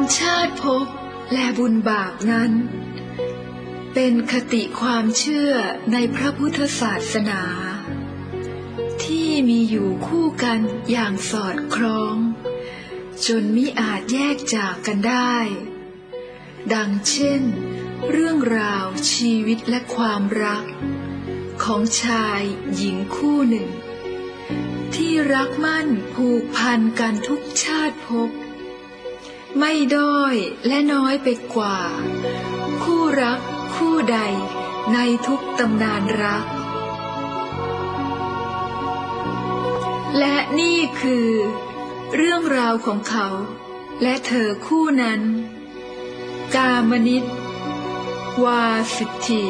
ชาติภพและบุญบาปนั้นเป็นคติความเชื่อในพระพุทธศาสนาที่มีอยู่คู่กันอย่างสอดคล้องจนมิอาจแยกจากกันได้ดังเช่นเรื่องราวชีวิตและความรักของชายหญิงคู่หนึ่งที่รักมั่นผูกพันกันทุกชาติภพไม่ด้อยและน้อยไปกว่าคู่รักคู่ใดในทุกตำนานรักและนี่คือเรื่องราวของเขาและเธอคู่นั้นกามนิษฐ์วาสิทธี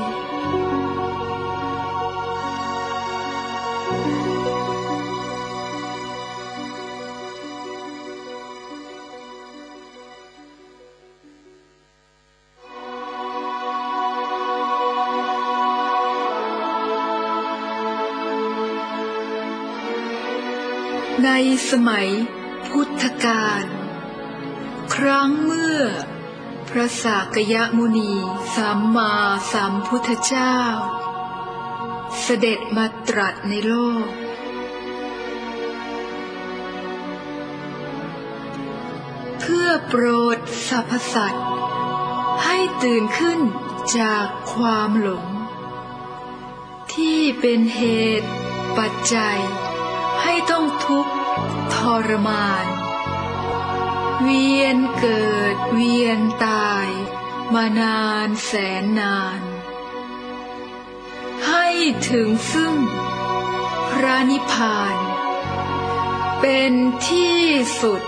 ในสมัยพุทธกาลครั้งเมื่อพระสากยมุนีสัมมาสัมพุทธเจ้าเสด็จมาตรัสในโลกเพื่อโปรดสรรพสัตว์ให้ตื่นขึ้นจากความหลงที่เป็นเหตุปัจจัยให้ต้องทุกข์ทรมานเวียนเกิดเวียนตายมานานแสนนานให้ถึงซึ่งพระนิพพานเป็นที่สุด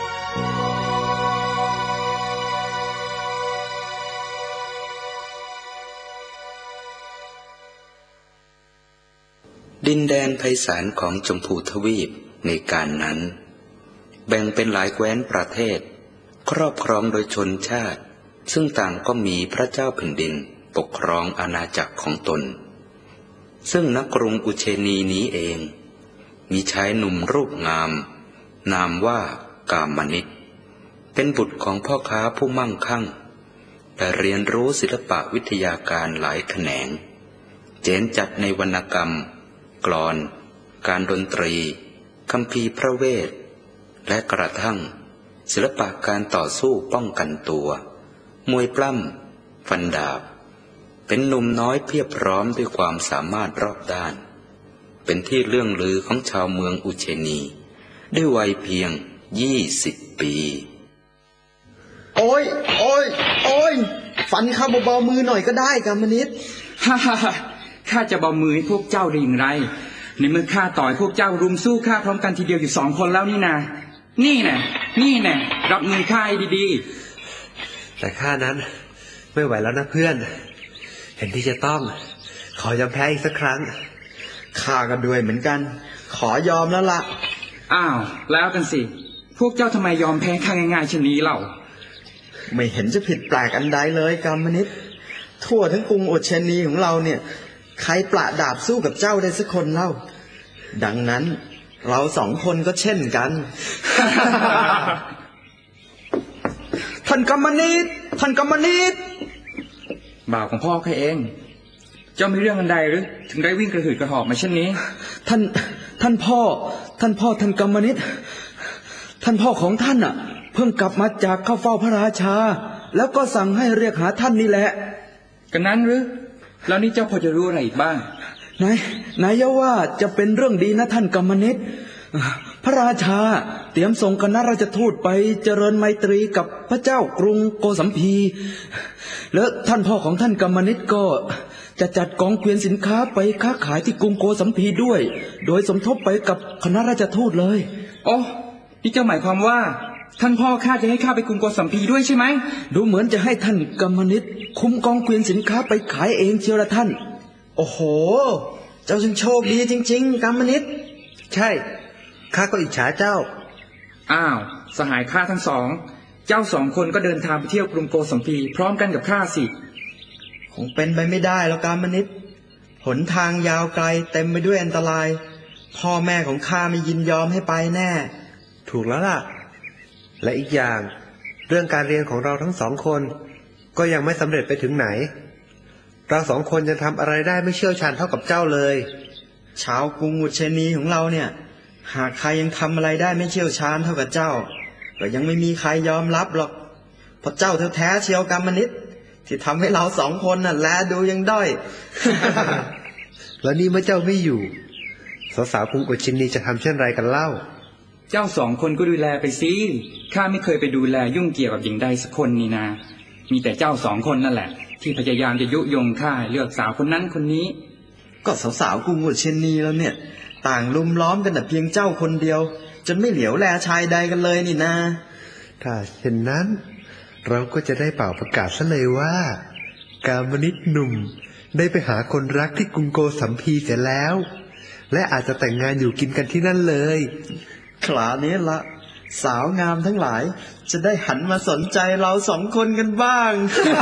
ดินแดนไพศาลของชมพูทวีปในการนั้นแบ่งเป็นหลายแคว้นประเทศครอบครองโดยชนชาติซึ่งต่างก็มีพระเจ้าแผ่นดินปกครองอาณาจักรของตนซึ่งณกรุงอุเชนีนี้เองมีชายหนุ่มรูปงามนามว่ากามนิษฐ์เป็นบุตรของพ่อค้าผู้มั่งคั่งแต่เรียนรู้ศิลปะวิทยาการหลายแขนงเจนจัดในวรรณกรรมกลอนการดนตรีคัมภีร์พระเวทและกระทั่งศิลปะการต่อสู้ป้องกันตัวมวยปล้ำฟันดาบเป็นหนุ่มน้อยเพียบพร้อมด้วยความสามารถรอบด้านเป็นที่เลื่องลือของชาวเมืองอุเชนีด้วยวัยเพียง20 ปีโอ้ยโอ้ยโอ้ยฟันข้าเบาๆมือหน่อยก็ได้กามนิษฐ์ฮ่าฮ่าข้าจะเบามือให้พวกเจ้าได้อย่างไรในเมื่อข้าต่อยพวกเจ้ารุมสู้ข้าพร้อมกันทีเดียวอยู่2 คนแล้วนี่นะนี่นะรับมือข้าให้ดีๆแต่ข้านั้นไม่ไหวแล้วนะเพื่อนเห็นที่จะต้องขอยอมแพ้อีกสักครั้งข้าก็ด้วยเหมือนกันขอยอมแล้วล่ะอ้าวแล้วกันสิพวกเจ้าทำไมยอมแพ้ข้าง่ายๆเช่นนี้เล่าไม่เห็นจะผิดแปลกอันใดเลยกามนิษฐ์ทั่วทั้งกรุงอุเชนีของเราเนี่ยใครประดาบสู้กับเจ้าได้สักคนเล่าดังนั้นเรา2 คนก็เช่นกัน ท่านกามนิษฐ์บ่าวของพ่อข้าเองเจ้ามีเรื่องอันใดหรือถึงได้วิ่งกระหืดกระหอบมาเช่นนี้ท่านพ่อท่านกามนิษฐ์ท่านพ่อของท่านอ่ะเพิ่งกลับมาจากเข้าเฝ้าพระราชาแล้วก็สั่งให้เรียกหาท่านนี่แหละกันนั้นหรือแล้วนี่เจ้าพอจะรู้อะไรอีกบ้างนายว่าจะเป็นเรื่องดีนะท่านกามนิษฐ์พระราชาเตรียมส่งคณะราชทูตไปเจริญไมตรีกับพระเจ้ากรุงโกสัมพีแล้วท่านพ่อของท่านกามนิษฐ์ก็จะจัดกองเกวียนสินค้าไปค้าขายที่กรุงโกสัมพีด้วยโดยสมทบไปกับคณะราชทูตเลยอ๋อนี่เจ้าหมายความว่าท่านพ่อข้าจะให้ข้าไปกรุงโกสัมพีด้วยใช่ไหมดูเหมือนจะให้ท่านกามนิษฐ์คุมกองเกวียนสินค้าไปขายเองเชียวละท่านโอ้โหเจ้าจึงโชคดีจริงๆกามนิษฐ์ใช่ข้าก็อิจฉาเจ้าอ้าวสหายข้าทั้ง2เจ้า2 คนก็เดินทางไปเที่ยวกรุงโกสัมพีพร้อมกันกับข้าสิคงเป็นไปไม่ได้แล้วกามนิษฐ์หนทางยาวไกลเต็มไปด้วยอันตรายพ่อแม่ของข้าไม่ยินยอมให้ไปแน่ถูกแล้วล่ะและอีกอย่างเรื่องการเรียนของเราทั้งสองคนก็ยังไม่สำเร็จไปถึงไหนเราสองคนยังทำอะไรได้ไม่เชี่ยวชาญเท่ากับเจ้าเลยชาวกรุงอุเชนีของเราเนี่ยหากใครยังทำอะไรได้ไม่เชี่ยวชาญเท่ากับเจ้าก็ยังไม่มีใครยอมรับหรอกเพราะเจ้าแท้ๆเชียวกรรมนิตที่ทำให้เราสองคนน่ะแลดูยังด้อยแล้วนี่เมื่อเจ้าไม่อยู่สาวๆกรุงอุเชนีจะทำเช่นไรกันเล่าเจ้าสองคนก็ดูแลไปสิข้าไม่เคยไปดูแลยุ่งเกี่ยวกับหญิงใดสักคนนี่นามีแต่เจ้าสองคนนั่นแหละที่พยายามจะยุยงข้าเลือกสาวคนนั้นคนนี้ก็สาวๆกรุงอุเชนีแล้วเนี่ยต่างลุมล้อมกันแต่เพียงเจ้าคนเดียวจนไม่เหลียวแลชายใดกันเลยนี่นาถ้าเช่นนั้นเราก็จะได้เป่าประกาศซะเลยว่ากามนิตหนุ่มได้ไปหาคนรักที่กรุงโกสัมพีเสียแล้วและอาจจะแต่งงานอยู่กินกันที่นั่นเลยคราวนี้ละสาวงามทั้งหลายจะได้หันมาสนใจเราสองคนกันบ้าง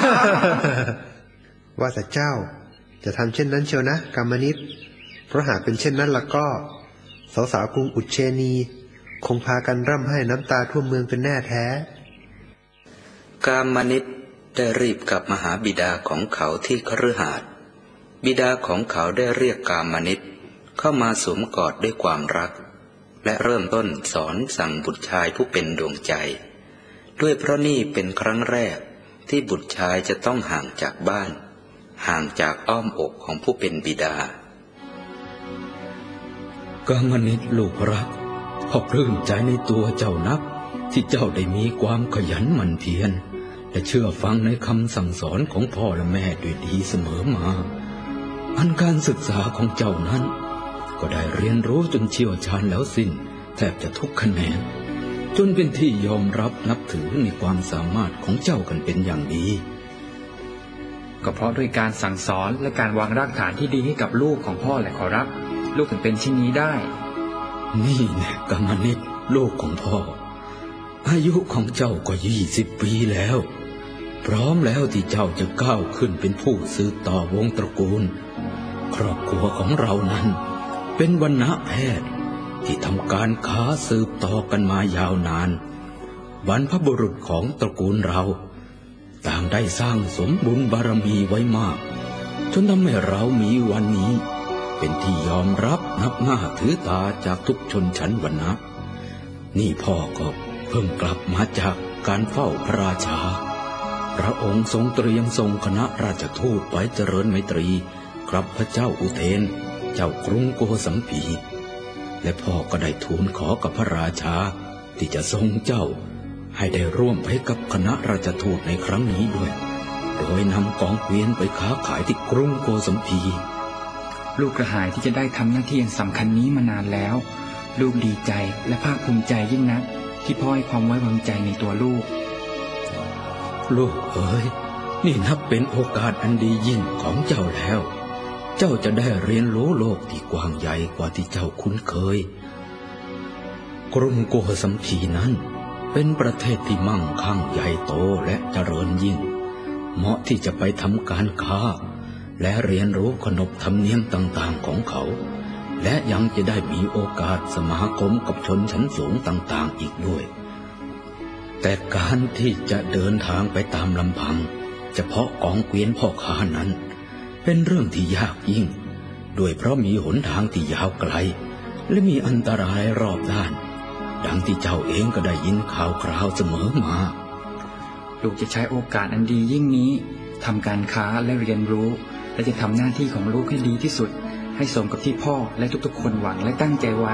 ว่าแต่เจ้าจะทำเช่นนั้นเชียวนะกามนิตเพราะหากเป็นเช่นนั้นละก็สาวๆกรุงอุเชนีคงพากันร่ำไห้น้ำตาท่วมเมืองเป็นแน่แท้กามนิตได้รีบกลับมาหาบิดาของเขาที่คฤหาสน์บิดาของเขาได้เรียกกามนิตเข้ามาสวมกอดด้วยความรักและเริ่มต้นสอนสั่งบุตรชายผู้เป็นดวงใจด้วยเพราะนี่เป็นครั้งแรกที่บุตรชายจะต้องห่างจากบ้านห่างจากอ้อมอกของผู้เป็นบิดากามนิตลูกรักพ่อปลื้มใจในตัวเจ้านักที่เจ้าได้มีความขยันหมั่นเพียรและเชื่อฟังในคำสั่งสอนของพ่อและแม่ด้วยดีเสมอมาอันการศึกษาของเจ้านั้นก็ได้เรียนรู้จนเชี่ยวชาญแล้วสิ้นแทบจะทุกแขนงจนเป็นที่ยอมรับนับถือในความสามารถของเจ้ากันเป็นอย่างดีก็เพราะด้วยการสั่งสอนและการวางรากฐานที่ดีให้กับลูกของพ่อแหละขอรับลูกถึงเป็นเช่นนี้ได้นี่แน่กามนิตลูกของพ่ออายุของเจ้าก็20 ปีแล้วพร้อมแล้วที่เจ้าจะก้าวขึ้นเป็นผู้สืบต่อวงตระกูลครอบครัวของเรานั้นเป็นวรรณะแพทย์ที่ทำการค้าสืบต่อกันมายาวนานบรรพบุรุษของตระกูลเราต่างได้สร้างสมบุญบารมีไว้มากจนทำให้เรามีวันนี้เป็นที่ยอมรับนับหน้าถือตาจากทุกชนชั้นวรรณะนี่พ่อก็เพิ่งกลับมาจากการเฝ้าพระราชาพระองค์ทรงเตรียมส่งคณะราชทูตไว้เจริญไมตรีกับพระเจ้าอุเทนเจ้ากรุงโกสัมพีและพ่อก็ได้ทูลขอกับพระราชาที่จะทรงเจ้าให้ได้ร่วมไปกับคณะราชทูตในครั้งนี้ด้วยโดยนำกองเกวียนไปค้าขายที่กรุงโกสัมพีลูกกระหายที่จะได้ทำหน้าที่สำคัญนี้มานานแล้วลูกดีใจและภาคภูมิใจยิ่งนักที่พ่อให้ความไว้วางใจในตัวลูกลูกเอ๋ยนี่นับเป็นโอกาสอันดียิ่งของเจ้าแล้วเจ้าจะได้เรียนรู้โลกที่กว้างใหญ่กว่าที่เจ้าคุ้นเคยกรุงโกสัมพีนั้นเป็นประเทศที่มั่งคั่งใหญ่โตและเจริญยิ่งเหมาะที่จะไปทำการค้าและเรียนรู้ขนบธรรมเนียมต่างๆของเขาและยังจะได้มีโอกาสสมาคมกับชนชั้นสูงต่างๆอีกด้วยแต่การที่จะเดินทางไปตามลำพังเฉพาะกองเกวียนพ่อค้านั้นเป็นเรื่องที่ยากยิ่งด้วยเพราะมีหนทางที่ยาวไกลและมีอันตรายรอบด้านดังที่เจ้าเองก็ได้ยินข่าวคราวเสมอมาลูกจะใช้โอกาสอันดียิ่งนี้ทำการค้าและเรียนรู้และจะทำหน้าที่ของลูกให้ดีที่สุดให้สมกับที่พ่อและทุกๆคนหวังและตั้งใจไว้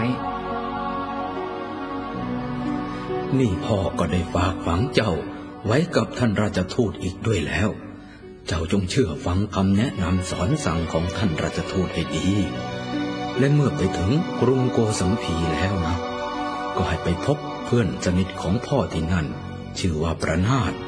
นี่พ่อก็ได้ฝากฝังเจ้าไว้กับท่านราชทูตอีกด้วยแล้วเจ้าจงเชื่อฟังคำแนะนำสอนสั่งของท่านราชทูตให้ดีและเมื่อไปถึงกรุงโกสัมพีแล้วนะก็ให้ไปพบเพื่อนสนิทของพ่อที่นั่นชื่อว่าประนาถ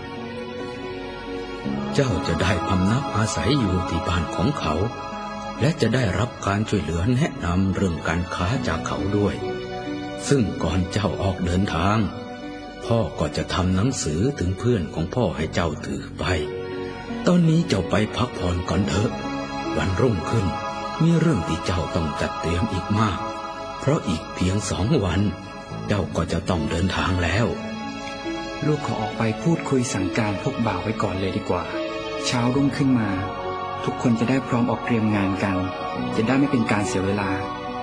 เจ้าจะได้พำนักอาศัยอยู่ที่บ้านของเขาและจะได้รับการช่วยเหลือแนะนำเรื่องการค้าจากเขาด้วยซึ่งก่อนเจ้าออกเดินทางพ่อก็จะทำหนังสือถึงเพื่อนของพ่อให้เจ้าถือไปตอนนี้เจ้าไปพักผ่อนก่อนเถอะวันรุ่งขึ้นมีเรื่องที่เจ้าต้องจัดเตรียมอีกมากเพราะอีกเพียง2 วันเจ้าก็จะต้องเดินทางแล้วลูกขอออกไปพูดคุยสั่งการพวกบ่าวไว้ก่อนเลยดีกว่าเช้ารุ่งขึ้นมาทุกคนจะได้พร้อมออกเตรียมงานกันจะได้ไม่เป็นการเสียเวลา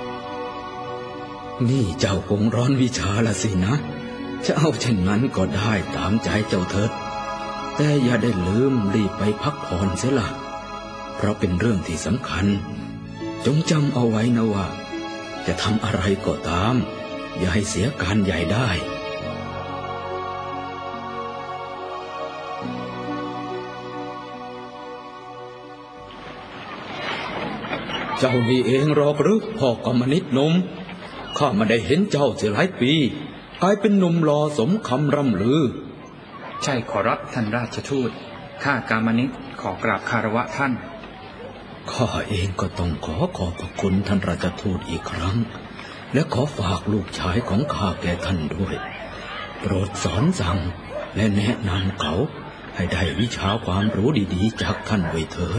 นี่เจ้าคงร้อนวิชาละสินะจะเอาเช่นนั้นก็ได้ตามใจเจ้าเถิดแต่อย่าได้ลืมรีบไปพักผ่อนเสียล่ะเพราะเป็นเรื่องที่สำคัญจงจำเอาไว้นะว่าจะทำอะไรก็ตามอย่าให้เสียการใหญ่ได้เจ้านี่เองหรอกหรือพ่อกำมนิษฐ์หนุ่มข้าไม่ได้เห็นเจ้าเสียหลายปีกลายเป็นหนุ่มหล่อสมคำร่ำลือใช่ขอรับท่านราชทูตข้ากามนิษฐ์ขอกราบคารวะท่านข้าเองก็ต้องขอบพระคุณท่านราชทูตอีกครั้งและขอฝากลูกชายของข้าแก่ท่านด้วยโปรดสอนสั่งและแนะนำเขาให้ได้วิชาความรู้ดีๆจากท่านไว้เถิด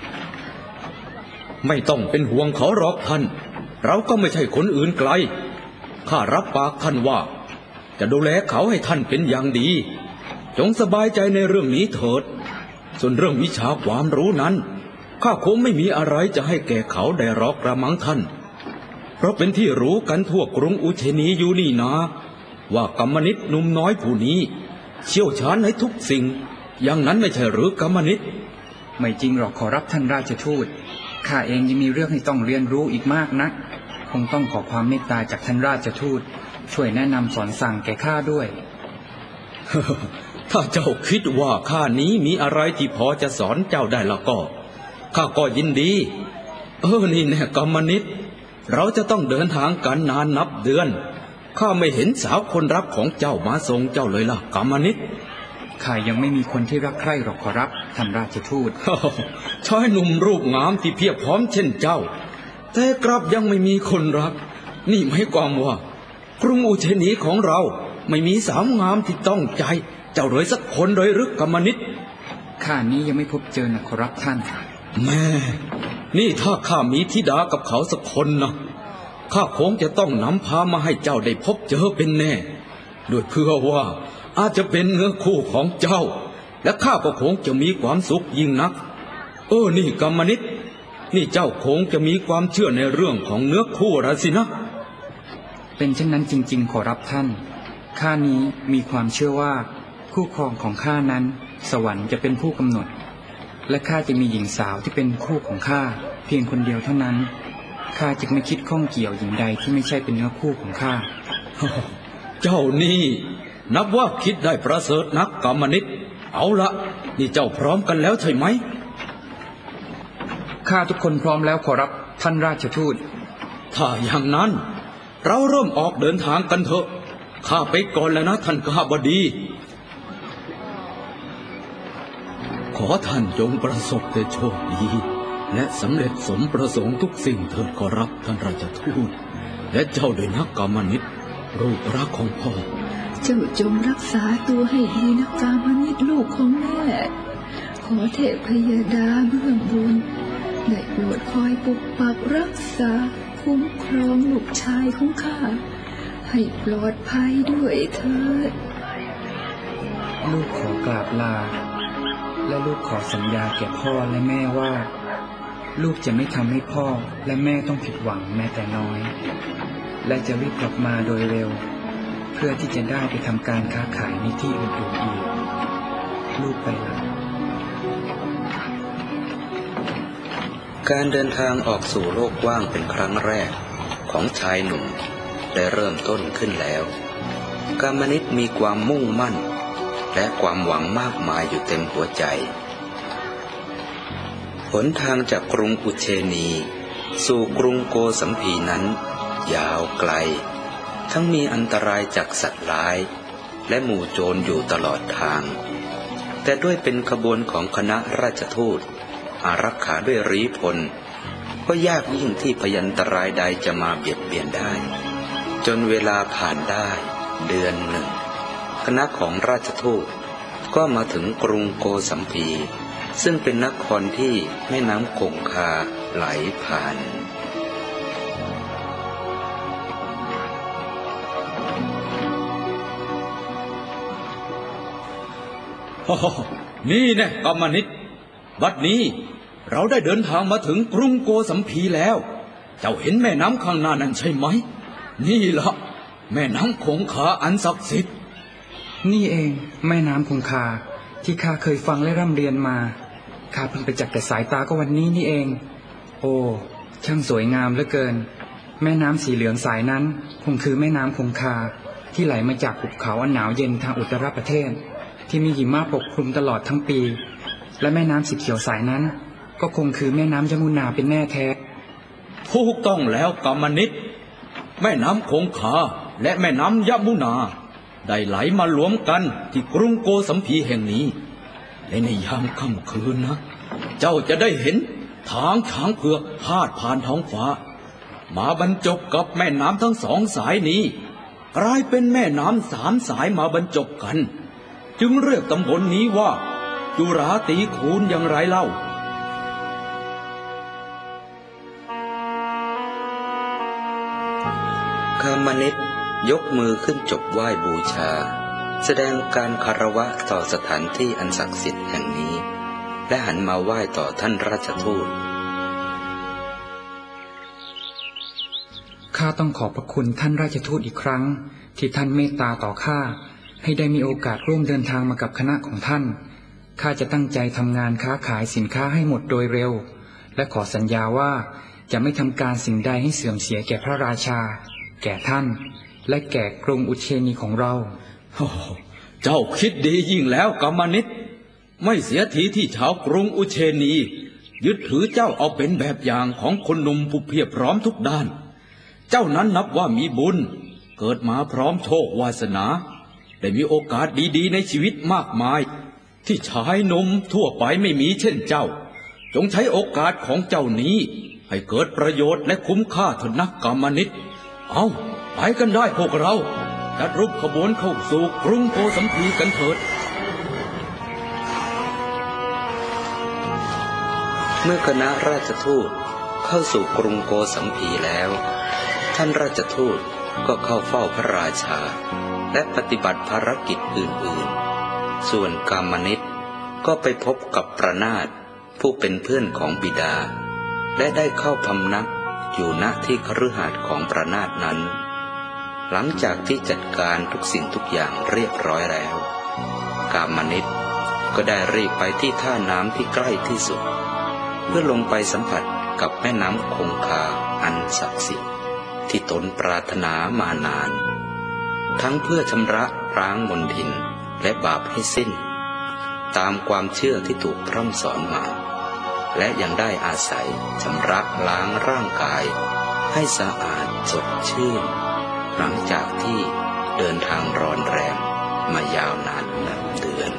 ไม่ต้องเป็นห่วงเขาหรอกท่านเราก็ไม่ใช่คนอื่นไกลข้ารับปากท่านว่าจะดูแลเขาให้ท่านเป็นอย่างดีจงสบายใจในเรื่องนี้เถิดส่วนเรื่องวิชาความรู้นั้นข้าคงไม่มีอะไรจะให้แก่เขาได้หรอกกระมังท่านเพราะเป็นที่รู้กันทั่วกรุงอุเชนีอยู่นี่นะว่ากำมนิษฐ์หนุ่มน้อยผู้นี้เชี่ยวชาญในทุกสิ่งอย่างนั้นไม่ใช่หรือกำมนิษฐ์ไม่จริงหรอกขอรับท่านราชทูตข้าเองยังมีเรื่องให้ต้องเรียนรู้อีกมากนักคงต้องขอความเมตตาจากท่านราชทูตช่วยแนะนำสอนสั่งแก่ข้าด้วยถ้าเจ้าคิดว่าข้านี้มีอะไรที่พอจะสอนเจ้าได้ละก็ข้าก็ยินดีนี่แน่กำมนิษฐ์เราจะต้องเดินทางกันนานนับเดือนข้าไม่เห็นสาวคนรักของเจ้ามาส่งเจ้าเลยล่ะกำมนิษฐ์ข้ายังไม่มีคนที่รักใคร่หรอกขอรับท่านราชทูตชายหนุ่มรูปงามที่เพียบพร้อมเช่นเจ้าแต่กลับยังไม่มีคนรักนี่หมายความว่ากรุงอุเชนีของเราไม่มีสาวงามที่ต้องใจเจ้าเลยสักคนเลยหรือกำมนิษฐ์ข้านี้ยังไม่พบเจอนะขอรับท่านแม่นี่ถ้าข้ามีธิดากับเขาสักคนนะข้าคงจะต้องนำพามาให้เจ้าได้พบเจอเป็นแน่โดยเพื่อว่าอาจจะเป็นเนื้อคู่ของเจ้าและข้าก็คงจะมีความสุขยิ่งนักนี่กำมนิษฐ์นี่เจ้าคงจะมีความเชื่อในเรื่องของเนื้อคู่ละสินะเป็นเช่นนั้นจริงๆขอรับท่านข้านี้มีความเชื่อว่าคู่ครองของข้านั้นสวรรค์จะเป็นผู้กำหนดและข้าจะมีหญิงสาวที่เป็นคู่ของข้าเพียงคนเดียวเท่านั้นข้าจึงไม่คิดข้องเกี่ยวหญิงใดที่ไม่ใช่เป็นเนื้อคู่ของข้าเจ้านี่นับว่าคิดได้ประเสริฐนักกำมนิษฐ์เอาละนี่เจ้าพร้อมกันแล้วใช่ไหมข้าทุกคนพร้อมแล้วขอรับท่านราชทูตถ้าอย่างนั้นเราเริ่มออกเดินทางกันเถอะข้าไปก่อนแล้วนะท่านข้าบดีขอท่านจงประสบแต่โชคดีและสำเร็จสมประสงค์ทุกสิ่งเถิดขอรับท่านราชทูตและเจ้าด้วยนักกำมนิษฐ์ลูกรักของพ่อเจ้าจงรักษาตัวให้ดีนะกามนิษฐ์ลูกของแม่ขอเทพยดาเบื้องบนได้โปรดคอยปกปักรักษาคุ้มครองลูกชายของข้าให้ปลอดภัยด้วยเถิดลูกขอกราบลาและลูกขอสัญญาแก่พ่อและแม่ว่าลูกจะไม่ทำให้พ่อและแม่ต้องผิดหวังแม้แต่น้อยและจะรีบกลับมาโดยเร็วเพื่อที่จะได้ไปทำการค้าขายในที่อื่นๆอีกลูกไปละการเดินทางออกสู่โลกกว้างเป็นครั้งแรกของชายหนุ่มได้เริ่มต้นขึ้นแล้วกามนิษฐ์มีความมุ่งมั่นและความหวังมากมายอยู่เต็มหัวใจหนทางจากกรุงอุเชนีสู่กรุงโกสัมพีนั้นยาวไกลทั้งมีอันตรายจากสัตว์ร้ายและหมู่โจรอยู่ตลอดทางแต่ด้วยเป็นขบวนของคณะราชทูตอารักขาด้วยรีพลก็ยากยิ่งที่พยันตรายใดจะมาเบียดเบียนได้จนเวลาผ่านได้เดือนหนึ่งคณะของราชทูตก็มาถึงกรุงโกสัมพีซึ่งเป็นนครที่แม่น้ำคงคาไหลผ่านนี่แน่กามนิตบัดนี้เราได้เดินทางมาถึงกรุงโกสัมพีแล้ว เจ้าเห็นแม่น้ำข้างหน้านั้นใช่ไหมนี่ละแม่น้ำคงคาอันศักดิ์สิทธิ์นี่เองแม่น้ำคงคาที่ข้าเคยฟังและร่ำเรียนมาข้าเพิ่งไปจักแต่สายตาก็วันนี้นี่เองโอ้ช่างสวยงามเหลือเกินแม่น้ำสีเหลืองสายนั้นคงคือแม่น้ำคงคาที่ไหลมาจากหุบเขาอันหนาวเย็นทางอุตรประเทศที่มีหิมะปกคลุมตลอดทั้งปีและแม่น้ำสีเขียวสายนั้นก็คงคือแม่น้ำยมุนาเป็นแน่แท้ถูกต้องแล้วกามนิตแม่น้ำคงคาและแม่น้ำยมุนาได้ไหลมารวมกันที่กรุงโกสัมพีแห่งนี้และในยามค่ำคืนนะเจ้าจะได้เห็นทางช้างเผือกพาดผ่านท้องฟ้ามาบรรจบกับแม่น้ำทั้งสองสายนี้กลายเป็นแม่น้ำ3 สายมาบรรจบกันจึงเรียกตำบลนี้ว่าจุราตีคูนอย่างไรเล่ากามนิตยกมือขึ้นจบไหว้บูชาแสดงการคารวะต่อสถานที่อันศักดิ์สิทธิ์แห่งนี้และหันมาไหว้ต่อท่านราชทูตข้าต้องขอบพระคุณท่านราชทูตอีกครั้งที่ท่านเมตตาต่อข้าให้ได้มีโอกาสร่วมเดินทางมากับคณะของท่านข้าจะตั้งใจทำงานค้าขายสินค้าให้หมดโดยเร็วและขอสัญญาว่าจะไม่ทำการสิ่งใดให้เสื่อมเสียแก่พระราชาแก่ท่านและแก่กรุงอุเชนีของเราเจ้าคิดดียิ่งแล้วกามนิตไม่เสียทีที่ชาวกรุงอุเชนียึดถือเจ้าเอาเป็นแบบอย่างของคนหนุ่มผู้เพียบพร้อมทุกด้านเจ้านั้นนับว่ามีบุญเกิดมาพร้อมโชควาสนาได้มีโอกาสดีๆในชีวิตมากมายที่ชายหนุ่มทั่วไปไม่มีเช่นเจ้าจงใช้โอกาสของเจ้านี้ให้เกิดประโยชน์และคุ้มค่าเถิดนะกามนิตเอาไปกันได้พวกเราจัดรูปขบวนเข้าสู่กรุงโกสัมพีกันเถิดเมื่อคณะราชทูตเข้าสู่กรุงโกสัมพีแล้วท่านราชทูตก็เข้าเฝ้าพระราชาและปฏิบัติภารกิจอื่นๆส่วนกามนิตก็ไปพบกับประนาถผู้เป็นเพื่อนของบิดาและได้เข้าพำนักอยู่ณที่คฤหาสน์ของประนาถนั้นหลังจากที่จัดการทุกสิ่งทุกอย่างเรียบร้อยแล้วกามนิตก็ได้รีบไปที่ท่าน้ำที่ใกล้ที่สุดเพื่อลงไปสัมผัสกับแม่น้ำคงคาอันศักดิ์สิทธิ์ที่ตนปรารถนามานานทั้งเพื่อชำระล้างมลทินและบาปให้สิ้นตามความเชื่อที่ถูกพร่ำสอนมาและยังได้อาศัยชำระล้างร่างกายให้สะอาดสดชื่นหลังจากที่เดินทางร้อนแรงมายาวนานนับเดือน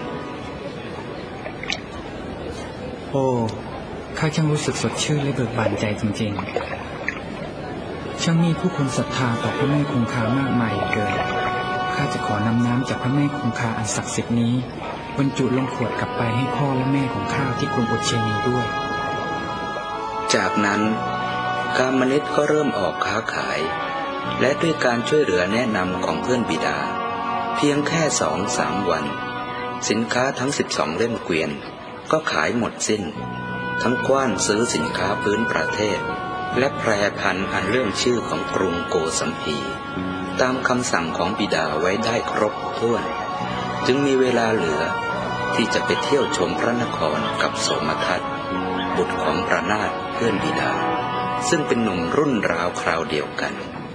โอ้ข้าช่างรู้สึกสดชื่นและเบิกบานใจจริงๆช่างมีผู้คนศรัทธาต่อพระแม่คงคามากมายเกินข้าจะขอนำน้ำจากพระแม่คงคาอันศักดิ์สิทธิ์นี้บรรจุลงขวดกลับไปให้พ่อและแม่ของข้าที่กรุงอุเชนีด้วยจากนั้นกามนิตก็เริ่มออกค้าขายและด้วยการช่วยเหลือแนะนำของเพื่อนบิดาเพียงแค่2-3 วันสินค้าทั้ง12 เล่มเกวียนก็ขายหมดสิ้นทั้งกว้านซื้อสินค้าพื้นประเทศและแปรพันธุ์อันเรื่องชื่อของกรุงโกสัมพีตามคำสั่งของบิดาไว้ได้ครบถ้วนจึงมีเวลาเหลือที่จะไปเที่ยวชมพระนครกับโสมทัตบุตรของประนาถเพื่อนบิดาซึ่งเป็นหนุ่มรุ่นราวคราวเดียวกัน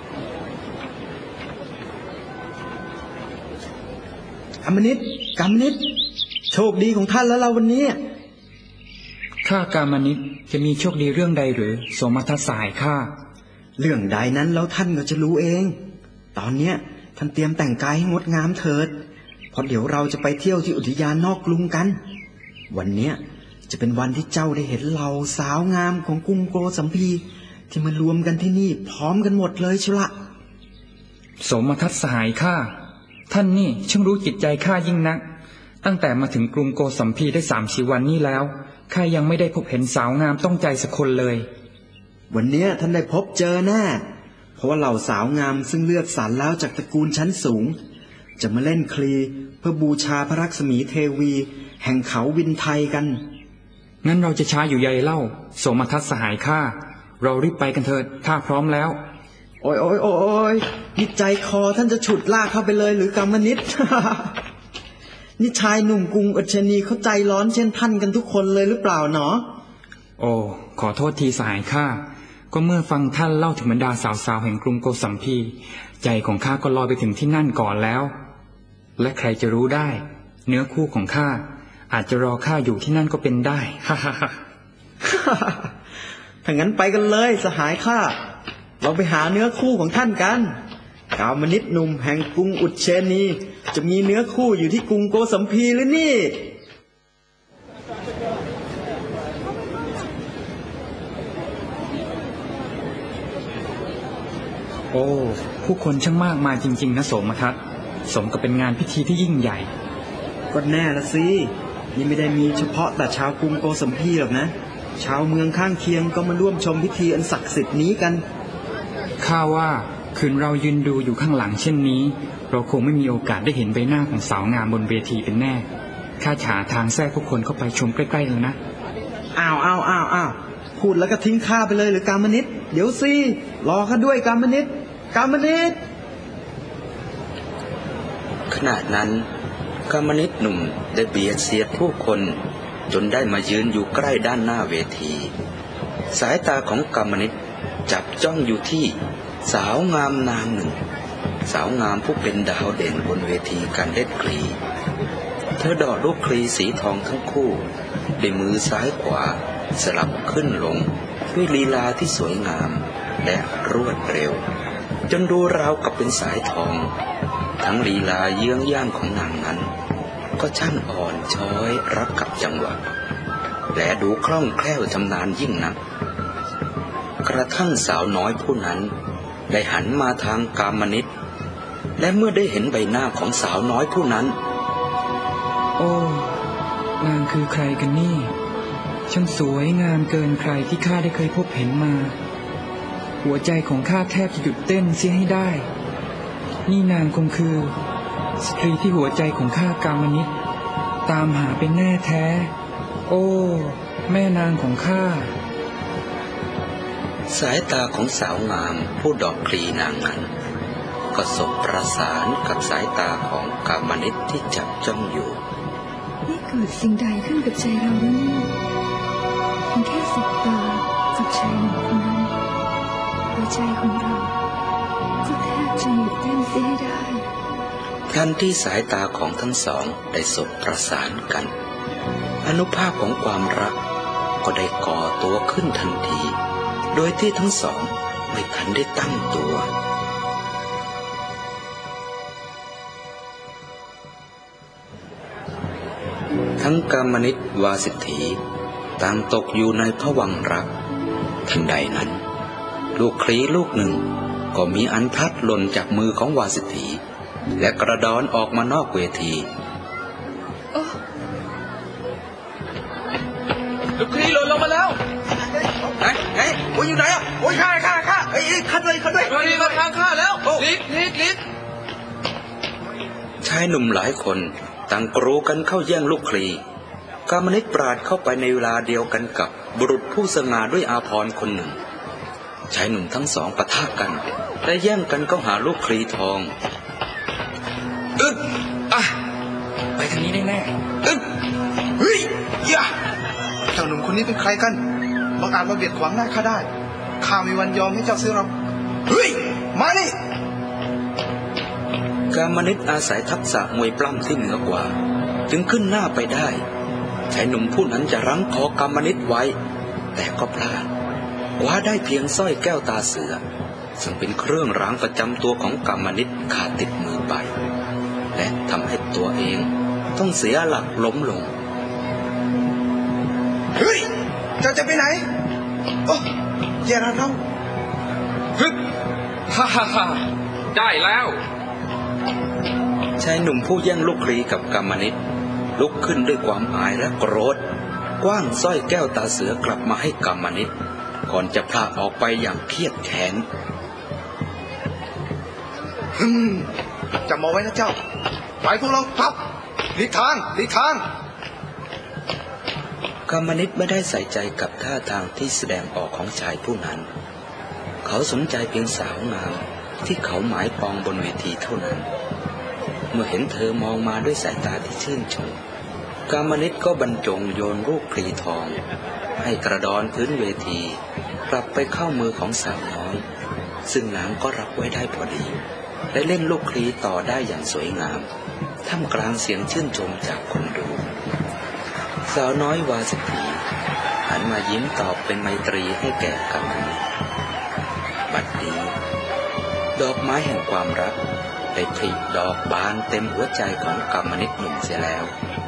กามนิตโชคดีของท่านแล้วเราวันนี้ข้ากามนิตจะมีโชคดีเรื่องใดหรือโสมทัสสายข้าเรื่องใดนั้นแล้วท่านก็จะรู้เองตอนเนี้ยท่านเตรียมแต่งกายให้งดงามเถิดเพราะเดี๋ยวเราจะไปเที่ยวที่อุทยานนอกกรุงกันวันเนี้ยจะเป็นวันที่เจ้าได้เห็นเหล่าสาวงามของกรุงโกสัมพีที่มารวมกันที่นี่พร้อมกันหมดเลยชุละโสมทัสสหายข้าท่านนี่ช่างรู้จิตใจข้ายิ่งนักตั้งแต่มาถึงกรุงโกสัมพีได้3-4 วันนี้แล้วข้ายังไม่ได้พบเห็นสาวงามต้องใจสักคนเลยวันนี้ท่านได้พบเจอแน่เพราะว่าเหล่าสาวงามซึ่งเลือกสรรแล้วจากตระกูลชั้นสูงจะมาเล่นคลีเพื่อบูชาพระลักษมีเทวีแห่งเขาวินไทยกันงั้นเราจะช้าอยู่ใยเล่าโสมทัศสหายข้าเรารีบไปกันเถิดข้าพร้อมแล้วโอ้ยนี่ใจคอท่านจะฉุดลากเข้าไปเลยหรือกรรมนิต นี่ชายหนุ่มกรุงอัญชนีเขาใจร้อนเช่นท่านกันทุกคนเลยหรือเปล่าหนอโอ้ขอโทษทีสหายข้าก็เมื่อฟังท่านเล่าถึงบรรดาสาวๆแห่งกรุงโกสัมพีใจของข้าก็ลอยไปถึงที่นั่นก่อนแล้วและใครจะรู้ได้เนื้อคู่ของข้าอาจจะรอข้าอยู่ที่นั่นก็เป็นได้ ฮ่าฮ่าฮ่าถ้างั้นไปกันเลยสหายข้าเราไปหาเนื้อคู่ของท่านกันกามนิตหนุ่มแห่งกรุงอุเชนีจะมีเนื้อคู่อยู่ที่กรุงโกสัมพีหรือนี่โอ้ผู้คนช่างมากมายจริงๆนะโสมทัศน์สมกับเป็นงานพิธีที่ยิ่งใหญ่ก็แน่ละสินี่ไม่ได้มีเฉพาะแต่ชาวกรุงโกสัมพีหรอกนะชาวเมืองข้างเคียงก็มาร่วมชมพิธีอันศักดิ์สิทธิ์นี้กันข้าว่าคืนเรายืนดูอยู่ข้างหลังเช่นนี้เราคงไม่มีโอกาสได้เห็นใบหน้าของสาวงามบนเวทีเป็นแน่ข้าหาทางแทรกผู้คนเข้าไปชมใกล้ๆเลยนะอ้าวพูดแล้วก็ทิ้งข้าไปเลยหรือกามนิตเดี๋ยวสิรอข้าด้วยกามนิตขณะนั้นกามนิตหนุ่มได้เบียดเสียดผู้คนจนได้มายืนอยู่ใกล้ด้านหน้าเวทีสายตาของกามนิตจับจ้องอยู่ที่สาวงามนางหนึ่งสาวงามผู้เป็นดาวเด่นบนเวทีการเล่นคลีเธอดอดลูกคลีสีทองทั้งคู่ด้วยมือซ้ายขวาสลับขึ้นลงด้วยลีลาที่สวยงามและรวดเร็วจนดูราวกับเป็นสายทองทั้งลีลาเยื้องย่างของนางนั้นก็ช่างอ่อนช้อยรับกับจังหวะและดูคล่องแคล่วชำนาญยิ่งนักกระทั่งสาวน้อยผู้นั้นได้หันมาทางกามนิตและเมื่อได้เห็นใบหน้าของสาวน้อยผู้นั้นโอ้นางคือใครกันนี่ช่างสวยงามเกินใครที่ข้าได้เคยพบเห็นมาหัวใจของข้าแทบจะหยุดเต้นเสียให้ได้นี่นางคงคือสตรีที่หัวใจของข้ากามนิตตามหาเป็นแน่แท้โอ้แม่นางของข้าสายตาของสาวงามผู้ดอกคลีนางนั้นก็สบประสานกับสายตาของกามนิตที่จับจ้องอยู่นี่เกิดสิ่งใดขึ้นกับใจเราเนี่ยเพียงแค่สบตากับชายหนุ่มคนนั้นหัวใจของเราก็แทบจะหยุดเต้นเสียได้ทันที่สายตาของทั้งสองได้สบประสานกันอนุภาพของความรักก็ได้ก่อตัวขึ้นทันทีโดยที่ทั้งสองไม่ทันได้ตั้งตัวทั้งกามนิตวาสิทธีต่างตกอยู่ในภวังค์รักทันใดนั้นลูกคลีลูกหนึ่งก็มีอันพลัดหล่นจากมือของวาสิทธีและกระดอนออกมานอกเวทีลูกคลีหล่นลงมาแล้วเฮ้ยโอ้ยอยู่ไหนอ่ะโอ้ยข้าเฮ้ยข้าด้วยมาทางข้าแล้วลิกชายหนุ่มหลายคนต่างกรูกันเข้าแย่งลูกคลีกามนิตปราดเข้าไปในเวลาเดียวกันกับบุรุษผู้สง่าด้วยอาภรณ์คนหนึ่งชายหนุ่มทั้งสองปะทะกันและแย่งกันเข้าหาลูกคลีทองไปทางนี้แน่เฮ้ยอย่าเจ้าหนุ่มคนนี้เป็นใครกันบังอาจมาเบียดขวางหน้าข้าได้ข้าไม่วันยอมให้เจ้าเสียเราเฮ้ยมานี่กามนิตอาศัยทักษะมวยปล้ำที่เหนือกว่าจึงขึ้นหน้าไปได้ชายหนุ่มผู้นั้นจะรั้งคอกามนิตไว้แต่ก็พลาดคว้าได้เพียงสร้อยแก้วตาเสือซึ่งเป็นเครื่องรางประจำตัวของกามนิตขาดติดมือไปและทำให้ตัวเองต้องเสียหลักล้มลงเฮ้ยเจ้าจะไปไหนโอ้อย่าเราฮ่าได้แล้วชายหนุ่มผู้แย่งลูกคลีกับกามนิตลุกขึ้นด้วยความอายและโกรธกว้างสร้อยแก้วตาเสือกลับมาให้กามนิตก่อนจะพลาดออกไปอย่างเครียดแค้นจำเอาไว้นะเจ้าไปพวกเราครับหลีกทางหลีกทางกามนิตไม่ได้ใส่ใจกับท่าทางที่แสดงออกของชายผู้นั้นเขาสนใจเพียงสาวงามที่เขาหมายปองบนเวทีเท่านั้นเมื่อเห็นเธอมองมาด้วยสายตาที่ชื่นชมกามนิตก็บรรจงโยนลูกคลีทองให้กระดอนพื้นเวทีกลับไปเข้ามือของสาวน้อยซึ่งนางก็รับไว้ได้พอดีและเล่นลูกคลีต่อได้อย่างสวยงามท่ามกลางเสียงชื่นชมจากคนดูสาวน้อยวาสิธีหันมายิ้มตอบเป็นไมตรีให้แก่กามนิตบัดนี้ดอกไม้แห่งความรักได้ผลิดอกบานเต็มหัวใจของกามนิตหนุ่มเสียแล้ว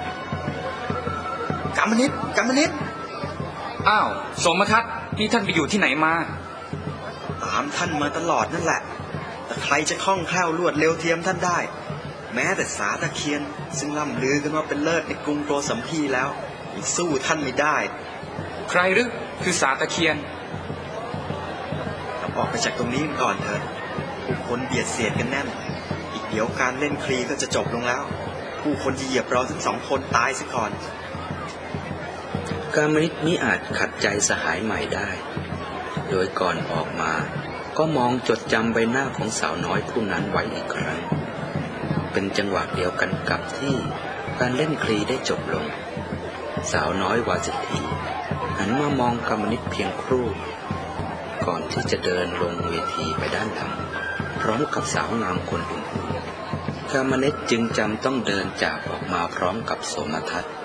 กามนิตอ้าวสมทัศน์นี่ท่านไปอยู่ที่ไหนมาตามท่านมาตลอดนั่นแหละแต่ใครจะคล่องแคล่วรวดเร็วเทียมท่านได้แม้แต่สาตะเคียนซึ่งล่ำลือกันว่าเป็นเลิศในกรุงโกสัมพีแล้วยังสู้ท่านไม่ได้ใครหรือคือสาตะเคียนเราออกไปจากตรงนี้ก่อนเถิดผู้คนเบียดเสียดกันแน่นอีกเดี๋ยวการเล่นคลีก็จะจบลงแล้วผู้คนจะเหยียบเราทั้งสองคนตายซะก่อนกามนิตมิอาจขัดใจสหายใหม่ได้โดยก่อนออกมาก็มองจดจำใบหน้าของสาวน้อยผู้นั้นไว้อีกครั้งเป็นจังหวะเดียวกันกับที่การเล่นคลีได้จบลงสาวน้อยวาสิธีหันมามองกามนิตเพียงครู่ก่อนที่จะเดินลงเวทีไปด้านหลังพร้อมกับสาวงามคนอื่นๆกามนิตจึงจำต้องเดินจากออกมาพร้อมกับโสมทัศน์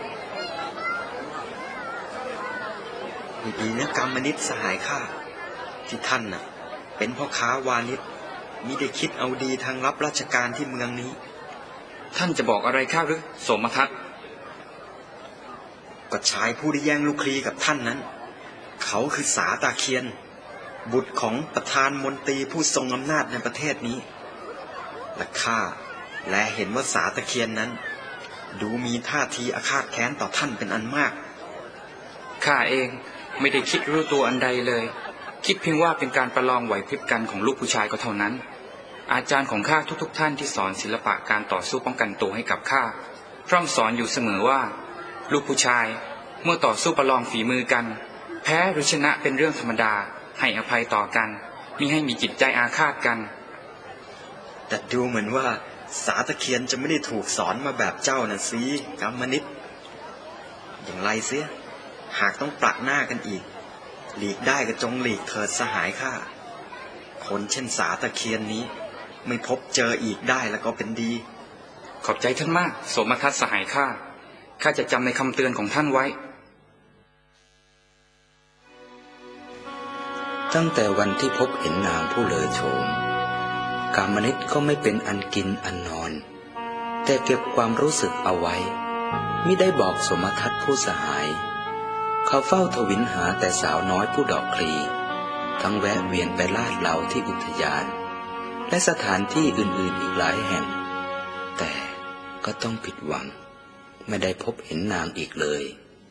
ดีนะกามนิตสหายข้าที่ท่านน่ะเป็นพ่อค้าวานิชมิได้คิดเอาดีทางรับราชการที่เมืองนี้ท่านจะบอกอะไรข้าหรือโสมทัศน์ก็ชายผู้ได้แย่งลูกคลีกับท่านนั้นเขาคือสาตาเคียนบุตรของประธานมนตรีผู้ทรงอำนาจในประเทศนี้และข้าและเห็นว่าสาตาเคียนนั้นดูมีท่าทีอาฆาตแค้นต่อท่านเป็นอันมากข้าเองไม่ได้คิดรู้ตัวอันใดเลยคิดเพียงว่าเป็นการประลองไหวพริบกันของลูกผู้ชายก็เท่านั้นอาจารย์ของข้าทุกท่านที่สอนศิลปะการต่อสู้ป้องกันตัวให้กับข้าพร่ำสอนอยู่เสมอว่าลูกผู้ชายเมื่อต่อสู้ประลองฝีมือกันแพ้หรือชนะเป็นเรื่องธรรมดาให้อภัยต่อกันมิให้มีจิตใจอาฆาตกันแต่ดูเหมือนว่าสาตะเคียนจะไม่ได้ถูกสอนมาแบบเจ้าน่ะสิกามนิตอย่างไรเสียหากต้องปะหน้ากันอีกหลีกได้ก็จงหลีกเถิดสหายข้าคนเช่นสาตะเคียนนี้ไม่พบเจออีกได้แล้วก็เป็นดีขอบใจท่านมากโสมทัศน์สหายข้าจะจำในคำเตือนของท่านไว้ตั้งแต่วันที่พบเห็นนางผู้เลอโฉมกามนิตก็ไม่เป็นอันกินอันนอนแต่เก็บความรู้สึกเอาไว้มิได้บอกโสมทัศน์ผู้สหายเขาเฝ้าทวินหาแต่สาวน้อยผู้ดอกคลีทั้งแวะเวียนไปลาดเหลาที่อุทยานและสถานที่อื่นๆอีกหลายแห่งแต่ก็ต้องผิดหวังไม่ได้พบเห็นนางอีกเลย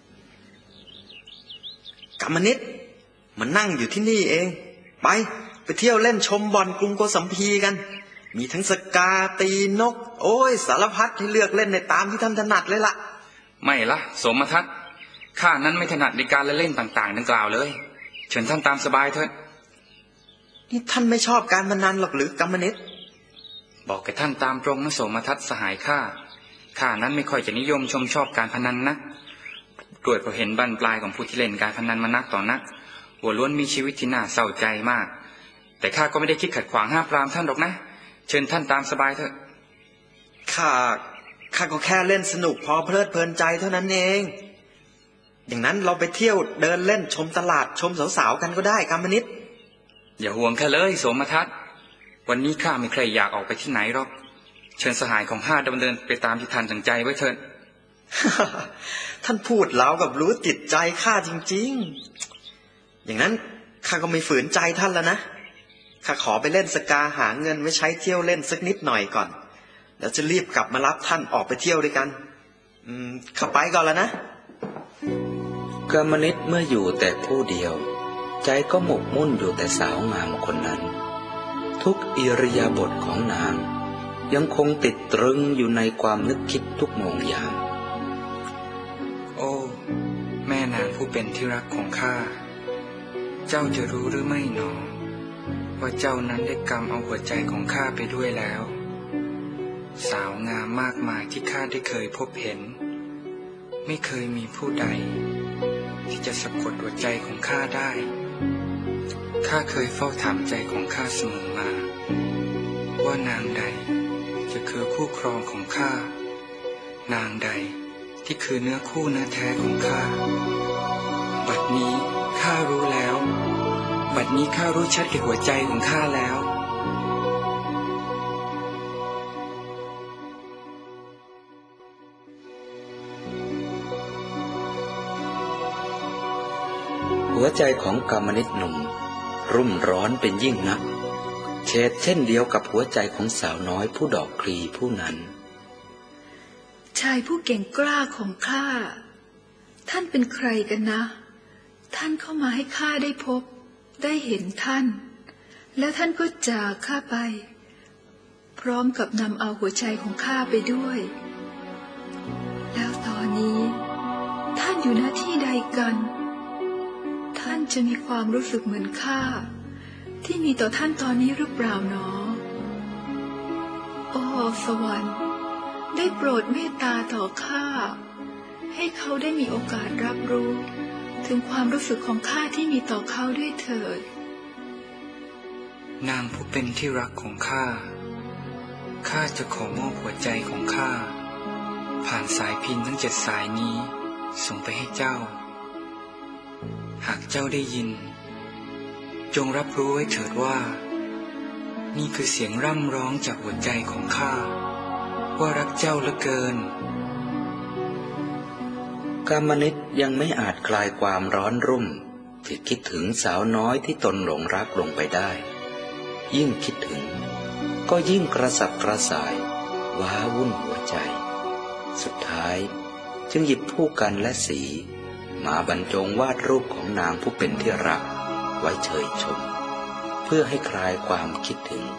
กามนิตมันนั่งอยู่ที่นี่เองไปเที่ยวเล่นชมบอลกรุงโกสัมพีกันมีทั้งสกาตีนกโอ้ยสารพัดที่เลือกเล่นในตามที่ท่านถนัดเลยล่ะไม่ละโสมทัศน์ข้านั้นไม่ถนัดในการเล่นต่างๆดังกล่าวเลยเชิญท่านตามสบายเถิดนี่ท่านไม่ชอบการพนันหรอกหรือกามนิตบอกกับท่านตามตรงนะโสมทัศน์สหายข้านั้นไม่ค่อยจะนิยมชอบการพนันนะด้วยเพราะเห็นบั้นปลายของผู้ที่เล่นการพนันมานักต่อนักหัวล้วนมีชีวิตที่น่าเศร้าใจมากแต่ข้าก็ไม่ได้คิดขัดขวางห้ามปรามท่านหรอกนะเชิญท่านตามสบายเถอะข้าก็แค่เล่นสนุกพอเพลิดเพลินใจเท่านั้นเองอย่างนั้นเราไปเที่ยวเดินเล่นชมตลาดชมสาวๆกันก็ได้กามนิตอย่าห่วงแค่เลยโสมทัศน์วันนี้ข้าไม่ใครอยากออกไปที่ไหนหรอกเชิญสหายของข้าดำเนินไปตามที่ท่านตั้งใจไว้เถิดท่านพูดแล้วกับรู้จิตใจข้าจริงๆอย่างนั้นข้าก็ไม่ฝืนใจท่านแล้วนะข้าขอไปเล่นสกาหาเงินไว้ใช้เที่ยวเล่นสักนิดหน่อยก่อนแล้วจะรีบกลับมารับท่านออกไปเที่ยวด้วยกันข้าไปก่อนแล้วนะกามนิตเมื่ออยู่แต่ผู้เดียวใจก็หมกมุ่นอยู่แต่สาวงามคนนั้นทุกอิริยาบถของนางยังคงติดตรึงอยู่ในความนึกคิดทุกโมงยามโอ้แม่นางผู้เป็นที่รักของข้าเจ้าจะรู้หรือไม่หนอว่าเจ้านั้นได้กำเอาหัวใจของข้าไปด้วยแล้วสาวงามมากมายที่ข้าได้เคยพบเห็นไม่เคยมีผู้ใดที่จะสะกดหัวใจของข้าได้ข้าเคยเฝ้าถามใจของข้าเสมอมาว่านางใดจะคือคู่ครองของข้านางใดที่คือเนื้อคู่เนื้อแท้ของข้าบัดนี้ข้ารู้แล้วบัดนี้ข้ารู้ชัดแก่หัวใจของข้าแล้วหัวใจของกามนิตหนุ่มรุ่มร้อนเป็นยิ่งนักเฉดเช่นเดียวกับหัวใจของสาวน้อยผู้ดอกคลีผู้นั้นชายผู้เก่งกล้าของข้าท่านเป็นใครกันนะท่านเข้ามาให้ข้าได้พบได้เห็นท่านแล้วท่านก็จากข้าไปพร้อมกับนำเอาหัวใจของข้าไปด้วยแล้วตอนนี้ท่านอยู่ณที่ใดกันท่านจะมีความรู้สึกเหมือนข้าที่มีต่อท่านตอนนี้หรือเปล่าหนอโอ้สวรรค์ได้โปรดเมตตาต่อข้าให้เขาได้มีโอกาสรับรู้ถึงความรู้สึกของข้าที่มีต่อเขาด้วยเถิดนางผู้เป็นที่รักของข้าข้าจะขอมอบหัวใจของข้าผ่านสายพินทั้ง7 สายนี้ส่งไปให้เจ้าหากเจ้าได้ยินจงรับรู้ไว้เถิดว่านี่คือเสียงร่ำร้องจากหัวใจของข้าว่ารักเจ้าเหลือเกินกามนิตยังไม่อาจคลายความร้อนรุ่มที่คิดถึงสาวน้อยที่ตนหลงรักลงไปได้ยิ่งคิดถึงก็ยิ่งกระสับกระส่ายว้าวุ่นหัวใจสุดท้ายจึงหยิบผู้กันและสีมาบรรจงวาดรูปของนางผู้เป็นที่รักไว้เชยชมเพื่อให้คลายความคิดถึง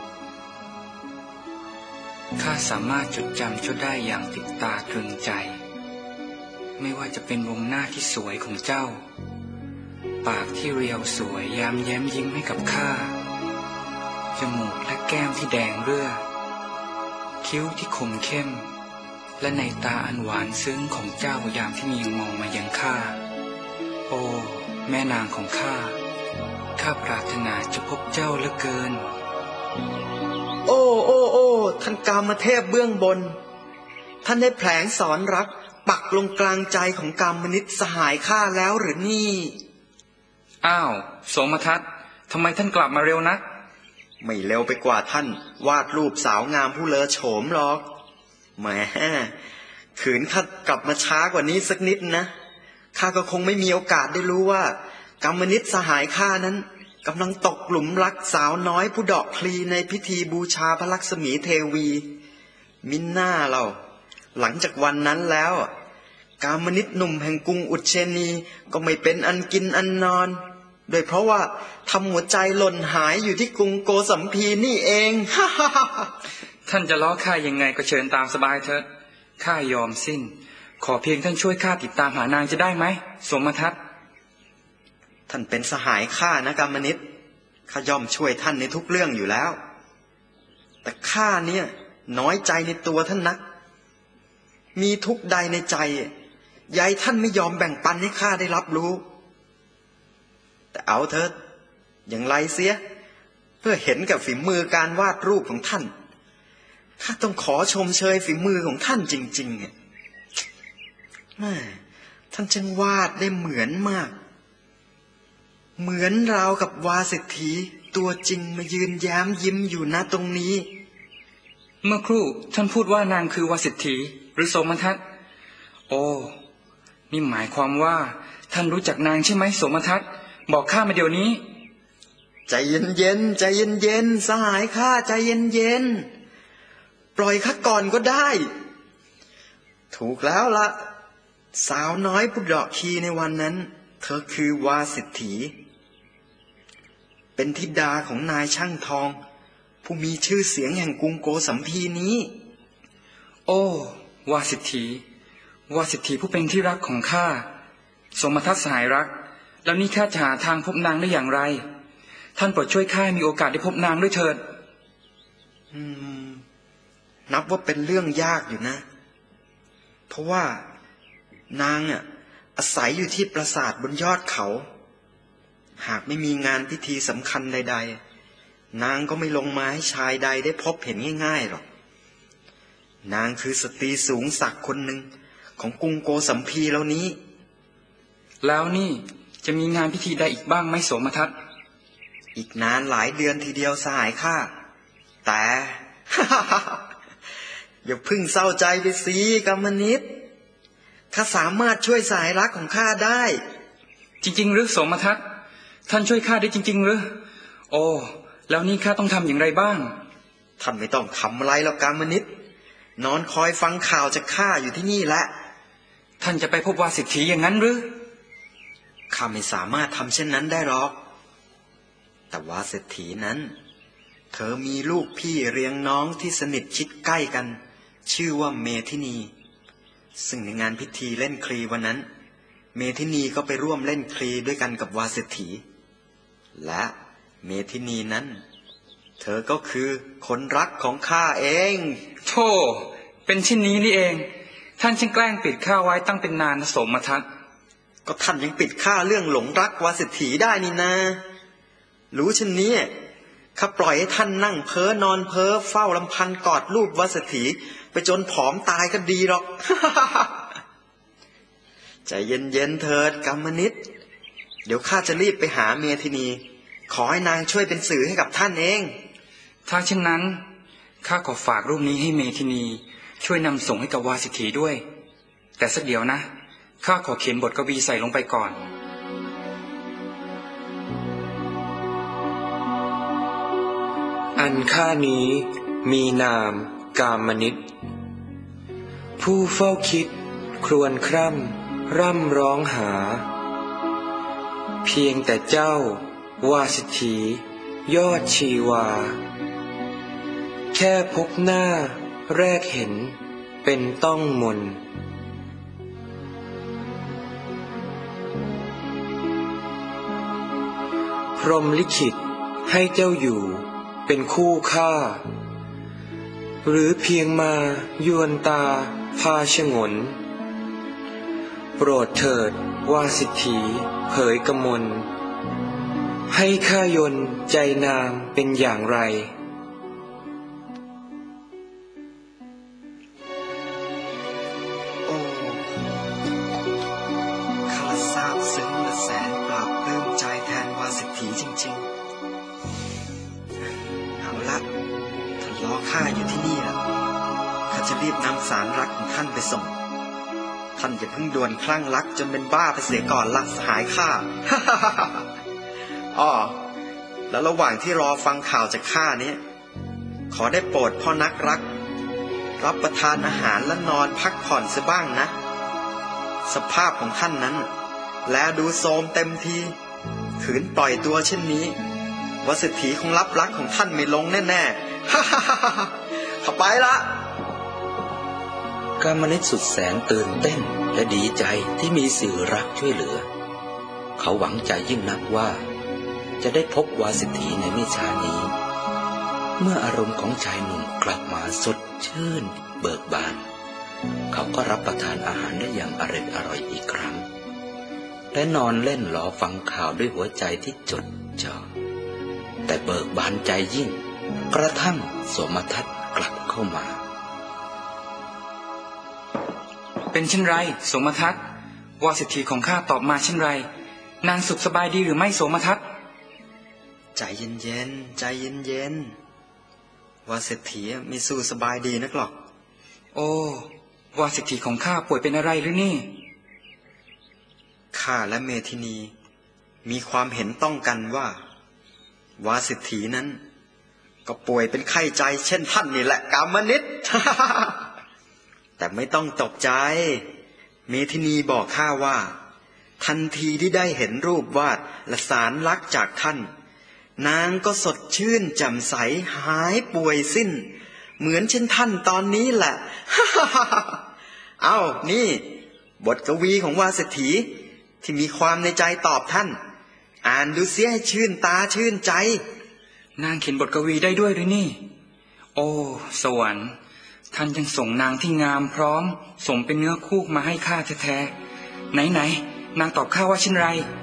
ข้าสามารถจดจำเจ้าได้อย่างติดตาตรึงใจไม่ว่าจะเป็นวงหน้าที่สวยของเจ้าปากที่เรียวสวยยามแย้มยิ้มให้กับข้าจมูกและแก้มที่แดงเรื่อคิ้วที่คมเข้มและในตาอันหวานซึ้งของเจ้ายามที่มีมองมายังข้าโอ้แม่นางของข้าปรารถนาจะพบเจ้าเหลือเกินโอ้ท่านกามเทพเบื้องบนท่านได้แผลงสอนรักปักลงกลางใจของกามนิตสหายข้าแล้วหรือนี่อ้าวโสมทัศน์ทำไมท่านกลับมาเร็วนักไม่เร็วไปกว่าท่านวาดรูปสาวงามผู้เลอโฉมหรอกแหมขืนข้ากลับมาช้ากว่านี้สักนิดนะข้าก็คงไม่มีโอกาสได้รู้ว่ากามนิตสหายข้านั้นกำลังตกหลุมรักสาวน้อยผู้ดอกคลีในพิธีบูชาพระลักษมีเทวีมิน่าเราหลังจากวันนั้นแล้วกามนิตหนุ่มแห่งกรุงอุเชนีก็ไม่เป็นอันกินอันนอนโดยเพราะว่าทำหัวใจหล่นหายอยู่ที่กรุงโกสัมพีนี่เองท่านจะล้อข้ายังไงก็เชิญตามสบายเถอะข้ายอมสิ้นขอเพียงท่านช่วยข้าติดตามหานางจะได้ไหมสมทัศน์ท่านเป็นสหายข้านะกามนิตข้าย่อมช่วยท่านในทุกเรื่องอยู่แล้วแต่ข้าเนี่ยน้อยใจในตัวท่านนักมีทุกข์ใดในใจยายท่านไม่ยอมแบ่งปันให้ข้าได้รับรู้แต่เอาเถิดอย่างไรเสียเพื่อเห็นกับฝีมือการวาดรูปของท่านข้าต้องขอชมเชยฝีมือของท่านจริงๆท่านช่างวาดได้เหมือนมากเหมือนราวกับวาสิทธีตัวจริงมายืนแย้มยิ้มอยู่ณตรงนี้เมื่อครู่ท่านพูดว่านางคือวาสิทธีหรือโสมทัศน์โอ้นี่หมายความว่าท่านรู้จักนางใช่ไหมโสมทัศน์บอกข้ามาเดี๋ยวนี้ใจเย็นๆใจเย็นๆสหายข้าใจเย็นๆปล่อยข้าก่อนก็ได้ถูกแล้วละสาวน้อยผู้ดอกคีในวันนั้นเธอคือวาสิทธีเป็นธิดาของนายช่างทองผู้มีชื่อเสียงแห่งกรุงโกสัมพีนี้โอ้วาสิทธีวาสิทธีผู้เป็นที่รักของข้าสมทัศน์สหายรักแล้วนี่ข้าจะหาทางพบนางได้อย่างไรท่านโปรดช่วยข้าให้มีโอกาสได้พบนางด้วยเถิดนับว่าเป็นเรื่องยากอยู่นะเพราะว่านางอาศัยอยู่ที่ปราสาทบนยอดเขาหากไม่มีงานพิธีสำคัญใดๆนางก็ไม่ลงมาให้ชายใดได้พบเห็นง่ายๆหรอกนางคือสตรีสูงศักดิ์คนหนึ่งของกรุงโกสัมพีแล้วนี้แล้วนี่จะมีงานพิธีใดอีกบ้างไหมโสมทัศน์อีกนานหลายเดือนทีเดียวสหายข้าแต่ อย่าพึ่งเศร้าใจไปสิกัมมนิตข้าสามารถช่วยสหายรักของข้าได้จริงๆหรือโสมทัศน์ท่านช่วยข้าได้จริงๆหรือโอ้แล้วนี่ข้าต้องทำอย่างไรบ้างท่านไม่ต้องทำอะไรหรอกกัมมนิตนอนคอยฟังข่าวจากข้าอยู่ที่นี่แหละท่านจะไปพบวาสิทธีอย่างนั้นหรือข้าไม่สามารถทำเช่นนั้นได้หรอกแต่วาสิทธีนั้นเธอมีลูกพี่เลี้ยงน้องที่สนิทชิดใกล้กันชื่อว่าเมธินีซึ่งในงานพิธีเล่นคลีวันนั้นเมธินีก็ไปร่วมเล่นคลีด้วยกันกับวาสิทธีและเมธินีนั้นเธอก็คือคนรักของข้าเองโธ่เป็นเช่นนี้นี่เองท่านช่างแกล้งปิดข้าไว้ตั้งเป็นนานโสมทัศน์ก็ท่านยังปิดข้าเรื่องหลงรักวาสิทธีได้นี่นะรู้เช่นนี้ข้าปล่อยให้ท่านนั่งเพ้อนอนเพ้อเฝ้าลำพันกอดรูปวาสิทธีไปจนผอมตายก็ดีหรอก ใจเย็นๆเถิดกัมมนิตเดี๋ยวข้าจะรีบไปหาเมธินีขอให้นางช่วยเป็นสื่อให้กับท่านเองถ้าเช่นนั้นข้าขอฝากรูปนี้ให้เมธินีช่วยนำส่งให้กับวาสิทธีด้วยแต่สักเดี๋ยวนะข้าขอเขียนบทกวีใส่ลงไปก่อนอันข้านี้มีนามกามนิตผู้เฝ้าคิดครวญคร่ำร่ำร้องหาเพียงแต่เจ้าวาสิทธียอดชีวาแค่พบหน้าแรกเห็นเป็นต้องมนพรหมลิขิตให้เจ้าอยู่เป็นคู่ข้าหรือเพียงมายวนตาพาชงนโปรดเถิดวาสิทธีเผยกมลให้ข้ายนใจนางเป็นอย่างไรโอ้ข้าซาบซึ้งและแสนปราบปลื้มใจแทนวาสิทธีจริงๆเอาละท่านรอข้าอยู่ที่นี่แล้วข้าจะรีบนำสารรักของท่านไปส่งท่านอย่าเพิ่งด่วนคลั่งรักจนเป็นบ้าไปเสียก่อนละสหายข้า อ้อแล้วระหว่างที่รอฟังข่าวจากข้านี้ขอได้โปรดพ่อนักรักรับประทานอาหารและนอนพักผ่อนซะบ้างนะสภาพของท่านนั้นแลดูโทรมเต็มทีขืนปล่อยตัวเช่นนี้วาสิทธีคงรับรักของท่านไม่ลงแน่ๆ เข้าไปละกามนิตสุดแสนตื่นเต้นและดีใจที่มีสื่อรักช่วยเหลือเขาหวังใจยิ่งนักว่าจะได้พบวาสิทธีในไม่ช้านี้เมื่ออารมณ์ของชายหนุ่มกลับมาสดชื่นเบิกบานเขาก็รับประทานอาหารได้อย่างอร่อยอีกครั้งและนอนเล่นรอฟังข่าวด้วยหัวใจที่จดจ่อแต่เบิกบานใจยิ่งกระทั่งโสมทัศน์กลับเข้ามาเป็นเช่นไรโสมทัศน์วาสิทธีของข้าตอบมาเช่นไรนางสุขสบายดีหรือไม่โสมทัศน์ใจเย็นๆใจเย็นๆวาสิทธีไม่สู้สบายดีนักหรอกโอ้วาสิทธีของข้าป่วยเป็นอะไรหรือนี่ข้าและเมธินีมีความเห็นต้องกันว่าวาสิทธีนั้นก็ป่วยเป็นไข้ใจเช่นท่านนี่แหละกามนิต แต่ไม่ต้องตกใจเมธินีบอกข้าว่าทันทีที่ได้เห็นรูปวาดและสารลักษณ์จากท่านนางก็สดชื่นแจ่มใสหายป่วยสิ้นเหมือนเช่นท่านตอนนี้แหละ เอานี่บทกวีของวาสถีที่มีความในใจตอบท่านอ่านดูเสียให้ชื่นตาชื่นใจนางเขียนบทกวีได้ด้วยหรือนี่โอ้สวรรค์ท่านยังส่งนางที่งามพร้อมส่งเป็นเนื้อคู่มาให้ข้าแท้ๆไหนนางตอบข้าว่าเช่นไร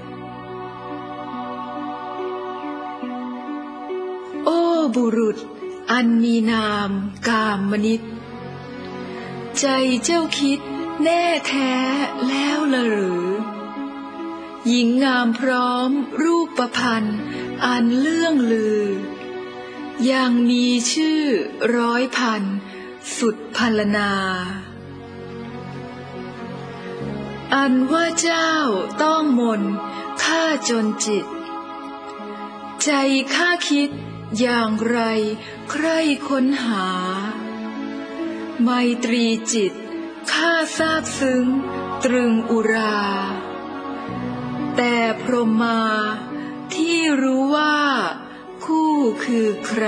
โอ้บุรุษอันมีนามกามนิษฐ์ใจเจ้าคิดแน่แท้แล้วละหรือหญิงงามพร้อมรูปพรรณอันเลื่องลือยังมีชื่อร้อยพันสุดพรรณนาอันว่าเจ้าต้องมนข้าจนจิตใจข้าคิดอย่างไรใคร่ค้นหาไมตรีจิตข้าซาบซึ้งตรึงอุราแต่พรหมาที่รู้ว่าคู่คือใคร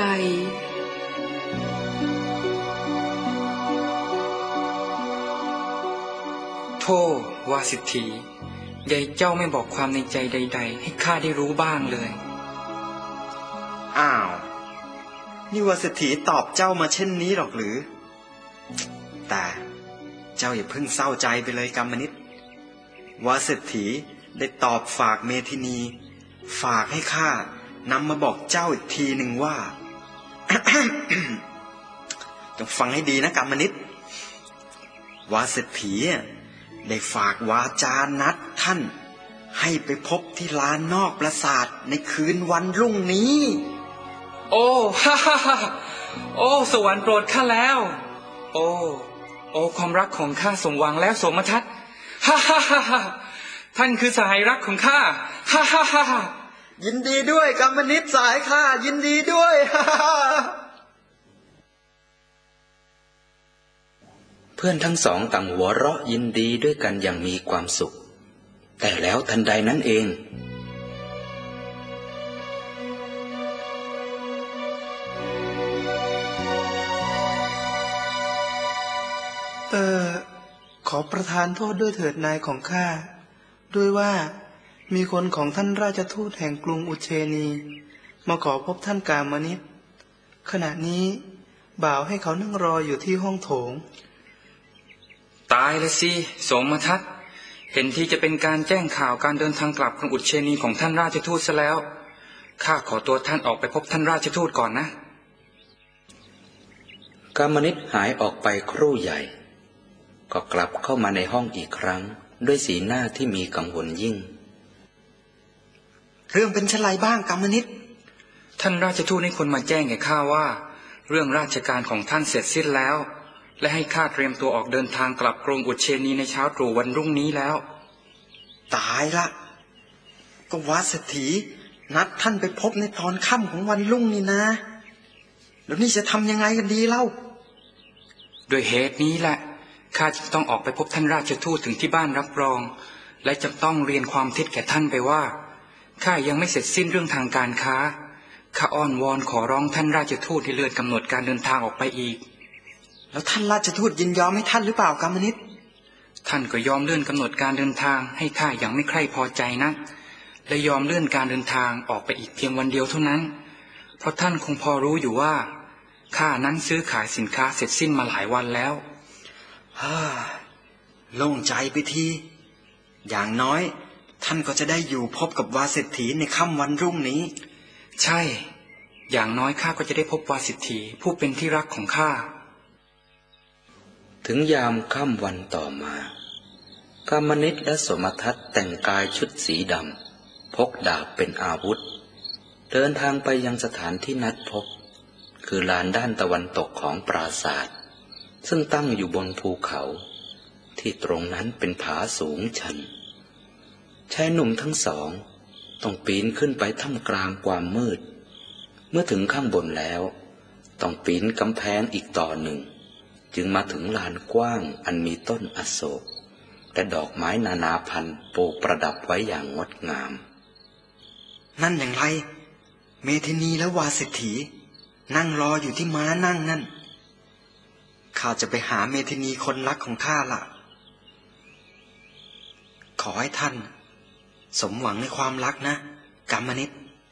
โธ่วาสิทธีใหญ่เจ้าไม่บอกความในใจใดๆให้ข้าได้รู้บ้างเลยอ้าวนี่วาสถีตอบเจ้ามาเช่นนี้หรอกหรือแต่เจ้าอย่าเพิ่งเศร้าใจไปเลยกามนิษฐ์วาสถีได้ตอบฝากเมธินีฝากให้ข้านำมาบอกเจ้าอีกทีหนึ่งว่า จงฟังให้ดีนะกามนิษฐ์วาสถีได้ฝากวาจานัดท่านให้ไปพบที่ลานนอกปราสาทในคืนวันรุ่งนี้โอ้ฮ่าฮ่าฮ่าโอ้สวรรค์โปรดข้าแล้วโอ้ความรักของข้าสมหวังแล้วสมทัศน์ฮ่าฮ่าฮ่าฮ่าท่านคือสหายรักของข้าฮ่าฮ่าฮ่าฮ่ายินดีด้วยกามนิษฐ์สหายข้ายินดีด้วยฮ่าฮ่าเพื่อนทั้งสองต่างหัวเราะยินดีด้วยกันอย่างมีความสุขแต่แล้วทันใดนั้นเองขอประทานโทษด้วยเถิดนายของข้าด้วยว่ามีคนของท่านราชทูตแห่งกรุงอุเชนีมาขอพบท่านกามนิษฐ์ขณะนี้บ่าวให้เขานั่งรออยู่ที่ห้องโถงตายเลยสิสมทัศน์เห็นที่จะเป็นการแจ้งข่าวการเดินทางกลับกรุงอุเชนีของท่านราชทูตซะแล้วข้าขอตัวท่านออกไปพบท่านราชทูตก่อนนะกามนิษฐ์หายออกไปครู่ใหญ่ก็กลับเข้ามาในห้องอีกครั้งด้วยสีหน้าที่มีกังวลยิ่งเรื่องเป็นเช่นไรบ้างกามนิษฐ์ท่านราชทูตให้คนมาแจ้งแก่ข้าว่าเรื่องราชการของท่านเสร็จสิ้นแล้วและให้ข้าเตรียมตัวออกเดินทางกลับกรุงอุเชนีในเช้าตรู่วันรุ่งนี้แล้วตายละก็วาสถีนัดท่านไปพบในตอนค่ำของวันรุ่งนี่นะแล้วนี่จะทำยังไงกันดีเล่าด้วยเหตุนี้แหละข้าจึงต้องออกไปพบท่านราชทูตถึงที่บ้านรับรองและจะต้องเรียนความเท็จแก่ท่านไปว่าข้ายังไม่เสร็จสิ้นเรื่องทางการค้าข้าอ้อนวอนขอร้องท่านราชทูตให้เลื่อนกำหนดการเดินทางออกไปอีกแล้วท่านราชทูตยินยอมให้ท่านหรือเปล่ากามนิษฐ์ท่านก็ยอมเลื่อนกำหนดการเดินทางให้ข้าอย่างไม่ใคร่พอใจนะและยอมเลื่อนการเดินทางออกไปอีกเพียงวันเดียวเท่านั้นเพราะท่านคงพอรู้อยู่ว่าข้านั้นซื้อขายสินค้าเสร็จสิ้นมาหลายวันแล้วโล่งใจไปทีอย่างน้อยท่านก็จะได้อยู่พบกับวาสิทธีในค่ำวันรุ่งนี้ใช่อย่างน้อยข้าก็จะได้พบวาสิทธีผู้เป็นที่รักของข้าถึงยามค่ำวันต่อมากามนิษฐ์และสมทัศน์แต่งกายชุดสีดำพกดาบเป็นอาวุธเดินทางไปยังสถานที่นัดพบคือลานด้านตะวันตกของปราสาทซึ่งตั้งอยู่บนภูเขาที่ตรงนั้นเป็นผาสูงชันชายหนุ่มทั้งสองต้องปีนขึ้นไปท่ามกลางความมืดเมื่อถึงข้างบนแล้วต้องปีนกำแพงอีกต่อหนึ่งจึงมาถึงลานกว้างอันมีต้นอโศกและดอกไม้นานาพันธุ์ปลูกประดับไว้อย่างงดงามนั่นอย่างไรเมธินีและวาสิทธีนั่งรออยู่ที่ม้านั่งนั่นข้าจะไปหาเมธินีคนรักของข้าล่ะขอให้ท่านสมหวังในความรักนะกามนิต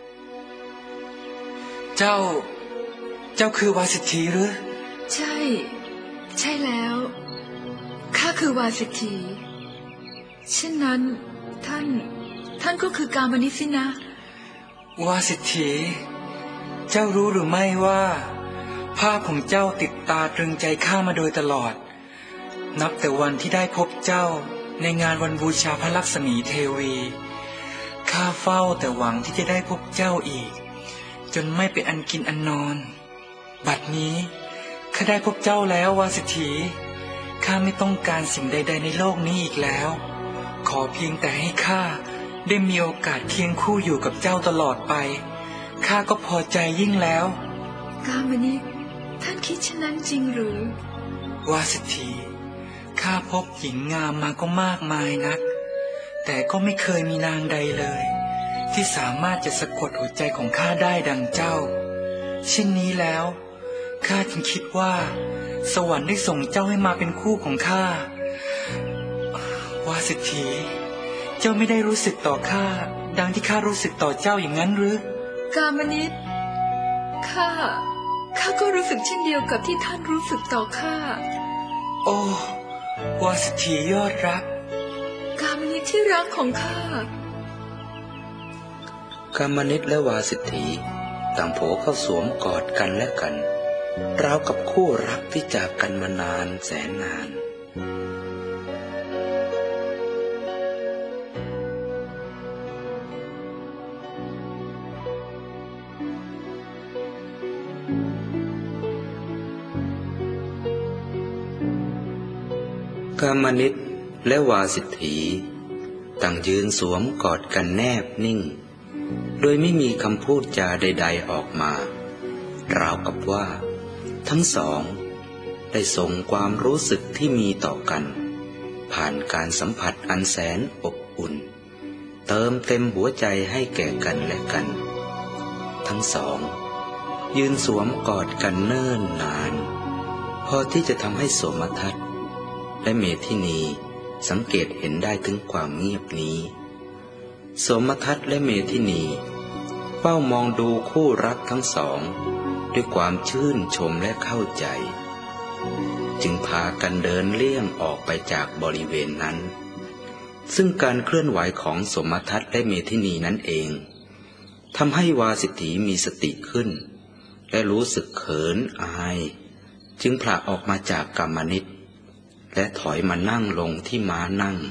เจ้าคือวาสิทธีหรือใช่แล้วข้าคือวาสิทธีเช่นนั้นท่านก็คือกามนิตสินะวาสิทธีเจ้ารู้หรือไม่ว่าภาพของเจ้าติดตาตรึงใจข้ามาโดยตลอดนับแต่วันที่ได้พบเจ้าในงานวันบูชาพระลักษมีเทวีข้าเฝ้าแต่หวังที่จะได้พบเจ้าอีกจนไม่เป็นอันกินอันนอนบัดนี้ข้าได้พบเจ้าแล้ววาสิทธีข้าไม่ต้องการสิ่งใดๆในโลกนี้อีกแล้วขอเพียงแต่ให้ข้าได้มีโอกาสเคียงคู่อยู่กับเจ้าตลอดไปข้าก็พอใจยิ่งแล้วกามนิตท่านคิดเช่นนั้นจริงหรือวาสิทธีข้าพบหญิงงามมาก็มากมายนักแต่ก็ไม่เคยมีนางใดเลยที่สามารถจะสะกดหัวใจของข้าได้ดังเจ้าเช่นนี้แล้วข้าจึงคิดว่าสวรรค์ได้ส่งเจ้าให้มาเป็นคู่ของข้าวาสิทธีเจ้าไม่ได้รู้สึกต่อข้าดังที่ข้ารู้สึกต่อเจ้าอย่างนั้นหรือกามนิตข้าก็รู้สึกเช่นเดียวกับที่ท่านรู้สึกต่อข้าโอ้วาสิทธียอดรักกามนิตที่รักของข้ากามนิตและวาสิทธีต่างโผเข้าสวมกอดกันและกันราวกับคู่รักที่จากกันมานานแสนนานกามนิตและวาสิทธีต่างยืนสวมกอดกันแนบนิ่งโดยไม่มีคำพูดจาใดๆออกมาราวกับว่าทั้งสองได้ส่งความรู้สึกที่มีต่อกันผ่านการสัมผัสอันแสนอบอุ่นเติมเต็มหัวใจให้แก่กันและกันทั้งสองยืนสวมกอดกันเนิ่นนานพอที่จะทำให้โสมทัศน์และเมธินีสังเกตเห็นได้ถึงความเงียบนี้โสมทัศน์และเมธินีเฝ้ามองดูคู่รักทั้งสองด้วยความชื่นชมและเข้าใจจึงพากันเดินเลี่ยงออกไปจากบริเวณนั้นซึ่งการเคลื่อนไหวของโสมทัศน์และเมธินีนั้นเองทำให้วาสิทธีมีสติขึ้นและรู้สึกเขินอายจึงผละออกมาจากกามนิตและถอยมานั่งลงที่ม้านั่ง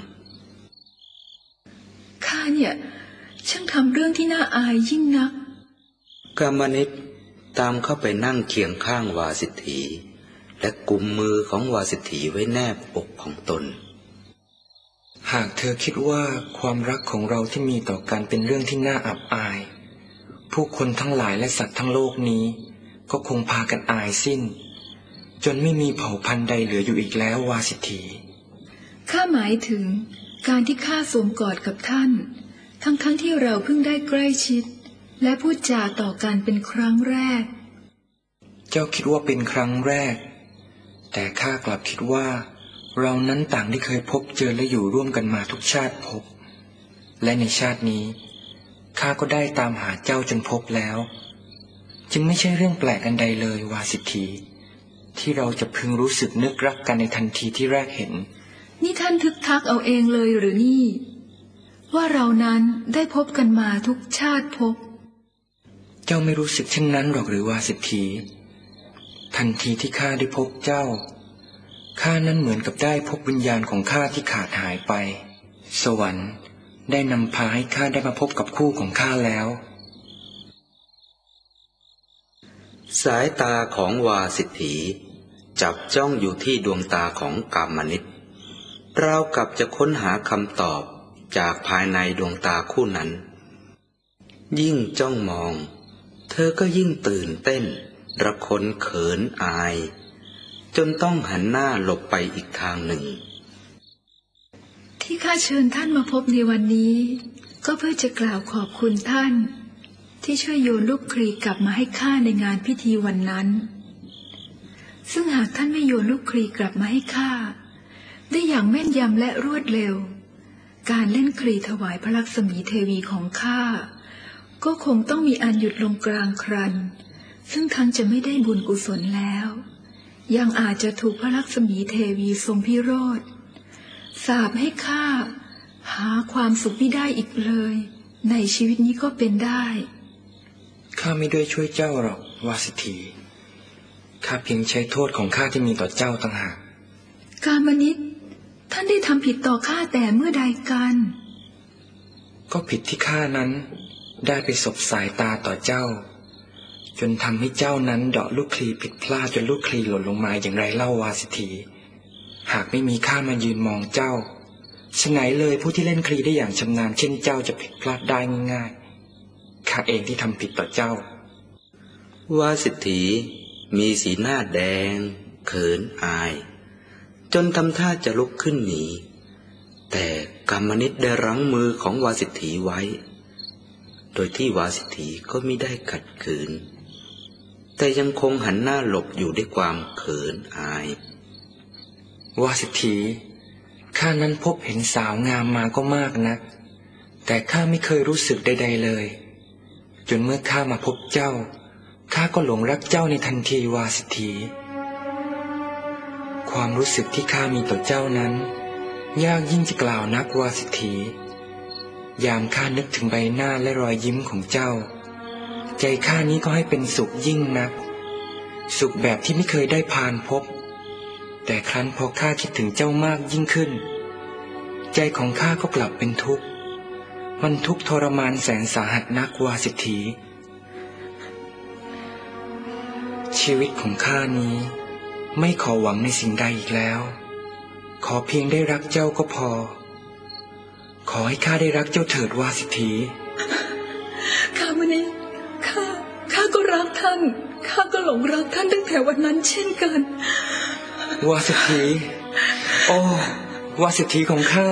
ข้าเนี่ยช่างทำเรื่องที่น่าอายยิ่งนักกามนิตตามเข้าไปนั่งเคียงข้างวาสิทธีและกุมมือของวาสิทธีไว้แนบอกของตนหากเธอคิดว่าความรักของเราที่มีต่อกันเป็นเรื่องที่น่าอับอายผู้คนทั้งหลายและสัตว์ทั้งโลกนี้ก็คงพากันอายสิ้นจนไม่มีเผ่าพันธุ์ใดเหลืออยู่อีกแล้ววาสิทธีข้าหมายถึงการที่ข้าสวมกอดกับท่านทั้งที่เราเพิ่งได้ใกล้ชิดและพูดจาต่อกันเป็นครั้งแรกเจ้าคิดว่าเป็นครั้งแรกแต่ข้ากลับคิดว่าเรานั้นต่างได้เคยพบเจอและอยู่ร่วมกันมาทุกชาติภพและในชาตินี้ข้าก็ได้ตามหาเจ้าจนพบแล้วจึงไม่ใช่เรื่องแปลกอันใดเลยวาสิทธีที่เราจะพึงรู้สึกนึกรักกันในทันทีที่แรกเห็นนี่ท่านทึกทักเอาเองเลยหรือนี่ว่าเรานั้นได้พบกันมาทุกชาติภพเจ้าไม่รู้สึกเช่นนั้นหรอกหรือวาสิทธีทันทีที่ข้าได้พบเจ้าข้านั้นเหมือนกับได้พบวิญญาณของข้าที่ขาดหายไปสวรรค์ได้นำพาให้ข้าได้มาพบกับคู่ของข้าแล้วสายตาของวาสิทธีจับจ้องอยู่ที่ดวงตาของกามนิตราวกับจะค้นหาคำตอบจากภายในดวงตาคู่นั้นยิ่งจ้องมองเธอก็ยิ่งตื่นเต้นระคนเขินอายจนต้องหันหน้าหลบไปอีกทางหนึ่งที่ข้าเชิญท่านมาพบในวันนี้ก็เพื่อจะกล่าวขอบคุณท่านที่ช่วยโยนลูกคลีกลับมาให้ข้าในงานพิธีวันนั้นซึ่งหากท่านไม่โยนลูกคลีกลับมาให้ข้าได้อย่างแม่นยำและรวดเร็วการเล่นคลีถวายพระลักษมีเทวีของข้าก็คงต้องมีอันหยุดลงกลางครันซึ่งทั้งจะไม่ได้บุญกุศลแล้วยังอาจจะถูกพระลักษมีเทวีทรงพิโรธสาปให้ข้าหาความสุขไม่ได้อีกเลยในชีวิตนี้ก็เป็นได้ข้าไม่ได้ช่วยเจ้าหรอกวาสิทธีข้าเพียงใช้โทษของข้าที่มีต่อเจ้าต่างหากกามนิตท่านได้ทำผิดต่อข้าแต่เมื่อใดกันก็ผิดที่ข้านั้นได้ไปสบสายตาต่อเจ้าจนทำให้เจ้านั้นเดาะลูกคลีผิดพลาดจนลูกคลีหล่นลงมาอย่างไรเล่าวาสิทธีหากไม่มีข้ามายืนมองเจ้าฉะไหนเลยผู้ที่เล่นคลีได้อย่างชำนาญเช่นเจ้าจะผิดพลาดได้ง่ายๆข้าเองที่ทำผิดต่อเจ้าวาสิทธีมีสีหน้าแดงเขินอายจนทำท่าจะลุกขึ้นหนีแต่กามนิตได้รั้งมือของวาสิทธีไว้โดยที่วาสิทธีก็มิได้ขัดขืนแต่ยังคงหันหน้าหลบอยู่ด้วยความเขินอายวาสิทธีข้านั้นพบเห็นสาวงามมาก็มากนักแต่ข้าไม่เคยรู้สึกใดๆเลยจนเมื่อข้ามาพบเจ้าข้าก็หลงรักเจ้าในทันทีวาสิทธีความรู้สึกที่ข้ามีต่อเจ้านั้นยากยิ่งจะกล่าวนักวาสิทธียามข้านึกถึงใบหน้าและรอยยิ้มของเจ้าใจข้านี้ก็ให้เป็นสุขยิ่งนักสุขแบบที่ไม่เคยได้ผ่านพบแต่ครั้นพอข้าคิดถึงเจ้ามากยิ่งขึ้นใจของข้าก็กลับเป็นทุกข์มันทุกข์ทรมานแสนสาหัสนักวาสิทธีชีวิตของข้านี้ไม่ขอหวังในสิ่งใดอีกแล้วขอเพียงได้รักเจ้าก็พอขอให้ข้าได้รักเจ้าเถิดวาสิทธีข้าวันนี้ข้าก็รักท่านข้าก็หลงรักท่านตั้งแต่วันนั้นเช่นกันวาสิทธีโอ้วาสิทธีของข้า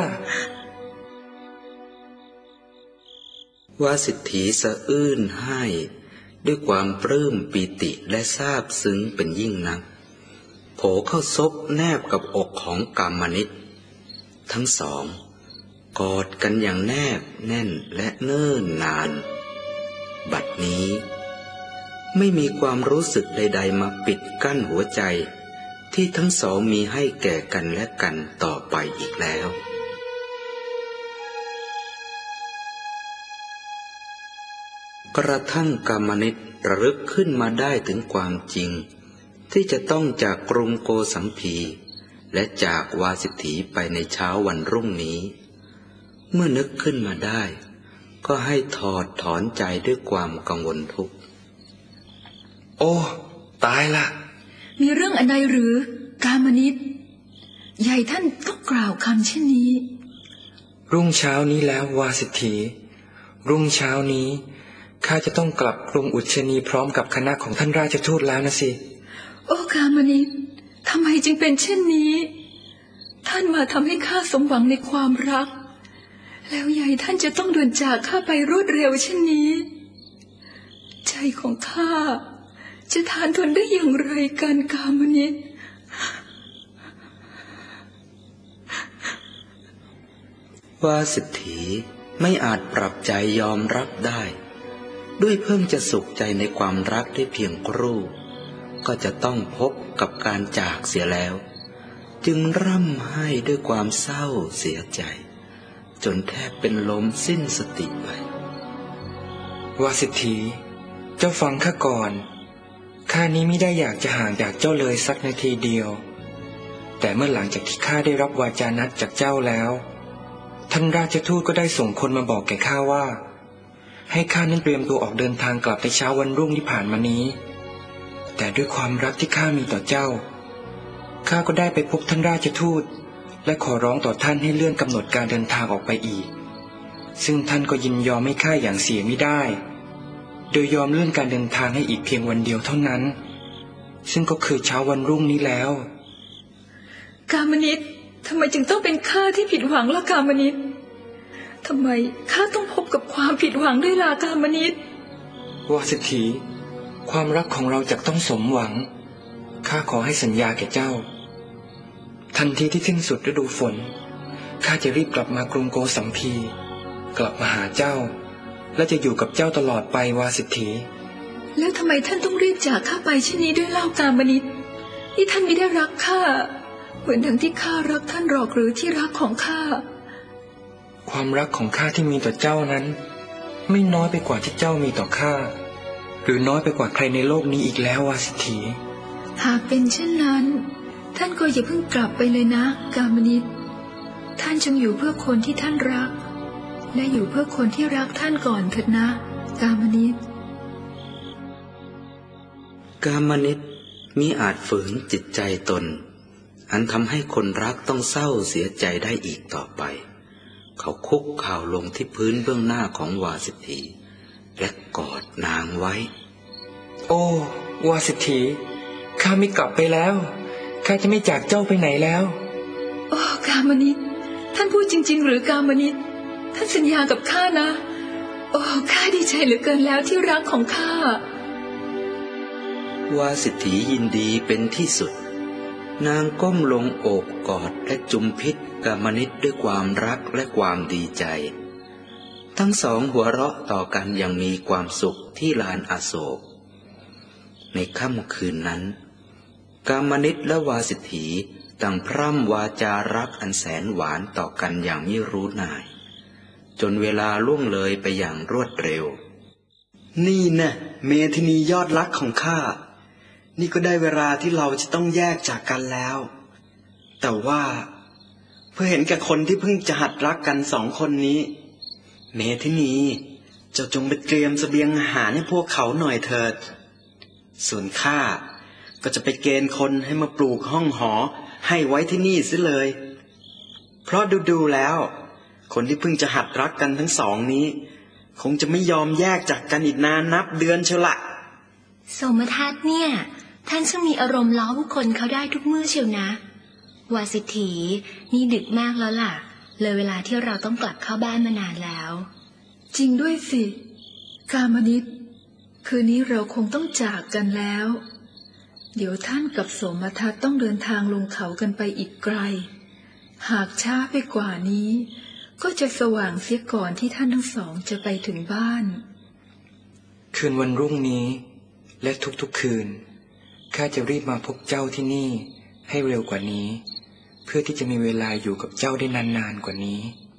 วาสิทธีสะอื้นให้ด้วยความปลื้มปีติและซาบซึ้งเป็นยิ่งนักโผเข้าซบแนบกับอกของกามนิตทั้งสองกอดกันอย่างแนบแน่นและเนิ่นนานบัดนี้ไม่มีความรู้สึกใดๆมาปิดกั้นหัวใจที่ทั้งสองมีให้แก่กันและกันต่อไปอีกแล้วกระทั่งกามนิตระลึกขึ้นมาได้ถึงความจริงที่จะต้องจากกรุงโกสัมพีและจากวาสิทธีไปในเช้าวันรุ่งนี้เมื่อนึกขึ้นมาได้ก็ให้ถอดถอนใจด้วยความกังวลทุกข์โอ้ตายละมีเรื่องอะไรหรือกามนิตใหญ่ท่านต้องกล่าวคำเช่นนี้รุ่งเช้านี้แล้ววาสิทธีรุ่งเช้านี้ข้าจะต้องกลับกรุงอุชนีพร้อมกับคณะของท่านราชทูตแล้วนะสิโอ้กามนิตทำไมจึงเป็นเช่นนี้ท่านมาทำให้ข้าสมหวังในความรักแล้วใหญ่ท่านจะต้องเดินจากข้าไปรวดเร็วเช่นนี้ใจของข้าจะทานทนได้อย่างไรกันกามนิตวาสิทธีไม่อาจปรับใจยอมรับได้ด้วยเพิ่งจะสุขใจในความรักได้เพียงครู่ก็จะต้องพบกับการจากเสียแล้วจึงร่ำไห้ด้วยความเศร้าเสียใจจนแทบเป็นลมสิ้นสติไปวาสิทธีเจ้าฟังข้าก่อนข้านี้ไม่ได้อยากจะห่างจากเจ้าเลยสักนาทีเดียวแต่เมื่อหลังจากที่ข้าได้รับวาจานัดจากเจ้าแล้วท่านราชทูตก็ได้ส่งคนมาบอกแก่ข้าว่าให้ข้านั้นเตรียมตัวออกเดินทางกลับในเช้าวันรุ่งที่ผ่านมานี้แต่ด้วยความรักที่ข้ามีต่อเจ้าข้าก็ได้ไปพบท่านราชทูตและขอร้องต่อท่านให้เลื่อนกำหนดการเดินทางออกไปอีกซึ่งท่านก็ยินยอมให้ข้าอย่างเสียไม่ได้โดยยอมเลื่อนการเดินทางให้อีกเพียงวันเดียวเท่านั้นซึ่งก็คือเช้าวันรุ่งนี้แล้วกามนิตทำไมจึงต้องเป็นข้าที่ผิดหวังล่ะกามนิตทำไมข้าต้องพบกับความผิดหวังด้วยล่ะกามนิตวาสิทธีความรักของเราจะต้องสมหวังข้าขอให้สัญญาแก่เจ้าทันทีที่สิ้นสุดฤดูฝนข้าจะรีบกลับมากรุงโกสัมพีกลับมาหาเจ้าและจะอยู่กับเจ้าตลอดไปวาสิทธีแล้วทำไมท่านต้องรีบจากข้าไปเช่นนี้ด้วยเล่ากามนิตนี่ท่านไม่ได้รักข้าเหมือนดังที่ข้ารักท่านหรอกหรือที่รักของข้าความรักของข้าที่มีต่อเจ้านั้นไม่น้อยไปกว่าที่เจ้ามีต่อข้าหรือน้อยไปกว่าใครในโลกนี้อีกแล้ววาสิทธีหากเป็นเช่นนั้นท่านก็อย่าเพิ่งกลับไปเลยนะกามนิตท่านจงอยู่เพื่อคนที่ท่านรักและอยู่เพื่อคนที่รักท่านก่อนเถิดนะกามนิตกามนิตมิอาจฝืนจิตใจตนอันทำให้คนรักต้องเศร้าเสียใจได้อีกต่อไปเขาคุกเข่าลงที่พื้นเบื้องหน้าของวาสิทธีและกอดนางไว้โอ้วาสิทธีข้าไม่กลับไปแล้วข้าจะไม่จากเจ้าไปไหนแล้วโอ้กามนิตท่านพูดจริงๆหรือกามนิตท่านสัญญากับข้านะโอ้ข้าดีใจเหลือเกินแล้วที่รักของข้าวาสิทธียินดีเป็นที่สุดนางก้มลงโอบกอดและจุมพิษกามนิตด้วยความรักและความดีใจทั้งสองหัวเราะต่อกันอย่างมีความสุขที่ลานอโศกในค่ำคืนนั้นกามนิตและวาสิทธีต่างพร่ำวาจารักอันแสนหวานต่อกันอย่างไม่รู้นายจนเวลาล่วงเลยไปอย่างรวดเร็วนี่นะเมธินียอดรักของข้านี่ก็ได้เวลาที่เราจะต้องแยกจากกันแล้วแต่ว่าเพื่อเห็นแก่คนที่เพิ่งจะหัดรักกันสองคนนี้เมธินีเจ้าจงไปเตรียมเสบียงอาหารให้พวกเขาหน่อยเถิดส่วนข้าก็จะไปเกณฑ์คนให้มาปลูกห้องหอให้ไว้ที่นี่ซิเลยเพราะดูแล้วคนที่เพิ่งจะหัดรักกันทั้งสองนี้คงจะไม่ยอมแยกจากกันอีกนานนับเดือนเชียวละโสมทัศน์เนี่ยท่านช่างมีอารมณ์ล้อผู้คนเขาได้ทุกมื้อเชียวนะวาสิทธีนี่ดึกมากแล้วล่ะเลยเวลาที่เราต้องกลับเข้าบ้านมานานแล้วจริงด้วยสิกามนิตคืนนี้เราคงต้องจากกันแล้วเดี๋ยวท่านกับโสมทัศน์ต้องเดินทางลงเขากันไปอีกไกลหากช้าไปกว่านี้ก็จะสว่างเสียก่อนที่ท่านทั้งสองจะไปถึงบ้านคืนวันรุ่งนี้และทุกๆคืนข้าจะรีบมาพบเจ้าที่นี่ให้เร็วกว่านี้เพื่อที่จะมีเวลาอยู่กับเจ้าได้นานๆกว่านี้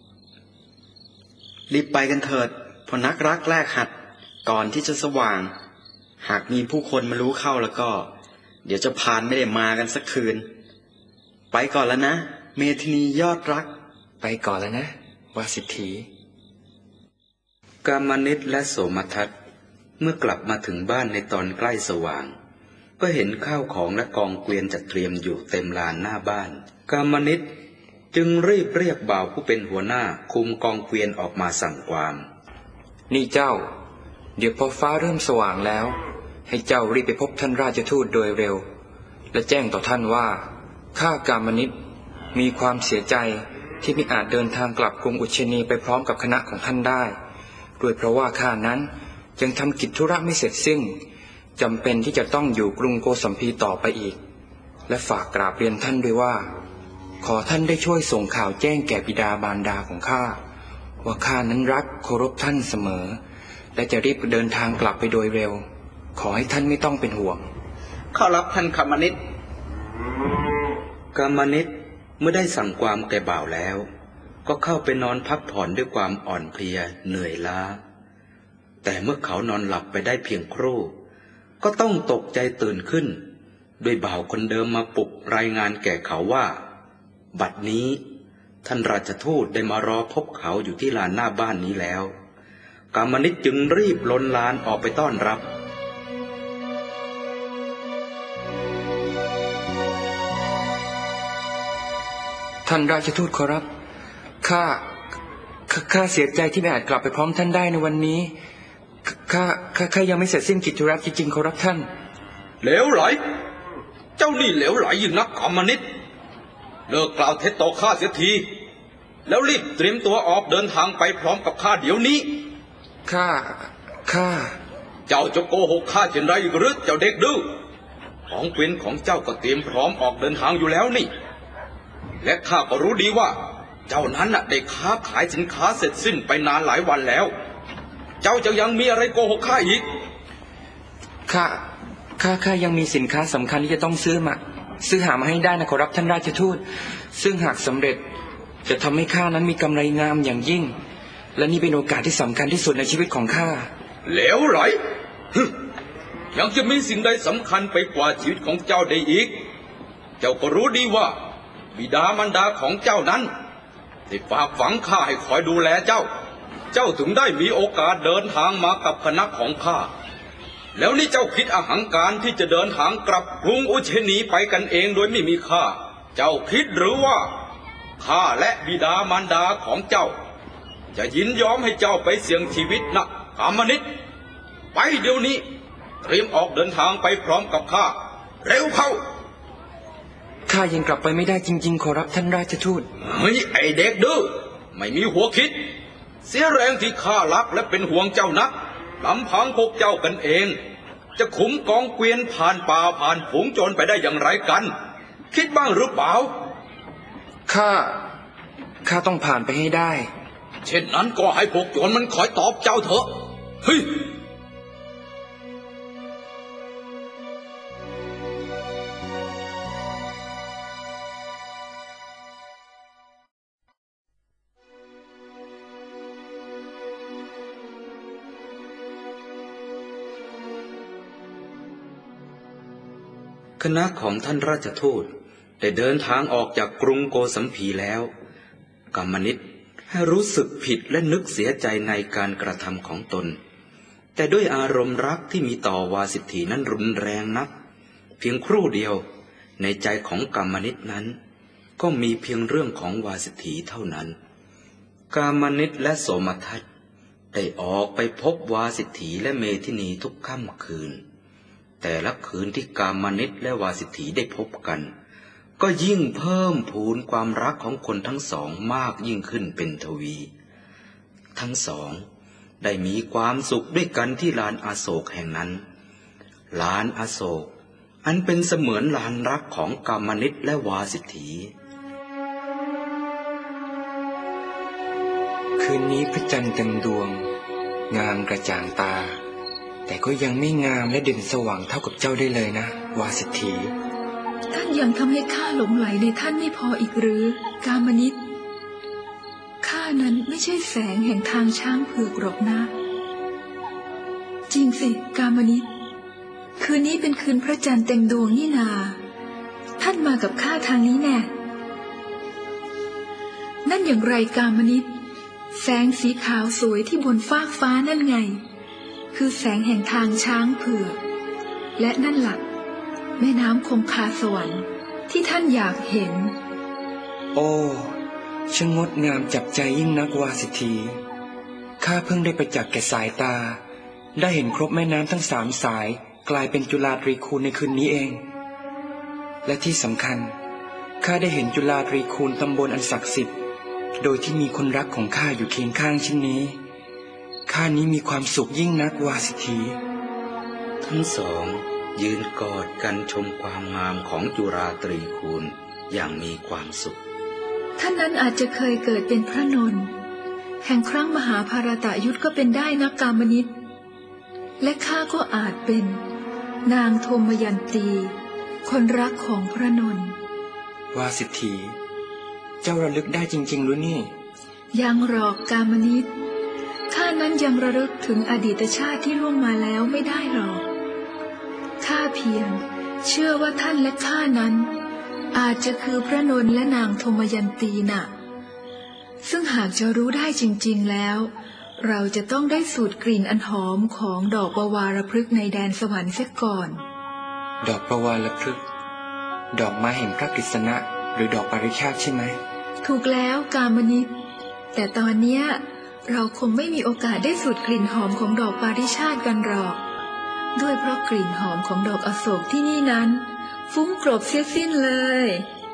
รีบไปกันเถิดพอนักรักแรกหัดก่อนที่จะสว่างหากมีผู้คนมารู้เข้าแล้วก็เดี๋ยวจะพานไม่ได้มากันสักคืนไปก่อนแล้วนะเมธินียอดรักไปก่อนแล้วนะวาสิทธีกามนิตและโสมทัศน์เมื่อกลับมาถึงบ้านในตอนใกล้สว่างก็เห็นข้าวของและกองเกวียนจัดเตรียมอยู่เต็มลานหน้าบ้านกามนิตจึงรีบเรียกบ่าวผู้เป็นหัวหน้าคุมกองเกวียนออกมาสั่งความนี่เจ้าเดี๋ยวพอฟ้าเริ่มสว่างแล้วให้เจ้ารีบไปพบท่านราชทูตโดยเร็วและแจ้งต่อท่านว่าข้ากามนิตมีความเสียใจที่ไม่อาจเดินทางกลับกรุงอุเชนีไปพร้อมกับคณะของท่านได้ด้วยเพราะว่าข้านั้นยังทำกิจธุระไม่เสร็จสิ้นจำเป็นที่จะต้องอยู่กรุงโกสัมพีต่อไปอีกและฝากกราบเรียนท่านด้วยว่าขอท่านได้ช่วยส่งข่าวแจ้งแก่บิดาบารดาของข้าว่าข้านั้นรักเคารพท่านเสมอและจะรีบเดินทางกลับไปโดยเร็วขอให้ท่านไม่ต้องเป็นห่วงขอรับท่านกามนิตกามนิตเมื่อได้สั่งความแก่บ่าวแล้วก็เข้าไปนอนพักผ่อนด้วยความอ่อนเพลียเหนื่อยล้าแต่เมื่อเขานอนหลับไปได้เพียงครู่ก็ต้องตกใจตื่นขึ้นด้วยบ่าวคนเดิมมาปลุกรายงานแก่เขาว่าบัดนี้ท่านราชทูตได้มารอพบเขาอยู่ที่ลานหน้าบ้านนี้แล้วกามนิตจึงรีบล้นลานออกไปต้อนรับท่านราชทูตขอรับข้าเสียใจที่ไม่อาจกลับไปพร้อมท่านได้ในวันนี้ข้ายังไม่เสร็จสิ้นกิจธุระจริงๆขอรับท่านเหลวไหลเจ้านี่เหลวไหลยิ่งนักกามนิตเลิกกล่าวเท็จต่อข้าเสียทีแล้วรีบเตรียมตัวออกเดินทางไปพร้อมกับข้าเดี๋ยวนี้ข้าเจ้าจะโกหกข้าเช่นไรหรือเจ้าเด็กดื้อของเกวียนของเจ้าก็เตรียมพร้อมออกเดินทางอยู่แล้วนี่และข้าก็รู้ดีว่าเจ้านั้นได้ค้าขายสินค้าเสร็จสิ้นไปนานหลายวันแล้วเจ้าจะยังมีอะไรโกหกข้าอีกข้ายังมีสินค้าสำคัญที่จะต้องซื้อหามาให้ได้นะขอรับท่านราชทูตซึ่งหากสำเร็จจะทำให้ข้านั้นมีกำไรงามอย่างยิ่งและนี่เป็นโอกาสที่สำคัญที่สุดในชีวิตของข้าเหลวไหลยังจะมีสิ่งใดสำคัญไปกว่าชีวิตของเจ้าได้อีกเจ้าก็รู้ดีว่าบิดามารดาของเจ้านั้นได้ฝากฝังข้าให้คอยดูแลเจ้าถึงได้มีโอกาสเดินทางมากับคณะของข้าแล้วนี่เจ้าคิดอหังการที่จะเดินทางกลับกรุงอุเชนีไปกันเองโดยไม่มีข้าเจ้าคิดหรือว่าข้าและบิดามารดาของเจ้าจะยินยอมให้เจ้าไปเสี่ยงชีวิตนะกามนิตไปเดี๋ยวนี้เตรียมออกเดินทางไปพร้อมกับข้าเร็วเข้าข้ายังกลับไปไม่ได้จริงๆขอรับท่านราชทูตเฮ้ยไอเด็กดื้อไม่มีหัวคิดเสียแรงที่ข้ารักและเป็นห่วงเจ้านักลำพังพวกเจ้ากันเองจะขุมกองเกวียนผ่านป่าผ่านฝูงโจรไปได้อย่างไรกันคิดบ้างหรือเปล่าข้าต้องผ่านไปให้ได้เช่นนั้นก็ให้พวกโจรมันคอยตอบเจ้าเถอะเฮ้ยคณะของท่านราชทูตได้เดินทางออกจากกรุงโกสัมพีแล้วกามนิตให้รู้สึกผิดและนึกเสียใจในการกระทำของตนแต่ด้วยอารมณ์รักที่มีต่อวาสิทธีนั้นรุนแรงนักเพียงครู่เดียวในใจของกามนิตนั้นก็มีเพียงเรื่องของวาสิทธีเท่านั้นกามนิตและโสมทัตได้ออกไปพบวาสิทธีและเมธินีทุกค่ำคืนแต่ละคืนที่กามนิตและวาสิทธีได้พบกันก็ยิ่งเพิ่มพูนความรักของคนทั้งสองมากยิ่งขึ้นเป็นทวีทั้งสองได้มีความสุขด้วยกันที่ลานอโศกแห่งนั้นลานอโศกอันเป็นเสมือนลานรักของกามนิตและวาสิทธีคืนนี้พระจันทร์เต็มดวงงามกระจ่างตาแต่ก็ยังไม่งามและเด่นสว่างเท่ากับเจ้าได้เลยนะวาสิทธีท่านยังทำให้ข้าหลงไหลในท่านไม่พออีกหรือกามนิตข้านั้นไม่ใช่แสงแห่งทางช้างเผือกหรอกนะจริงสิกามนิตคืนนี้เป็นคืนพระจันทร์เต็มดวงนี่นาท่านมากับข้าทางนี้แน่นั่นอย่างไรกามนิตแสงสีขาวสวยที่บนฟากฟ้านั่นไงคือแสงแห่งทางช้างเผือกและนั่นหลักแม่น้ำคงคาสวรรค์ที่ท่านอยากเห็นโอ้ช่างงดงามจับใจยิ่งนักวาสิทธีข้าเพิ่งได้ประจักษ์แก่สายตาได้เห็นครบแม่น้ำทั้ง3 สายกลายเป็นจุฬาตรีคูณในคืนนี้เองและที่สำคัญข้าได้เห็นจุฬาตรีคูณตำบลอันศักดิ์สิทธิ์โดยที่มีคนรักของข้าอยู่เคียงข้างเช่นนี้ข้านี้มีความสุขยิ่งนักวาสิทธีทั้งสองยืนกอดกันชมความงามของจุฬาตรีคูณอย่างมีความสุขท่านนั้นอาจจะเคยเกิดเป็นพระนนท์แห่งครั้งมหาภารตยุทธก็เป็นได้นะกามนิตและข้าก็อาจเป็นนางโทมยันตีคนรักของพระนนท์วาสิทธีเจ้าระลึกได้จริงๆหรือนี่ยังหรอกกามนิตข้านั้นยังระลึกถึงอดีตชาติที่ล่วงมาแล้วไม่ได้หรอกข้าเพียงเชื่อว่าท่านและข้านั้นอาจจะคือพระนนท์และนางโทมยันตีน่ะซึ่งหากจะรู้ได้จริงๆแล้วเราจะต้องได้สูดกลิ่นอันหอมของดอกประวารพฤกษ์ในแดนสวรรค์เสียก่อนดอกประวารพฤกษ์ดอกไม้แห่งพระกฤษณะหรือดอกปาริชาติใช่ไหมถูกแล้วกามนิตแต่ตอนเนี้ยเราคงไม่มีโอกาสได้สูดกลิ่นหอมของดอกปาริชาติกันหรอกด้วยเพราะกลิ่นหอมของดอกอโศกที่นี่นั้นฟุ้งกรบเสียสิ้นเลย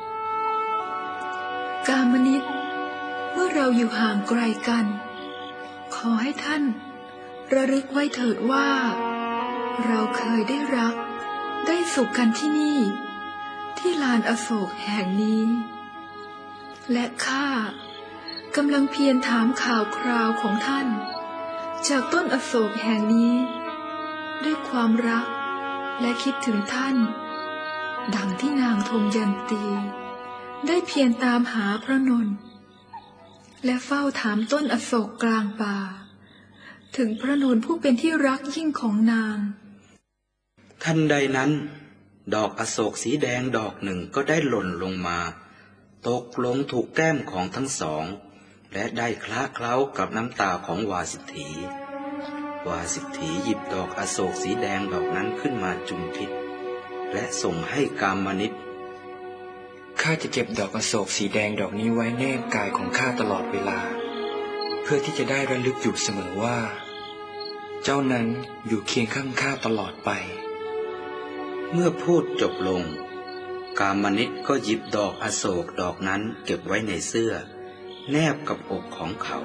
กามนิตเมื่อเราอยู่ห่างไกลกันขอให้ท่านระลึกไว้เถิดว่าเราเคยได้รักได้สุขกันที่นี่ ที่ลานอโศกแห่งนี้ และข้ากำลังเพียรถามข่าวคราวของท่านจากต้นอโศกแห่งนี้ด้วยความรักและคิดถึงท่านดังที่นางธมยันตีได้เพียรตามหาพระนนท์และเฝ้าถามต้นอโศกกลางป่าถึงพระนนท์ผู้เป็นที่รักยิ่งของนางทันใดนั้นดอกอโศกสีแดงดอกหนึ่งก็ได้หล่นลงมาตกลงถูกแก้มของทั้งสองและได้คล้าเคล้ากับน้ำตาของวาสิทธีวาสิทธีหยิบดอกอโศกสีแดงดอกนั้นขึ้นมาจุมพิษและส่งให้กามนิตข้าจะเก็บดอกอโศกสีแดงดอกนี้ไว้แนบกายของข้าตลอดเวลาเพื่อที่จะได้ระลึกอยู่เสมอว่าเจ้านั้นอยู่เคียงข้างข้าตลอดไปเมื่อพูดจบลงกามนิตก็หยิบดอกอโศกดอกนั้นเก็บไว้ในเสื้อแนบกับอกของเขา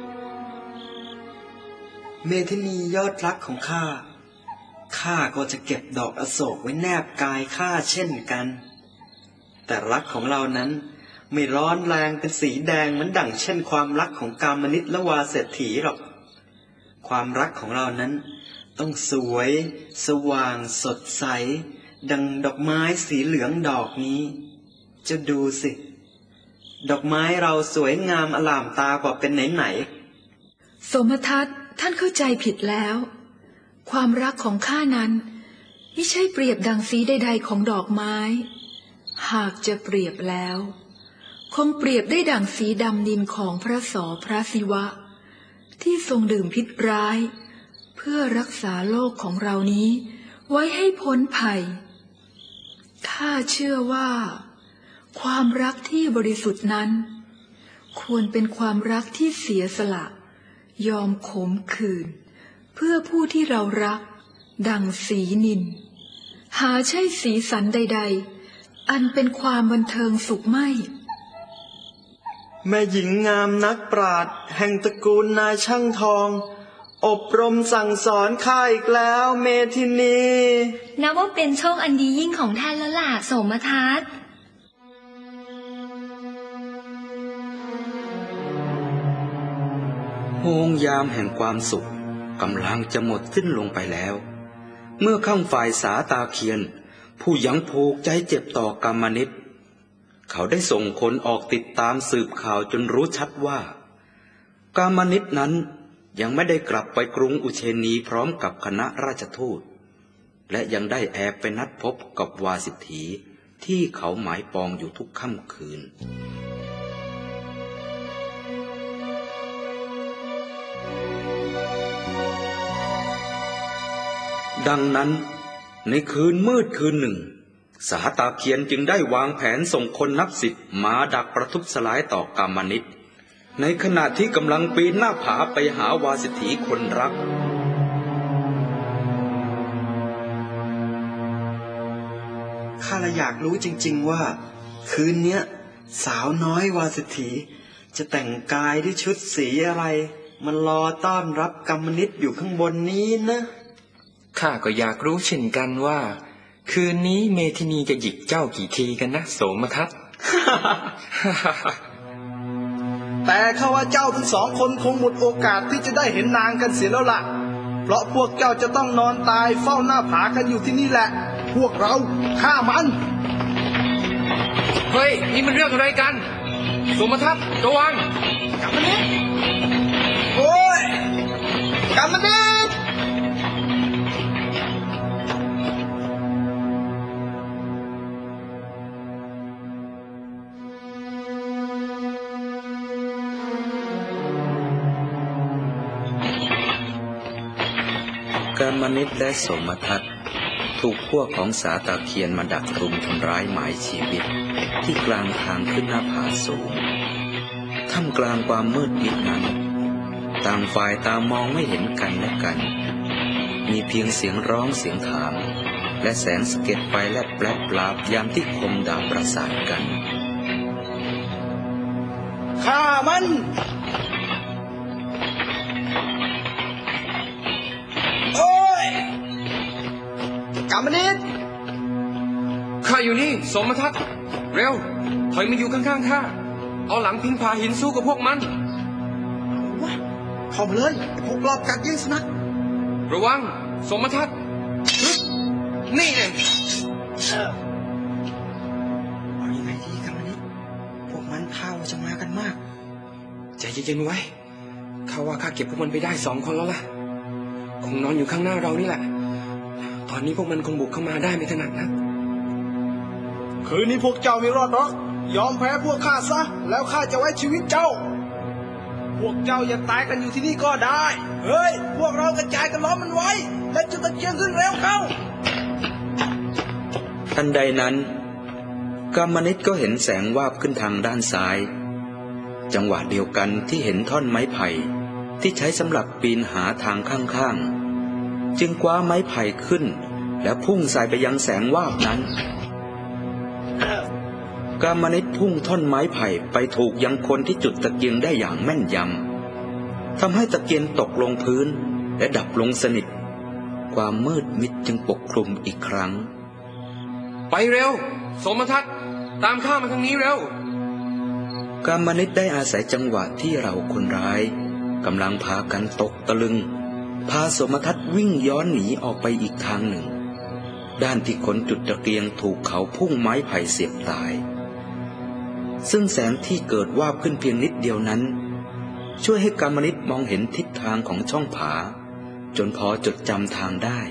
เมธินียอดรักของข้าก็จะเก็บดอกอโศกไว้แนบกายข้าเช่นกันแต่รักของเรานั้นไม่ร้อนแรงเป็นสีแดงเหมือนดั่งเช่นความรักของกามนิตและวาเศรษฐีหรอกความรักของเรานั้นต้องสวยสว่างสดใสดังดอกไม้สีเหลืองดอกนี้จะดูสิดอกไม้เราสวยงามอลามตากว่าเป็นไหนสมทัศน์ท่านเข้าใจผิดแล้วความรักของข้านั้นไม่ใช่เปรียบดังสีใดๆของดอกไม้หากจะเปรียบแล้วคงเปรียบได้ดังสีดำดินของพระสอพระศิวะที่ทรงดื่มพิษร้ายเพื่อรักษาโลกของเรานี้ไว้ให้พ้นภัยข้าเชื่อว่าความรักที่บริสุทธิ์นั้นควรเป็นความรักที่เสียสละยอมขมขื่นเพื่อผู้ที่เรารักดังสีนินหาใช่สีสันใดๆอันเป็นความบันเทิงสุขไม่แม่หญิงงามนักปราชญ์แห่งตระกูลนายช่างทองอบรมสั่งสอนข้าอีกแล้วเมธินีนับว่าเป็นโชคอันดียิ่งของท่านแล้วล่ะโสมทัศน์โฮงยามแห่งความสุขกำลังจะหมดสิ้นลงไปแล้วเมื่อข้างฝ่ายสาตาเคียนผู้ยังผูกใจเจ็บต่อกามนิตเขาได้ส่งคนออกติดตามสืบข่าวจนรู้ชัดว่ากามนิตนั้นยังไม่ได้กลับไปกรุงอุเชนีพร้อมกับคณะราชทูตและยังได้แอบไปนัดพบกับวาสิทธีที่เขาหมายปองอยู่ทุกค่ำคืนดังนั้นในคืนมืดคืนหนึ่งสาตาเคียนจึงได้วางแผนส่งคนนับสิบมาดักประทุษร้ายต่อกามนิตในขณะที่กำลังปีนหน้าผาไปหาวาสิทธีคนรักข้าละอยากรู้จริงๆว่าคืนเนี้ยสาวน้อยวาสิทธีจะแต่งกายด้วยชุดสีอะไรมันรอต้อนรับกามนิตอยู่ข้างบนนี้นะข้าก็อยากรู้เช่นกันว่าคืนนี้เมธินีจะหยิกเจ้ากี่ทีกันนะโสมทัศน์แต่ข้าว่าเจ้าทั้งสองคนคงหมดโอกาสที่จะได้เห็นนางกันเสียแล้วล่ะเพราะพวกเจ้าจะต้องนอนตายเฝ้าหน้าผากันอยู่ที่นี่แหละพวกเราฆ่ามันเฮ้ยนี่มันเรื่องอะไรกันโสมทัศน์ระวังกามนิตโอ้ยกามนิตกามนิตและโสมทัศน์ถูกพวกของสาตาเคียนมาดักรุมทำร้ายหมายชีวิตที่กลางทางขึ้นหน้าผาสูงท่ามกลางความมืดมิดนั้นต่างฝ่ายต่างมองไม่เห็นกันและกันมีเพียงเสียงร้องเสียงถามและแสงสะเก็ดไฟแลบแปลบปราบยามที่คมดาบประสานกันฆ่ามันามนิตข้าอยู่นี่สมทัศน์เร็วถอยมาอยู่ข้างๆข้าเอาหลังพิงพาหินสู้กับพวกมันวะเข้ามาเลยพวกรอบกัดยิงสุนัขระวังสมทัศน์นี่เองเอายังไงดีกันวันนี้พวกมันข้าวจะมากันมากใจเย็นๆไว้ข้าว่าข้าเก็บพวกมันไปได้2 คนแล้วล่ะคงนอนอยู่ข้างหน้าเรานี่แหละตอนนี้พวกมันคงบุกเข้ามาได้ไม่ถนัดนะคืนนี้พวกเจ้าไม่รอดหรอกยอมแพ้พวกข้าซะแล้วข้าจะไว้ชีวิตเจ้าพวกเจ้าอย่าตายกันอยู่ที่นี่ก็ได้เฮ้ยพวกเรากระจายกันล้อมมันไว้และจุดตะเกียงขึ้นเร็วเข้าทันใดนั้นกามนิตก็เห็นแสงวาบขึ้นทางด้านซ้ายจังหวะเดียวกันที่เห็นท่อนไม้ไผ่ที่ใช้สำหรับปีนหาทางข้างๆจึงคว้าไม้ไผ่ขึ้นแล้วพุ่งใส่ไปยังแสงวาบนั้นกามนิตพุ่งท่อนไม้ไผ่ไปถูกยังคนที่จุดตะเกียงได้อย่างแม่นยำทำให้ตะเกียงตกลงพื้นและดับลงสนิทความมืดมิดจึงปกคลุมอีกครั้งไปเร็วสมทัศน์ตามข้ามาทางนี้เร็วกามนิตได้อาศัยจังหวะที่เราคนร้ายกำลังพากันตกตะลึงพาสมทัศน์วิ่งย้อนหนีออกไปอีกทางหนึ่งด้านที่คนจุดตะเกียงถูกเขาพุ่งไม้ไผ่เสียบตายซึ่งแสงที่เกิดวาบขึ้นเพียงนิดเดียวนั้นช่วยให้กามนิตมองเห็นทิศทางของช่องผาจนพอจดจำทางได้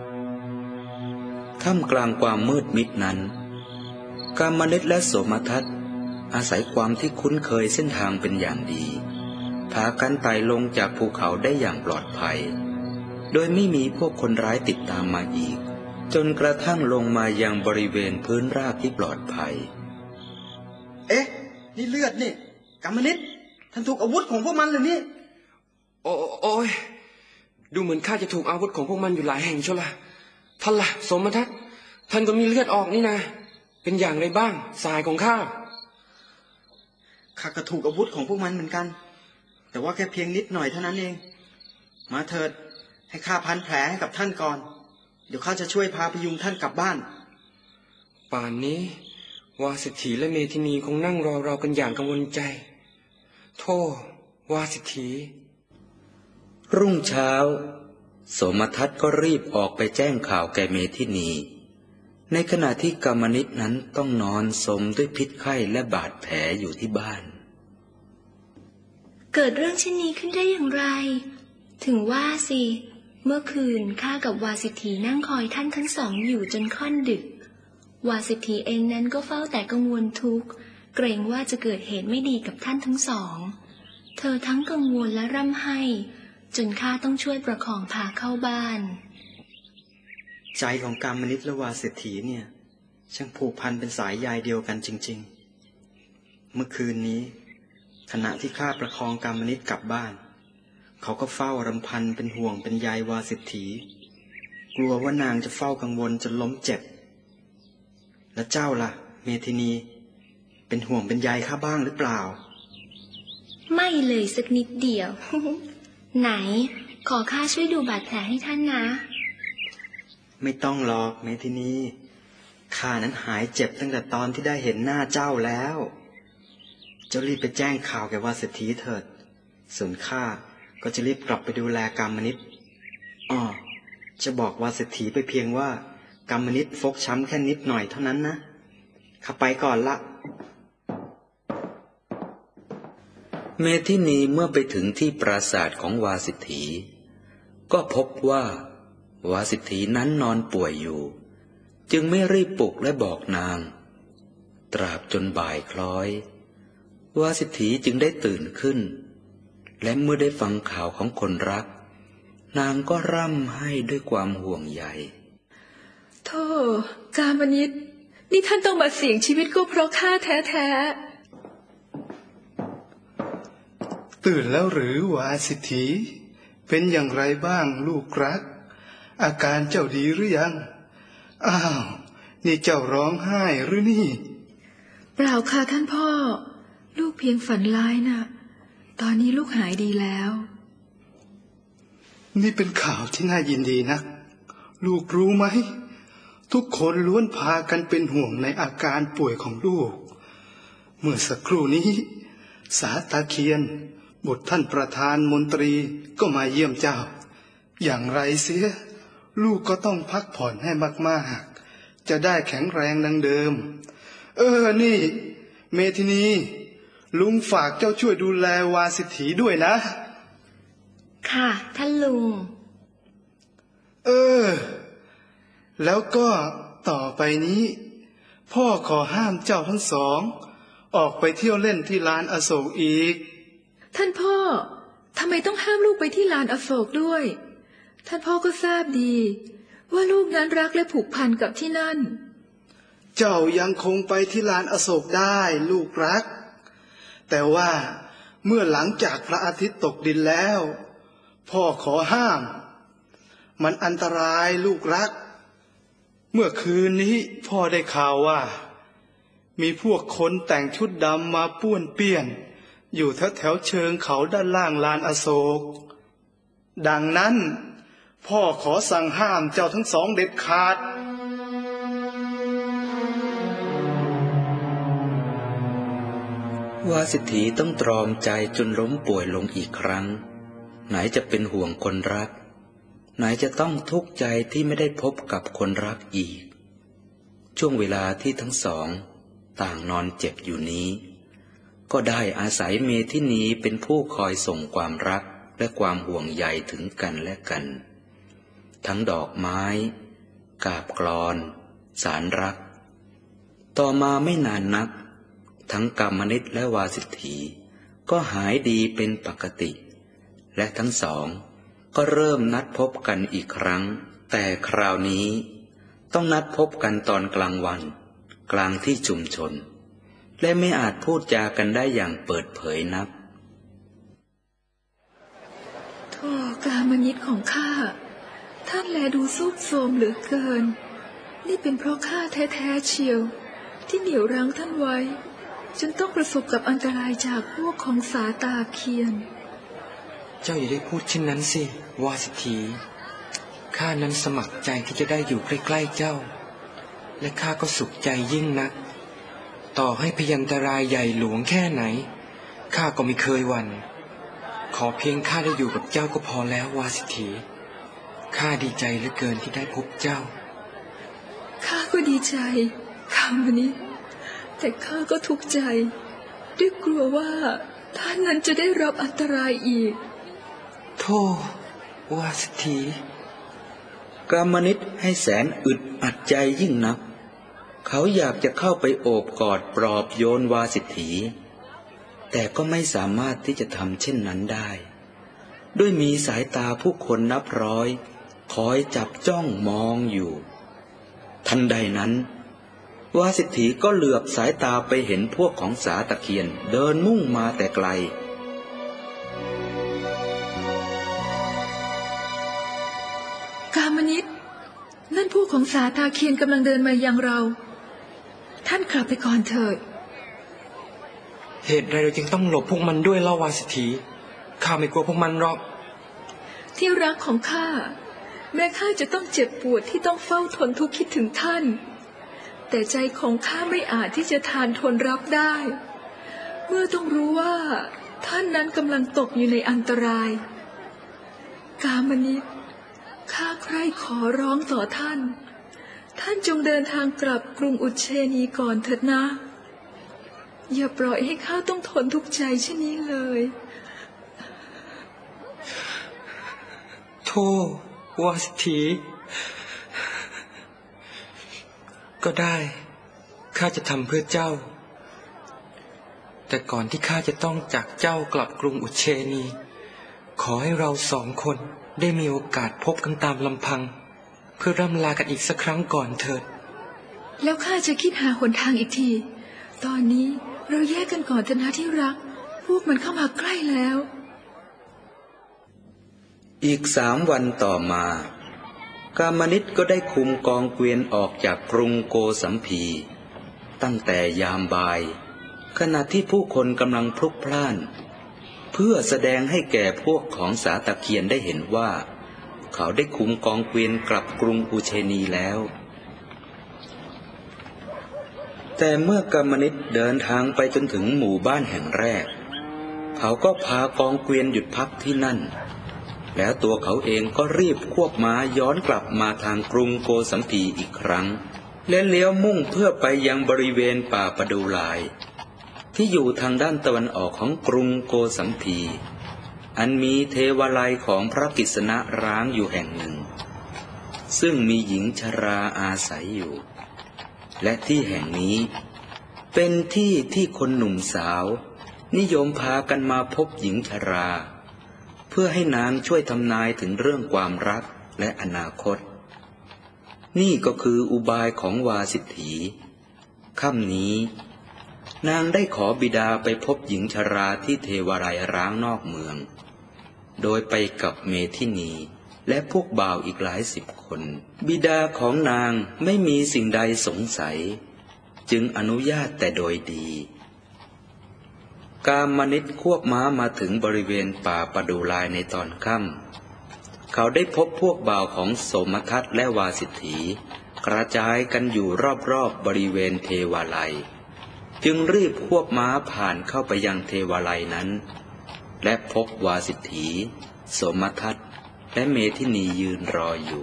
ท่ามกลางความมืดมิดนั้นกามนิตและโสมทัศน์อาศัยความที่คุ้นเคยเส้นทางเป็นอย่างดีพากันไต่ลงจากภูเขาได้อย่างปลอดภัยโดยไม่มีพวกคนร้ายติดตามมาอีกจนกระทั่งลงมายังบริเวณพื้นราบที่ปลอดภัยเอ๊ะนี่เลือดนี่กามนิตท่านถูกอาวุธของพวกมันหรือนี่โอ้ยดูเหมือนข้าจะถูกอาวุธของพวกมันอยู่หลายแห่งเชียวล่ะท่านล่ะสมทัศน์ท่านก็มีเลือดออกนี่นะเป็นอย่างไรบ้างสายของข้าก็ถูกอาวุธของพวกมันเหมือนกันแต่ว่าแค่เพียงนิดหน่อยเท่านั้นเองมาเถิดให้ข้าพันแผลให้กับท่านก่อนเดี๋ยวข้าจะช่วยพาพยุงท่านกลับบ้านป่านนี้วาสิทธีและเมธินีคงนั่งรอเรากันอย่างกังวลใจโธ่วาสิทธีรุ่งเช้าโสมทัศน์ก็รีบออกไปแจ้งข่าวแก่เมธินีในขณะที่กามนิตนั้นต้องนอนสมด้วยพิษไข้และบาดแผลอยู่ที่บ้านเกิดเรื่องเช่นนี้ขึ้นได้อย่างไรถึงว่าสิเมื่อคืนข้ากับวาสิทธีนั่งคอยท่านทั้งสองอยู่จนค่อนดึกวาสิทธีเองนั้นก็เฝ้าแต่กังวลทุกข์เกรงว่าจะเกิดเหตุไม่ดีกับท่านทั้งสองเธอทั้งกังวลและร่ำไห้จนข้าต้องช่วยประคองพาเข้าบ้านใจของกามนิตและวาสิทธีเนี่ยช่างผูกพันเป็นสายใยเดียวกันจริงๆเมื่อคืนนี้ขณะที่ข้าประคองกามนิตกลับบ้านเขาก็เฝ้ารำพันเป็นห่วงเป็นใยวาสิทธีกลัวว่านางจะเฝ้ากังวลจนล้มเจ็บและเจ้าล่ะเมธินีเป็นห่วงเป็นใยข้าบ้างหรือเปล่าไม่เลยสักนิดเดียว ไหนขอข้าช่วยดูบาดแผลให้ท่านนะไม่ต้องหรอกเมธินีข้านั้นหายเจ็บตั้งแต่ตอนที่ได้เห็นหน้าเจ้าแล้วเจ้ารีบไปแจ้งข่าวแก่วาสิทธีเถิดส่วนข้าก็จะรีบกลับไปดูแลกามนิตจะบอกวาสิทธีไปเพียงว่ากามนิตฟกช้ำแค่นิดหน่อยเท่านั้นนะข้าไปก่อนละเมธินีเมื่อไปถึงที่ปราสาทของวาสิทธีก็พบว่าวาสิทธีนั้นนอนป่วยอยู่จึงไม่รีบปลุกและบอกนางตราบจนบ่ายคล้อยวาสิทธีจึงได้ตื่นขึ้นและเมื่อได้ฟังข่าวของคนรักนางก็ร่ำไห้ด้วยความห่วงใยโธ่กามนิตนี่ท่านต้องมาเสี่ยงชีวิตก็เพราะข้าแท้ๆตื่นแล้วหรือวาสิทธีเป็นอย่างไรบ้างลูกรักอาการเจ้าดีหรือยังอ้าวนี่เจ้าร้องไห้หรือนี่เปล่าค่ะท่านพ่อลูกเพียงฝันร้ายนะตอนนี้ลูกหายดีแล้วนี่เป็นข่าวที่น่ายินดีนักลูกรู้ไหมทุกคนล้วนพากันเป็นห่วงในอาการป่วยของลูกเมื่อสักครู่นี้สาตาเคียนบุตรท่านประธานมนตรีก็มาเยี่ยมเจ้าอย่างไรเสียลูกก็ต้องพักผ่อนให้มากๆจะได้แข็งแรงดังเดิมนี่เมธินีลุงฝากเจ้าช่วยดูแลวาสิทธีด้วยนะค่ะท่านลุงแล้วก็ต่อไปนี้พ่อขอห้ามเจ้าทั้งสองออกไปเที่ยวเล่นที่ลานอโศกอีกท่านพ่อทำไมต้องห้ามลูกไปที่ลานอโศกด้วยท่านพ่อก็ทราบดีว่าลูกนั้นรักและผูกพันกับที่นั่นเจ้ายังคงไปที่ลานอโศกได้ลูกรักแต่ว่าเมื่อหลังจากพระอาทิตย์ตกดินแล้วพ่อขอห้ามมันอันตรายลูกรักเมื่อคืนนี้พ่อได้ข่าวว่ามีพวกคนแต่งชุดดำมาป้วนเปี้ยนอยู่แถวเชิงเขาด้านล่างลานอโศกดังนั้นพ่อขอสั่งห้ามเจ้าทั้งสองเด็ดขาดวาสิทธีต้องตรอมใจจนล้มป่วยลงอีกครั้งไหนจะเป็นห่วงคนรักไหนจะต้องทุกข์ใจที่ไม่ได้พบกับคนรักอีกช่วงเวลาที่ทั้งสองต่างนอนเจ็บอยู่นี้ก็ได้อาศัยเมธินีเป็นผู้คอยส่งความรักและความห่วงใยถึงกันและกันทั้งดอกไม้กาบกลอนสารรักต่อมาไม่นานนักทั้งกามนิตและวาสิทธีก็หายดีเป็นปกติและทั้งสองก็เริ่มนัดพบกันอีกครั้งแต่คราวนี้ต้องนัดพบกันตอนกลางวันกลางที่ชุมชนและไม่อาจพูดจากันได้อย่างเปิดเผยนักโธ่กามนิตของข้าท่านแลดูซุบโทรมเหลือเกินนี่เป็นเพราะข้าแท้ๆเชียวที่เหนี่ยวรั้งท่านไว้จนต้องประสบกับอันตรายจากพวกของสาตาเคียนเจ้าอย่าได้พูดเช่นนั้นสิวาสิทธีข้านั้นสมัครใจที่จะได้อยู่ใกล้ๆเจ้าและข้าก็สุขใจยิ่งนักต่อให้พยันตรายใหญ่หลวงแค่ไหนข้าก็ไม่เคยหวั่นขอเพียงข้าได้อยู่กับเจ้าก็พอแล้ววาสิทธีข้าดีใจเหลือเกินที่ได้พบเจ้าข้าก็ดีใจคำนี้แต่ข้าก็ทุกข์ใจด้วยกลัวว่าท่านนั้นจะได้รับอันตรายอีกโธ่วาสิทธีกามนิตให้แสนอึดอัดใจยิ่งนักเขาอยากจะเข้าไปโอบกอดปลอบโยนวาสิทธีแต่ก็ไม่สามารถที่จะทำเช่นนั้นได้ด้วยมีสายตาผู้คนนับร้อยคอยจับจ้องมองอยู่ทันใดนั้นวาสิทธีก็เหลือบสายตาไปเห็นพวกของสาตะเคียนเดินมุ่งมาแต่ไกลกามนิตนั่นพวกของสาตาเคียนกำลังเดินมายังเราท่านกลับไปก่อนเถิดเหตุใดเราจึงต้องหลบพวกมันด้วยเล่าวาสิทธีข้าไม่กลัวพวกมันหรอกที่รักของข้าแม้ข้าจะต้องเจ็บปวดที่ต้องเฝ้าทนทุกข์คิดถึงท่านแต่ใจของข้าไม่อาจที่จะทานทนรับได้เมื่อต้องรู้ว่าท่านนั้นกำลังตกอยู่ในอันตรายกามนิตข้าใคร่ขอร้องต่อท่านจงเดินทางกลับกรุงอุเชนีก่อนเถิดนะอย่าปล่อยให้ข้าต้องทนทุกข์ใจเช่นนี้เลยโธ่วาสิทธีก็ได้ข้าจะทำเพื่อเจ้าแต่ก่อนที่ข้าจะต้องจากเจ้ากลับกรุงอุเชนีขอให้เราสองคนได้มีโอกาสพบกันตามลำพังเพื่อร่ำลากันอีกสักครั้งก่อนเถิดแล้วข้าจะคิดหาหนทางอีกทีตอนนี้เราแยกกันก่อนเถอะนะที่รักพวกมันเข้ามาใกล้แล้วอีก3 วันต่อมากามนิตก็ได้คุมกองเกวียนออกจากกรุงโกสัมพีตั้งแต่ยามบ่ายขณะที่ผู้คนกำลังพลุกพล่านเพื่อแสดงให้แก่พวกของสาตะเคียนได้เห็นว่าเขาได้คุมกองเกวียนกลับกรุงอุเชนีแล้วแต่เมื่อกามนิตเดินทางไปจนถึงหมู่บ้านแห่งแรกเขาก็พากองเกวียนหยุดพักที่นั่นแล้วตัวเขาเองก็รีบควบม้าย้อนกลับมาทางกรุงโกสัมพีอีกครั้งและเลี้ยวมุ่งเพื่อไปยังบริเวณป่าประดูลายที่อยู่ทางด้านตะวันออกของกรุงโกสัมพีอันมีเทวาลัยของพระกฤษณะร้างอยู่แห่งหนึ่งซึ่งมีหญิงชราอาศัยอยู่และที่แห่งนี้เป็นที่ที่คนหนุ่มสาวนิยมพากันมาพบหญิงชราเพื่อให้นางช่วยทำนายถึงเรื่องความรักและอนาคตนี่ก็คืออุบายของวาสิทธีค่ำนี้นางได้ขอบิดาไปพบหญิงชราที่เทวาลัยร้างนอกเมืองโดยไปกับเมธินีและพวกบ่าวอีกหลายสิบคนบิดาของนางไม่มีสิ่งใดสงสัยจึงอนุญาตแต่โดยดีกามนิตควบม้ามาถึงบริเวณป่าประดูลายในตอนค่ำเขาได้พบพวกบ่าวของโสมทัตและวาสิทธีกระจายกันอยู่รอบๆบริเวณเทวาลัยจึงรีบควบม้าผ่านเข้าไปยังเทวาลัยนั้นและพบวาสิทธีโสมทัตและเมธินียืนรออยู่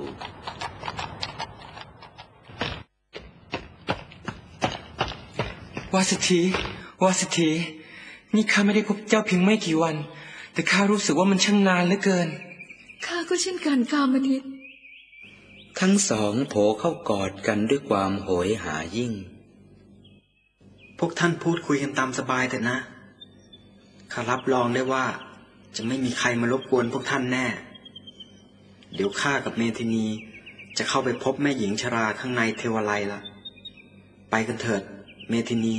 วาสิทธีวาสิทธีนี่ข้าไม่ได้พบเจ้าเพียงไม่กี่วันแต่ข้ารู้สึกว่ามันช่างนานเหลือเกินข้าก็เช่นกันกามนิตทั้งสองโผเข้ากอดกันด้วยความโหยหายิ่งพวกท่านพูดคุยกันตามสบายเถอะนะข้ารับรองได้ว่าจะไม่มีใครมารบกวนพวกท่านแน่เดี๋ยวข้ากับเมธินีจะเข้าไปพบแม่หญิงชราข้างในเทวาลัยละไปกันเถิดเมธินี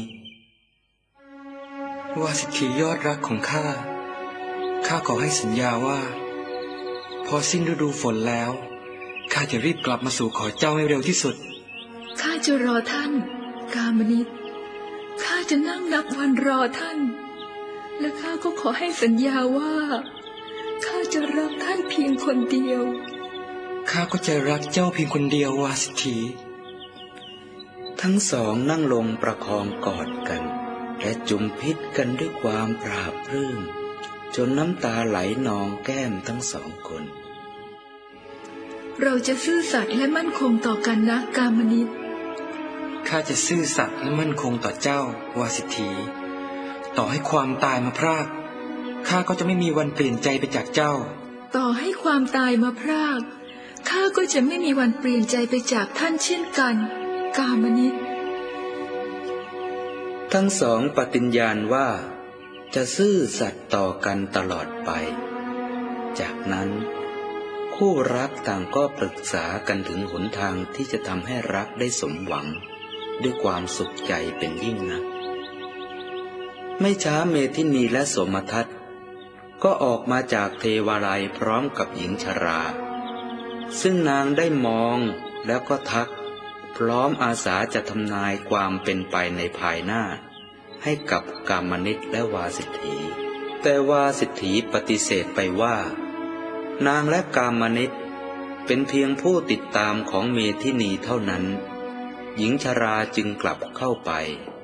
วาสิทธียอดรักของข้าขอให้สัญญาว่าพอสิ้นฤดูฝนแล้วข้าจะรีบกลับมาสู่ขอเจ้าให้เร็วที่สุดข้าจะรอท่านกามนิตข้าจะนั่งนับวันรอท่านและข้าก็ขอให้สัญญาว่าข้าจะรักท่านเพียงคนเดียวข้าก็จะรักเจ้าเพียงคนเดียววาสิทธีทั้งสองนั่งลงประคองกอดกันและจุมพิษกันด้วยความปราบปลื้มจนน้ำตาไหลนองแก้มทั้งสองคนเราจะซื่อสัตย์และมั่นคงต่อกันนะกามนิตข้าจะซื่อสัตย์และมั่นคงต่อเจ้าวาสิทธีต่อให้ความตายมาพรากข้าก็จะไม่มีวันเปลี่ยนใจไปจากเจ้าต่อให้ความตายมาพรากข้าก็จะไม่มีวันเปลี่ยนใจไปจากท่านเช่นกันกามนิตทั้งสองปฏิญญาณว่าจะซื่อสัตย์ต่อกันตลอดไปจากนั้นคู่รักต่างก็ปรึกษากันถึงหนทางที่จะทำให้รักได้สมหวังด้วยความสุขใจเป็นยิ่งนักไม่ช้าเมธินีและโสมทัตก็ออกมาจากเทวาลัยพร้อมกับหญิงชราซึ่งนางได้มองแล้วก็ทักพร้อมอาสาจะทำนายความเป็นไปในภายหน้าให้กับกามนิตและวาสิทธีแต่วาสิทธีปฏิเสธไปว่านางและกามนิตเป็นเพียงผู้ติดตามของเมธินีเท่านั้นหญิงชราจึงกลับเข้าไป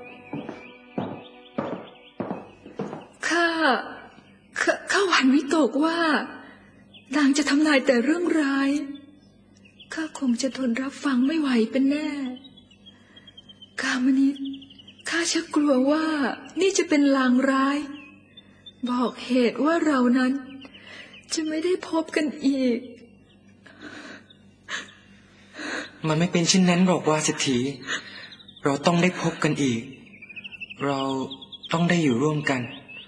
ข้าหวั่นวิตกว่านางจะทำนายแต่เรื่องร้ายข้าคงจะทนรับฟังไม่ไหวเป็นแน่กามนิตข้าชักกลัวว่านี่จะเป็นลางร้ายบอกเหตุว่าเรานั้นจะไม่ได้พบกันอีกมันไม่เป็นเช่นนั้นหรอกวาสิทธีเราต้องได้พบกันอีกเราต้องได้อยู่ร่วมกัน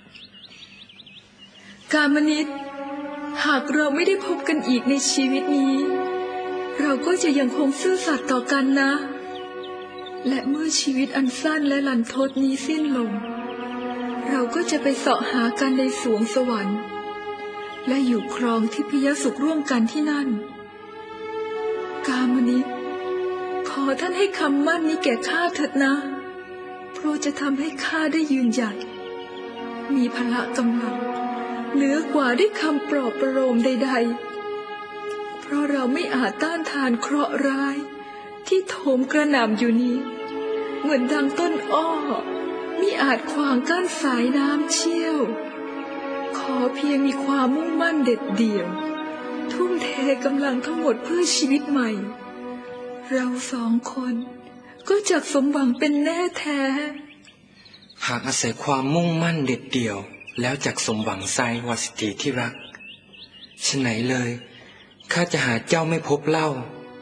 กามนิตหากเราไม่ได้พบกันอีกในชีวิตนี้เราก็จะยังคงซื่อสัตย์ต่อกันนะและเมื่อชีวิตอันสั้นและลันทดนี้สิ้นลงเราก็จะไปเสาะหากันในสวงสวรรค์และอยู่ครองทิพยสุขร่วมกันที่นั่นกามนิตขอท่านให้คำมั่นนี้แก่ข้าเถิดนะเพราะจะทำให้ข้าได้ยืนหยัดมีพละกำลังเหนือกว่าด้วยคำปลอบประโลมใดๆเพราะเราไม่อาจต้านทานเคราะห์ร้ายที่โถมกระหน่ำอยู่นี้เหมือนดังต้นอ้อมิอาจขวางกั้นสายน้ำเชี่ยวขอเพียงมีความมุ่งมั่นเด็ดเดี่ยวทุ่มเทกำลังทั้งหมดเพื่อชีวิตใหม่เราสองคนก็จักสมหวังเป็นแน่แท้หากอาศัยความมุ่งมั่นเด็ดเดี่ยวแล้วจักสมหวังไซวาสิทธิที่รักฉะไหนเลยข้าจะหาเจ้าไม่พบเล่า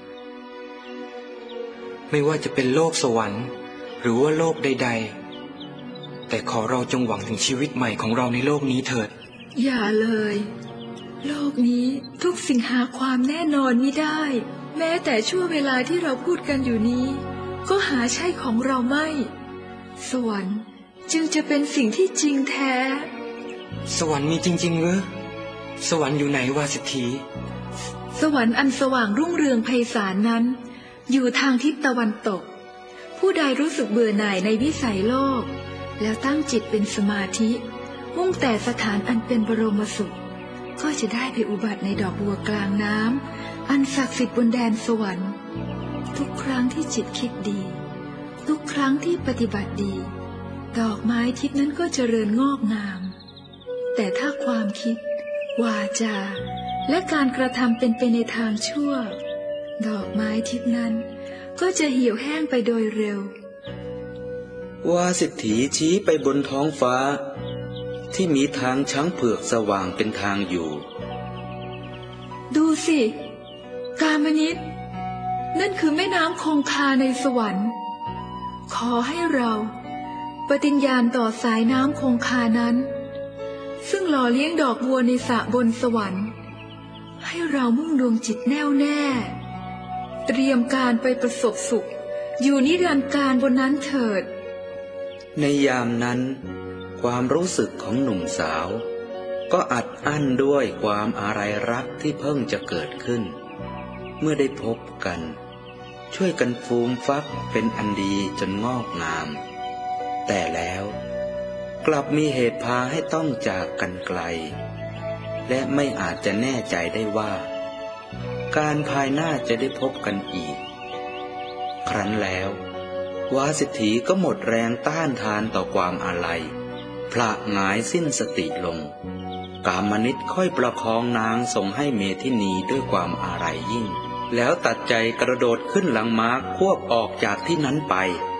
ไม่ว่าจะเป็นโลกสวรรค์หรือว่าโลกใดๆแต่ขอเราจงหวังถึงชีวิตใหม่ของเราในโลกนี้เถิดอย่าเลยโลกนี้ทุกสิ่งหาความแน่นอนมิได้แม้แต่ช่วงเวลาที่เราพูดกันอยู่นี้ก็หาใช่ของเราไม่สวรรค์จึงจะเป็นสิ่งที่จริงแท้สวรรค์มีจริงๆหรือสวรรค์อยู่ไหนวาสิทธีสวรรค์อันสว่างรุ่งเรืองไพศาลนั้นอยู่ทางทิศตะวันตกผู้ใดรู้สึกเบื่อหน่ายในวิสัยโลกแล้วตั้งจิตเป็นสมาธิมุ่งแต่สถานอันเป็นบรมสุขก็จะได้ไปอุบัติในดอกบัวกลางน้ำอันศักดิ์สิทธิ์บนแดนสวรรค์ทุกครั้งที่จิตคิดดีทุกครั้งที่ปฏิบัติดีดอกไม้ทิพย์นั้นก็เจริญงอกงามแต่ถ้าความคิดวาจาและการกระทำเป็นไปในทางชั่วดอกไม้ทิพย์นั้นก็จะเหี่ยวแห้งไปโดยเร็ววาสิทธีชี้ไปบนท้องฟ้าที่มีทางช้างเผือกสว่างเป็นทางอยู่ดูสิกามนิตนั่นคือแม่น้ำคงคาในสวรรค์ขอให้เราปฏิญญาณต่อสายน้ำคงคานั้นซึ่งหล่อเลี้ยงดอกบัวในสระบนสวรรค์ให้เรามุ่งดวงจิตแน่วแน่เตรียมการไปประสบสุขอยู่นิรันดร์การบนนั้นเถิดในยามนั้นความรู้สึกของหนุ่มสาวก็อัดอั้นด้วยความอาลัยรักที่เพิ่งจะเกิดขึ้นเมื่อได้พบกันช่วยกันฟูมฟักเป็นอันดีจนงอกงามแต่แล้วกลับมีเหตุพาให้ต้องจากกันไกลและไม่อาจจะแน่ใจได้ว่าการภายหน้าจะได้พบกันอีกครั้นแล้ววาสิทธีก็หมดแรงต้านทานต่อความอาลัยพระหงายสิ้นสติลงกามนิตค่อยประคองนางส่งให้เมธินีด้วยความอาลัยยิ่งแล้วตัดใจกระโดดขึ้นหลังม้าควบออกจากที่นั้นไป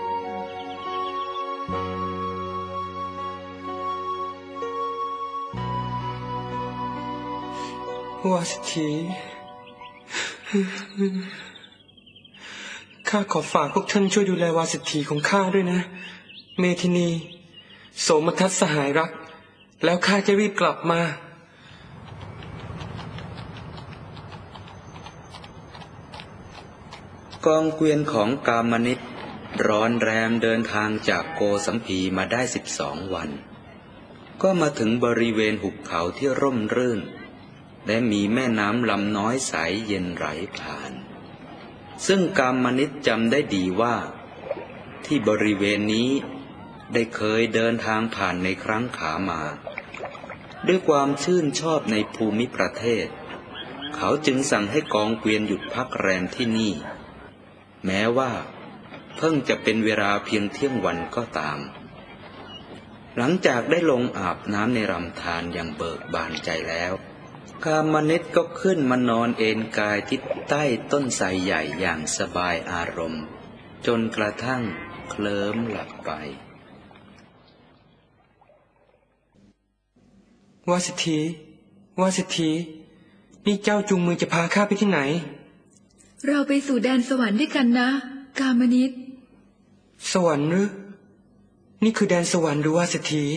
วาสิทธีข้าขอฝากพวกท่านช่วยดูแลวาสิทธีของข้าด้วยนะเมธินีโสมทัศน์สหายรักแล้วข้าจะรีบกลับมากองเกวียนของกามนิตร้อนแรมเดินทางจากโกสัมพีมาได้12 วันก็มาถึงบริเวณหุบเขาที่ร่มรื่นและมีแม่น้ำลำน้อยใสเย็นไหลผ่านซึ่งกามนิตจำได้ดีว่าที่บริเวณนี้ได้เคยเดินทางผ่านในครั้งขามาด้วยความชื่นชอบในภูมิประเทศเขาจึงสั่งให้กองเกวียนหยุดพักแรมที่นี่แม้ว่าเพิ่งจะเป็นเวลาเพียงเที่ยงวันก็ตามหลังจากได้ลงอาบน้ำในลำธารอย่างเบิกบานใจแล้วกามนิตก็ขึ้นมานอนเอนกายที่ใต้ต้นไทรใหญ่อย่างสบายอารมณ์จนกระทั่งเคลิ้มหลับไปวาสิทธีวาสิทธีนี่เจ้าจูงมือจะพาข้าไปที่ไหนเราไปสู่แดนสวรรค์ด้วยกันนะกามนิตสวรรค์หรือนี่คือแดนสวรรค์หรือวาสิทธี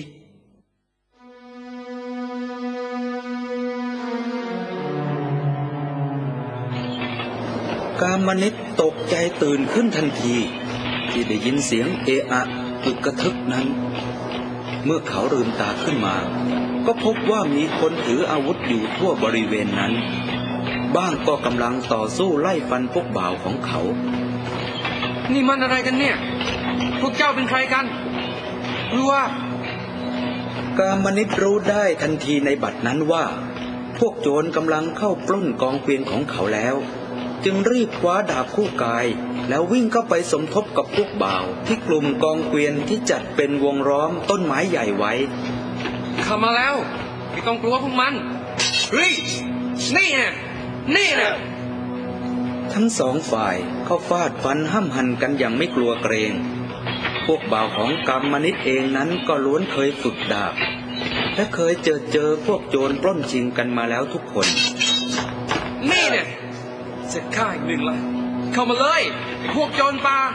กามนิตตกใจตื่นขึ้นทันทีที่ได้ยินเสียงเอะอะอึกกระทึกนั้นเมื่อเขาลืมตาขึ้นมาก็พบว่ามีคนถืออาวุธอยู่ทั่วบริเวณนั้นบ้างก็กำลังต่อสู้ไล่ฟันพวกบ่าวของเขานี่มันอะไรกันเนี่ยพวกเจ้าเป็นใครกันรู้ว่ากามนิตรู้ได้ทันทีในบัดนั้นว่าพวกโจรกำลังเข้าปล้นกองเกวียนของเขาแล้วจึงรีบคว้าดาบคู่กายแล้ววิ่งเข้าไปสมทบกับพวกบ่าวที่กลุ่มกองเกวียนที่จัดเป็นวงล้อมต้นไม้ใหญ่ไว้เข้ามาแล้วไม่ต้องกลัวพวกมันเฮ้ยนี่นะทั้งสองฝ่ายเข้าฟาดฟันห้ำหันกันอย่างไม่กลัวเกรงพวกบ่าวของกำมนิษฐ์เองนั้นก็ล้วนเคยฝึกดาบและเคยเจอพวกโจรปล้นชิงกันมาแล้วทุกคนนี่เนี่ยเสร็จข้าอีกหนึ่งละเข้ามาเลยพวกโจรป่า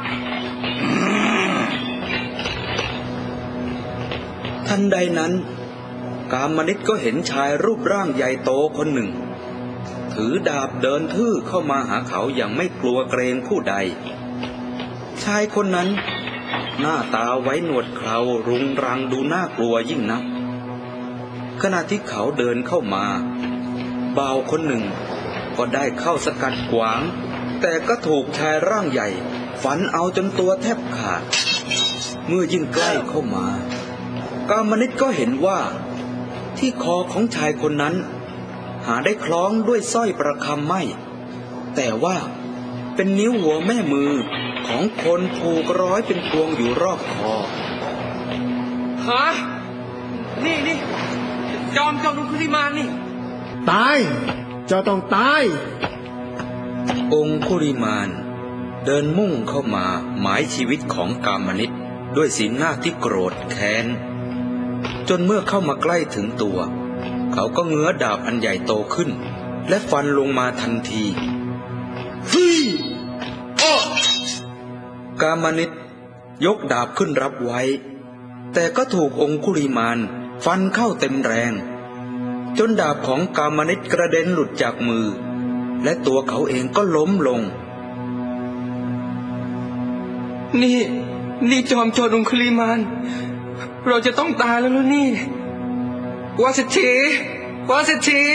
ทันใดนั้นกามนิษฐ์ก็เห็นชายรูปร่างใหญ่โตคนหนึ่งถือดาบเดินทื่อเข้ามาหาเขาอย่างไม่กลัวเกรงผู้ใดชายคนนั้นหน้าตาไว้หนวดเครารุงรังดูน่ากลัวยิ่งนักขณะที่เขาเดินเข้ามาบ่าวคนหนึ่งก็ได้เข้าสกัดขวางแต่ก็ถูกชายร่างใหญ่ฟันเอาจนตัวแทบขาดเมื่อยิ่งใกล้เข้ามากามนิษฐ์ก็เห็นว่าที่คอของชายคนนั้นหาได้คล้องด้วยสร้อยประคำไม่แต่ว่าเป็นนิ้วหัวแม่มือของคนผูกร้อยเป็นพวงอยู่รอบคอฮะนี่จอมลุงคุริมานนี่ตายเจ้าต้องตายองคุริมานเดินมุ่งเข้ามาหมายชีวิตของกามนิษฐ์ด้วยสีหน้าที่โกรธแค้นจนเมื่อเข้ามาใกล้ถึงตัวเขาก็เงื้อดาบอันใหญ่โตขึ้นและฟันลงมาทันทีกามนิษฐ์ยกดาบขึ้นรับไว้แต่ก็ถูกองคุริมานฟันเข้าเต็มแรงจนดาบของกามนิษฐ์กระเด็นหลุดจากมือและตัวเขาเองก็ล้มลงนี่จอมโจรองคุริมานเราจะต้องตายแล้วนี่วาสิทธี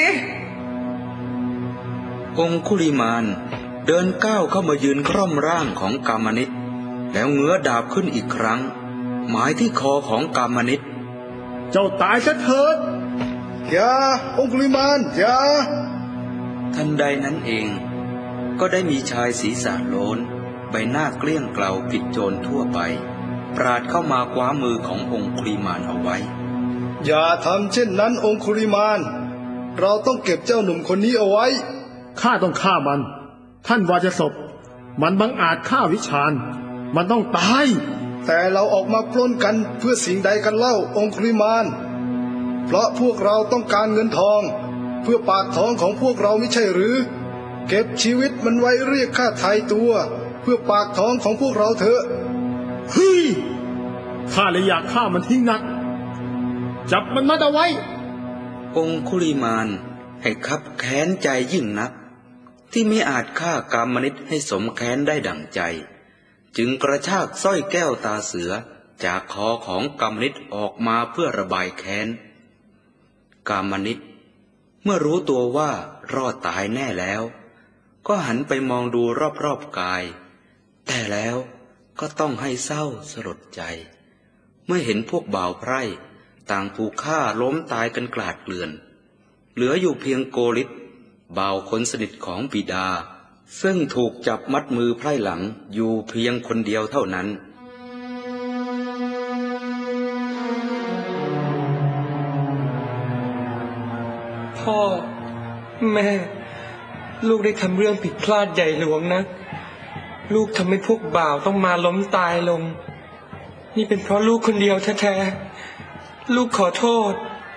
องคุริมานเดินก้าวเข้ามายืนคร่อมร่างของกามนิษฐ์แล้วเงื้อดาบขึ้นอีกครั้งหมายที่คอของกามนิษฐ์เจ้าตายซะเถิดอย่าองคุริมานอย่าทันใดนั้นเองก็ได้มีชายศีรษะโล้นใบหน้าเกลี้ยงเกลาผิดโจรทั่วไปปราดเข้ามาคว้ามือขององคุริมานเอาไว้อย่าทำเช่นนั้นองคุริมานเราต้องเก็บเจ้าหนุ่มคนนี้เอาไว้ข้าต้องฆ่ามันท่านวาจศพมันบังอาจฆ่าวิชาญมันต้องตายแต่เราออกมาปล้นกันเพื่อสิ่งใดกันเล่าองคุริมานเพราะพวกเราต้องการเงินทองเพื่อปากท้องของพวกเราไม่ใช่หรือเก็บชีวิตมันไว้เรียกค่าไถ่ตัวเพื่อปากท้องของพวกเราเถอะเฮ้ยข้าเลยอยากฆ่ามันทิ้งนักจับมันมัดเอาไว้องคุริมานให้คับแค้นใจยิ่งนักที่ไม่อาจฆ่ากามนิษฐ์ให้สมแค้นได้ดั่งใจจึงกระชากสร้อยแก้วตาเสือจากคอของกามนิษฐ์ออกมาเพื่อระบายแค้นกามนิษฐ์เมื่อรู้ตัวว่ารอดตายแน่แล้วก็หันไปมองดูรอบๆกายแต่แล้วก็ต้องให้เศร้าสลดใจเมื่อเห็นพวกบ่าวไพร่ต่างถูกฆ่าล้มตายกันกลาดเกลื่อนเหลืออยู่เพียงโกฤทธิ์บ่าวคนสนิทของบิดาซึ่งถูกจับมัดมือไพร่หลังอยู่เพียงคนเดียวเท่านั้นพ่อแม่ลูกได้ทำเรื่องผิดพลาดใหญ่หลวงนะลูกทำให้พวกบ่าวต้องมาล้มตายลงนี่เป็นเพราะลูกคนเดียวแท้ๆลูกขอโทษ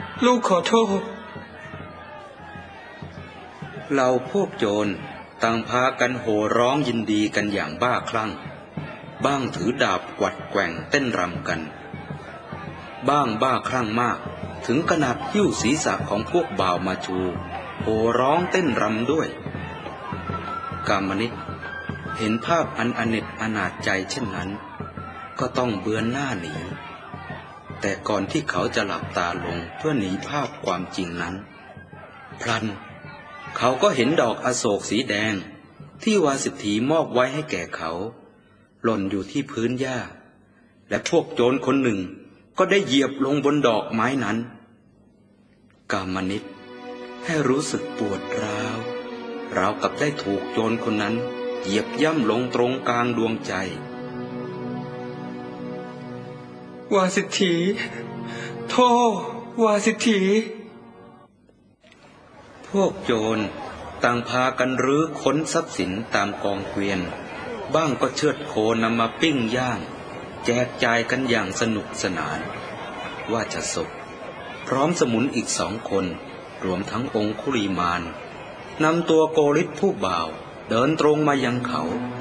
เหล่าพวกโจรต่างพากันโห่ร้องยินดีกันอย่างบ้าคลั่งบ้างถือดาบกวัดแกว่งเต้นรำกันบ้างบ้าคลั่งมากถึงขนาดหิ้วศีรษะของพวกบ่าวมาชูโห่ร้องเต้นรำด้วยกามนิษฐ์เห็นภาพอันอเนจอนาถใจเช่นนั้นก็ต้องเบือนหน้าหนีแต่ก่อนที่เขาจะหลับตาลงเพื่อหนีภาพความจริงนั้นพลันเขาก็เห็นดอกอโศกสีแดงที่วาสิทธีมอบไว้ให้แก่เขาหล่นอยู่ที่พื้นหญ้าและพวกโจรคนหนึ่งก็ได้เหยียบลงบนดอกไม้นั้นกามนิษฐ์ให้รู้สึกปวดร้าวเรากับได้ถูกโจรคนนั้นเหยียบย่ำลงตรงกลางดวงใจวาสิทธีโธ่วาสิทธีพวกโจรต่างพากันรื้อค้นทรัพย์สินตามกองเกวียนบ้างก็เชือดโคนำมาปิ้งย่างแจกจ่ายกันอย่างสนุกสนานว่าจะศพพร้อมสมุนอีก2 คนรวมทั้งองคุลีมานนำตัวโกริษผู้บ่าวเดินตรงมายังเขา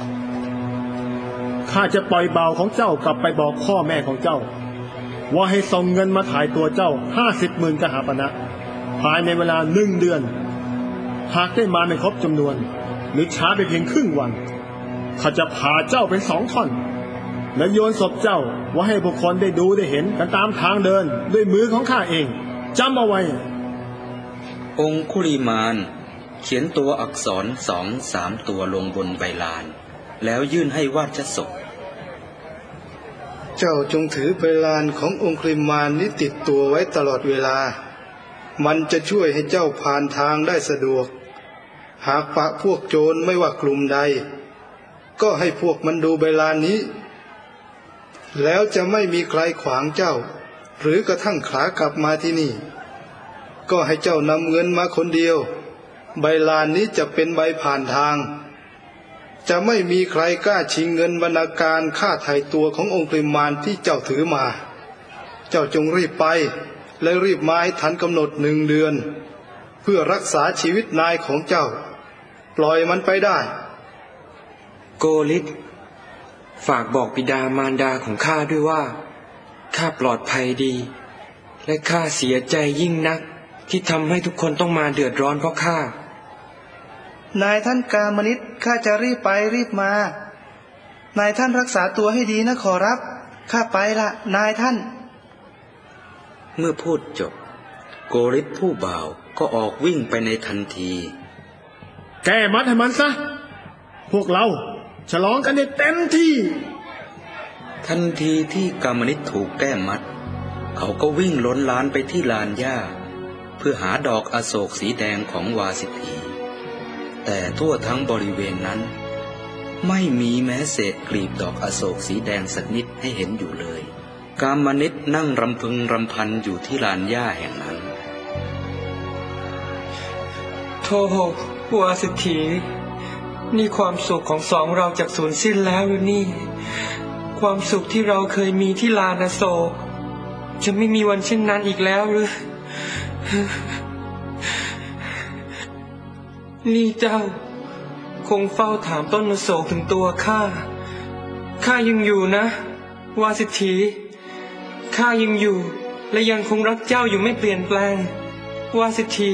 ข้าจะปล่อยบ่าวของเจ้ากลับไปบอกพ่อแม่ของเจ้าว่าให้ส่งเงินมาถ่ายตัวเจ้า50,000 กหาปณะภายในเวลา1 เดือนหากได้มาไม่ครบจำนวนหรือช้าไปเพียงครึ่งวันข้าจะผ่าเจ้าเป็น2 ท่อนและโยนศพเจ้าไว้ให้บุคคลได้ดูได้เห็นกันตามทางเดินด้วยมือของข้าเองจำเอาไว้องคุลีมานเขียนตัวอักษร2-3 ตัวลงบนใบลานแล้วยื่นให้วาชศพเจ้าจงถือใบลานขององคุลิมานนี้ติดตัวไว้ตลอดเวลามันจะช่วยให้เจ้าผ่านทางได้สะดวกหากปะพวกโจรไม่ว่ากลุ่มใดก็ให้พวกมันดูใบลานนี้แล้วจะไม่มีใครขวางเจ้าหรือกระทั่งขากลับมาที่นี่ก็ให้เจ้านำเงินมาคนเดียวใบลานนี้จะเป็นใบผ่านทางจะไม่มีใครกล้าชิงเงินบรรณาการค่าไถ่ตัวขององคุลิมานที่เจ้าถือมาเจ้าจงรีบไปและรีบมาให้ทันกำหนด1 เดือนเพื่อรักษาชีวิตนายของเจ้าปล่อยมันไปได้โกริษฝากบอกบิดามารดาของข้าด้วยว่าข้าปลอดภัยดีและข้าเสียใจยิ่งนักที่ทำให้ทุกคนต้องมาเดือดร้อนเพราะข้านายท่านกามนิตข้าจะรีบไปรีบมานายท่านรักษาตัวให้ดีนะขอรับข้าไปละนายท่านเมื่อพูดจบโกริษผู้บ่าวก็ออกวิ่งไปในทันทีแก้มัดให้มันซะพวกเราฉลองกันให้เต็มที่ทันทีที่กามนิตถูกแก้มัดเขาก็วิ่งล้นลานไปที่ลานหญ้าเพื่อหาดอกอโศกสีแดงของวาสิทธีแต่ทั่วทั้งบริเวณนั้นไม่มีแม้เศษกลีบดอกอโศกสีแดงสักนิดให้เห็นอยู่เลยกามนิตนั่งรำพึงรำพันอยู่ที่ลานหญ้าแห่งนั้นโธ่วาสิทธีนี่ความสุขของ2 เราจากสูญสิ้นแล้วหรือนี่ความสุขที่เราเคยมีที่ลานอโศกจะไม่มีวันเช่นนั้นอีกแล้วหรือนี่เจ้าคงเฝ้าถามต้นอโศกถึงตัวข้ายังอยู่นะวาสิทธีข้ายังอยู่และยังคงรักเจ้าอยู่ไม่เปลี่ยนแปลงวาสิทธี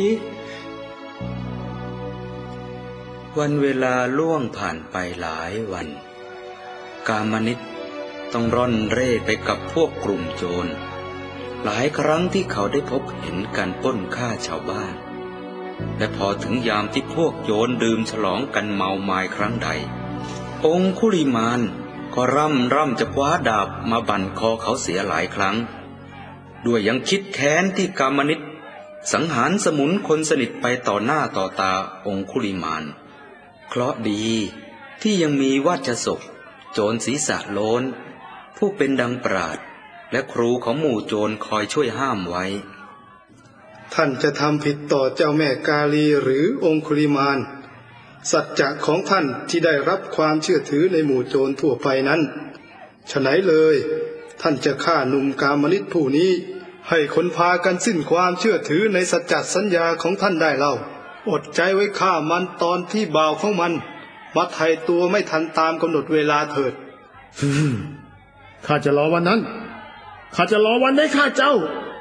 วันเวลาล่วงผ่านไปหลายวันกามนิตต้องร่อนเร่ไปกับพวกกลุ่มโจรหลายครั้งที่เขาได้พบเห็นการปล้นฆ่าชาวบ้านและพอถึงยามที่พวกโจรดื่มฉลองกันเมามายครั้งใดองคุลิมานก็ร่ำจะคว้าดาบมาบั่นคอเขาเสียหลายครั้งด้วยยังคิดแค้นที่กามนิตสังหารสมุนคนสนิทไปต่อหน้าต่อตาองคุลิมานเคราะห์ดีที่ยังมีวาชศพโจรศีรษะโล้นผู้เป็นดังปราชญ์และครูของหมู่โจรคอยช่วยห้ามไว้ท่านจะทำผิดต่อเจ้าแม่กาลีหรือองคุลิมานสัจจะของท่านที่ได้รับความเชื่อถือในหมู่โจรทั่วไปนั้นฉะไหนเลยท่านจะฆ่าหนุ่มกามนิตผู้นี้ให้คนพากันสิ้นความเชื่อถือในสัจจะสัญญาของท่านได้เล่าอดใจไว้ฆ่ามันตอนที่บ่าวของมันมาไถ่ตัวไม่ทันตามกำหนดเวลาเถิดข้าจะรอวันนั้นข้าจะรอวันได้ฆ่าเจ้า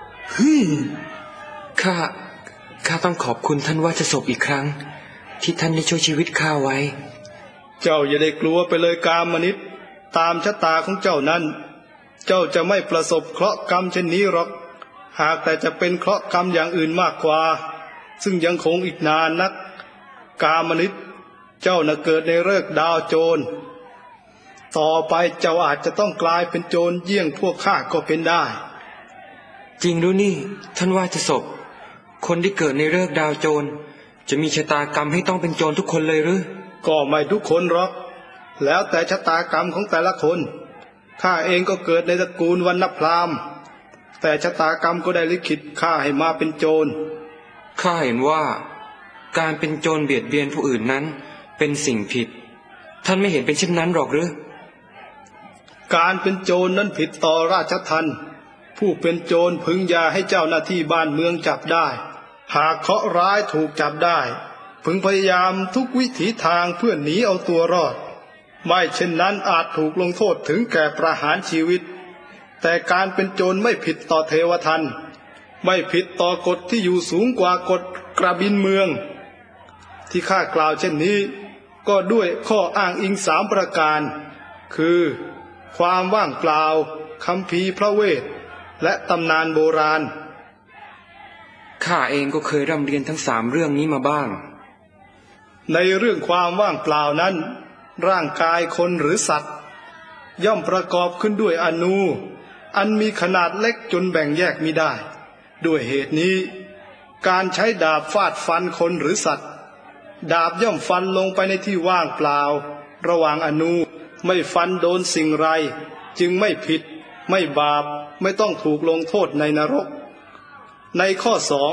ข้าต้องขอบคุณท่านวาชศพอีกครั้งที่ท่านได้ช่วยชีวิตข้าไว้เจ้าอย่าได้กลัวไปเลยกามนิตตามชะตาของเจ้านั้นเจ้าจะไม่ประสบเคราะห์กรรมเช่นนี้หรอกหากแต่จะเป็นเคราะห์กรรมอย่างอื่นมากกว่าซึ่งยังคงอีกนานนักกามนิตเจ้าน่ะเกิดในฤกษ์ดาวโจรต่อไปเจ้าอาจจะต้องกลายเป็นโจรเยี่ยงพวกข้าก็เป็นได้จริงด้วยนี่ท่านวาชศพคนที่เกิดในฤกษ์ดาวโจรจะมีชะตากรรมให้ต้องเป็นโจรทุกคนเลยหรือก็ไม่ทุกคนหรอกแล้วแต่ชะตากรรมของแต่ละคนข้าเองก็เกิดในตระกูลวรรณพราหมณ์แต่ชะตากรรมก็ได้ลิขิตข้าให้มาเป็นโจรข้าเห็นว่าการเป็นโจรเบียดเบียนผู้อื่นนั้นเป็นสิ่งผิดท่านไม่เห็นเป็นเช่นนั้นหรอกหรือการเป็นโจรนั้นผิดต่อราชทัณฑ์ผู้เป็นโจรพึงอย่าให้เจ้าหน้าที่บ้านเมืองจับได้หากเคราะห์ร้ายถูกจับได้พึงพยายามทุกวิถีทางเพื่อหนีเอาตัวรอดไม่เช่นนั้นอาจถูกลงโทษถึงแก่ประหารชีวิตแต่การเป็นโจรไม่ผิดต่อเทวทัณฑ์ไม่ผิดต่อกฎที่อยู่สูงกว่ากฎกระบินเมืองที่ข้ากล่าวเช่นนี้ก็ด้วยข้ออ้างอิง3 ประการคือความว่างเปล่าคัมภีร์พระเวทและตำนานโบราณข้าเองก็เคยร่ำเรียนทั้ง3 เรื่องนี้มาบ้างในเรื่องความว่างเปล่านั้นร่างกายคนหรือสัตว์ย่อมประกอบขึ้นด้วยอนูอันมีขนาดเล็กจนแบ่งแยกมิได้ด้วยเหตุนี้การใช้ดาบฟาดฟันคนหรือสัตว์ดาบย่อมฟันลงไปในที่ว่างเปล่าระหว่างอนูไม่ฟันโดนสิ่งไรจึงไม่ผิดไม่บาปไม่ต้องถูกลงโทษในนรกในข้อ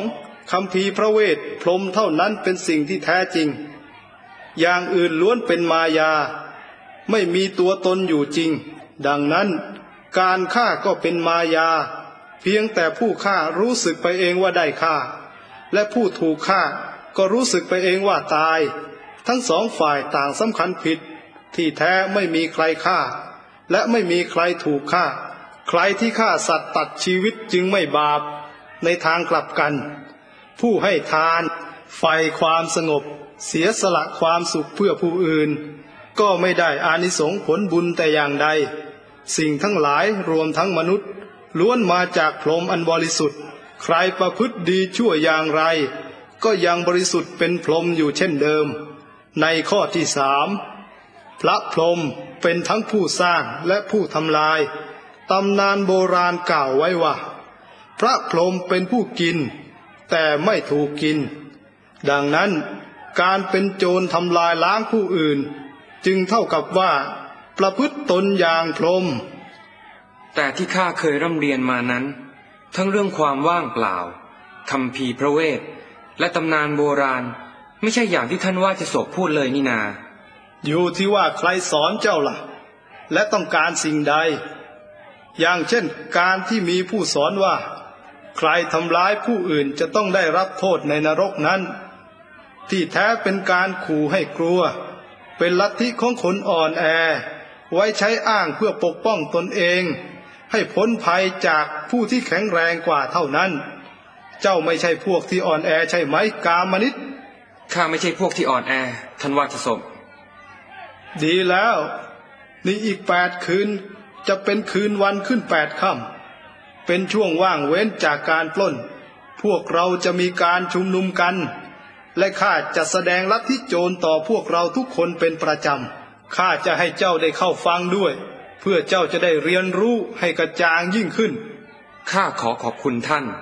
2คัมภีร์พระเวทพรหมเท่านั้นเป็นสิ่งที่แท้จริงอย่างอื่นล้วนเป็นมายาไม่มีตัวตนอยู่จริงดังนั้นการฆ่าก็เป็นมายาเพียงแต่ผู้ฆ่ารู้สึกไปเองว่าได้ฆ่าและผู้ถูกฆ่าก็รู้สึกไปเองว่าตายทั้ง2 ฝ่ายต่างสำคัญผิดที่แท้ไม่มีใครฆ่าและไม่มีใครถูกฆ่าใครที่ฆ่าสัตว์ตัดชีวิตจึงไม่บาปในทางกลับกันผู้ให้ทานใฝ่ความสงบเสียสละความสุขเพื่อผู้อื่นก็ไม่ได้อานิสงส์ผลบุญแต่อย่างใดสิ่งทั้งหลายรวมทั้งมนุษย์ล้วนมาจากพรหมอันบริสุทธิ์ใครประพฤติดีชั่วอย่างไรก็ยังบริสุทธิ์เป็นพรหมอยู่เช่นเดิมในข้อที่3พระพรหมเป็นทั้งผู้สร้างและผู้ทำลายตำนานโบราณกล่าวไว้ว่าพระพรหมเป็นผู้กินแต่ไม่ถูกกินดังนั้นการเป็นโจรทำลายล้างผู้อื่นจึงเท่ากับว่าประพฤติตนอย่างพรหมแต่ที่ข้าเคยร่ำเรียนมานั้นทั้งเรื่องความว่างเปล่าคัมภีร์พระเวทและตำนานโบราณไม่ใช่อย่างที่ท่านว่าจะโศกพูดเลยนี่นาอยู่ที่ว่าใครสอนเจ้าล่ะและต้องการสิ่งใดอย่างเช่นการที่มีผู้สอนว่าใครทำร้ายผู้อื่นจะต้องได้รับโทษในนรกนั้นที่แท้เป็นการขู่ให้กลัวเป็นลัทธิของคนอ่อนแอไว้ใช้อ้างเพื่อปกป้องตนเองให้พ้นภัยจากผู้ที่แข็งแรงกว่าเท่านั้นเจ้าไม่ใช่พวกที่อ่อนแอใช่ไหมกามนิษฐ์ข้าไม่ใช่พวกที่อ่อนแอท่านว่าจะสมดีแล้วนี่อีก8 คืนจะเป็นคืนวันขึ้น8 ค่ำเป็นช่วงว่างเว้นจากการปล้นพวกเราจะมีการชุมนุมกันและข้าจะแสดงลัทธิโจรต่อพวกเราทุกคนเป็นประจำข้าจะให้เจ้าได้เข้าฟังด้วยเพื่อเจ้าจะได้เรียนรู้ให้กระจ่างยิ่งขึ้นข้าขอขอบคุณท่าน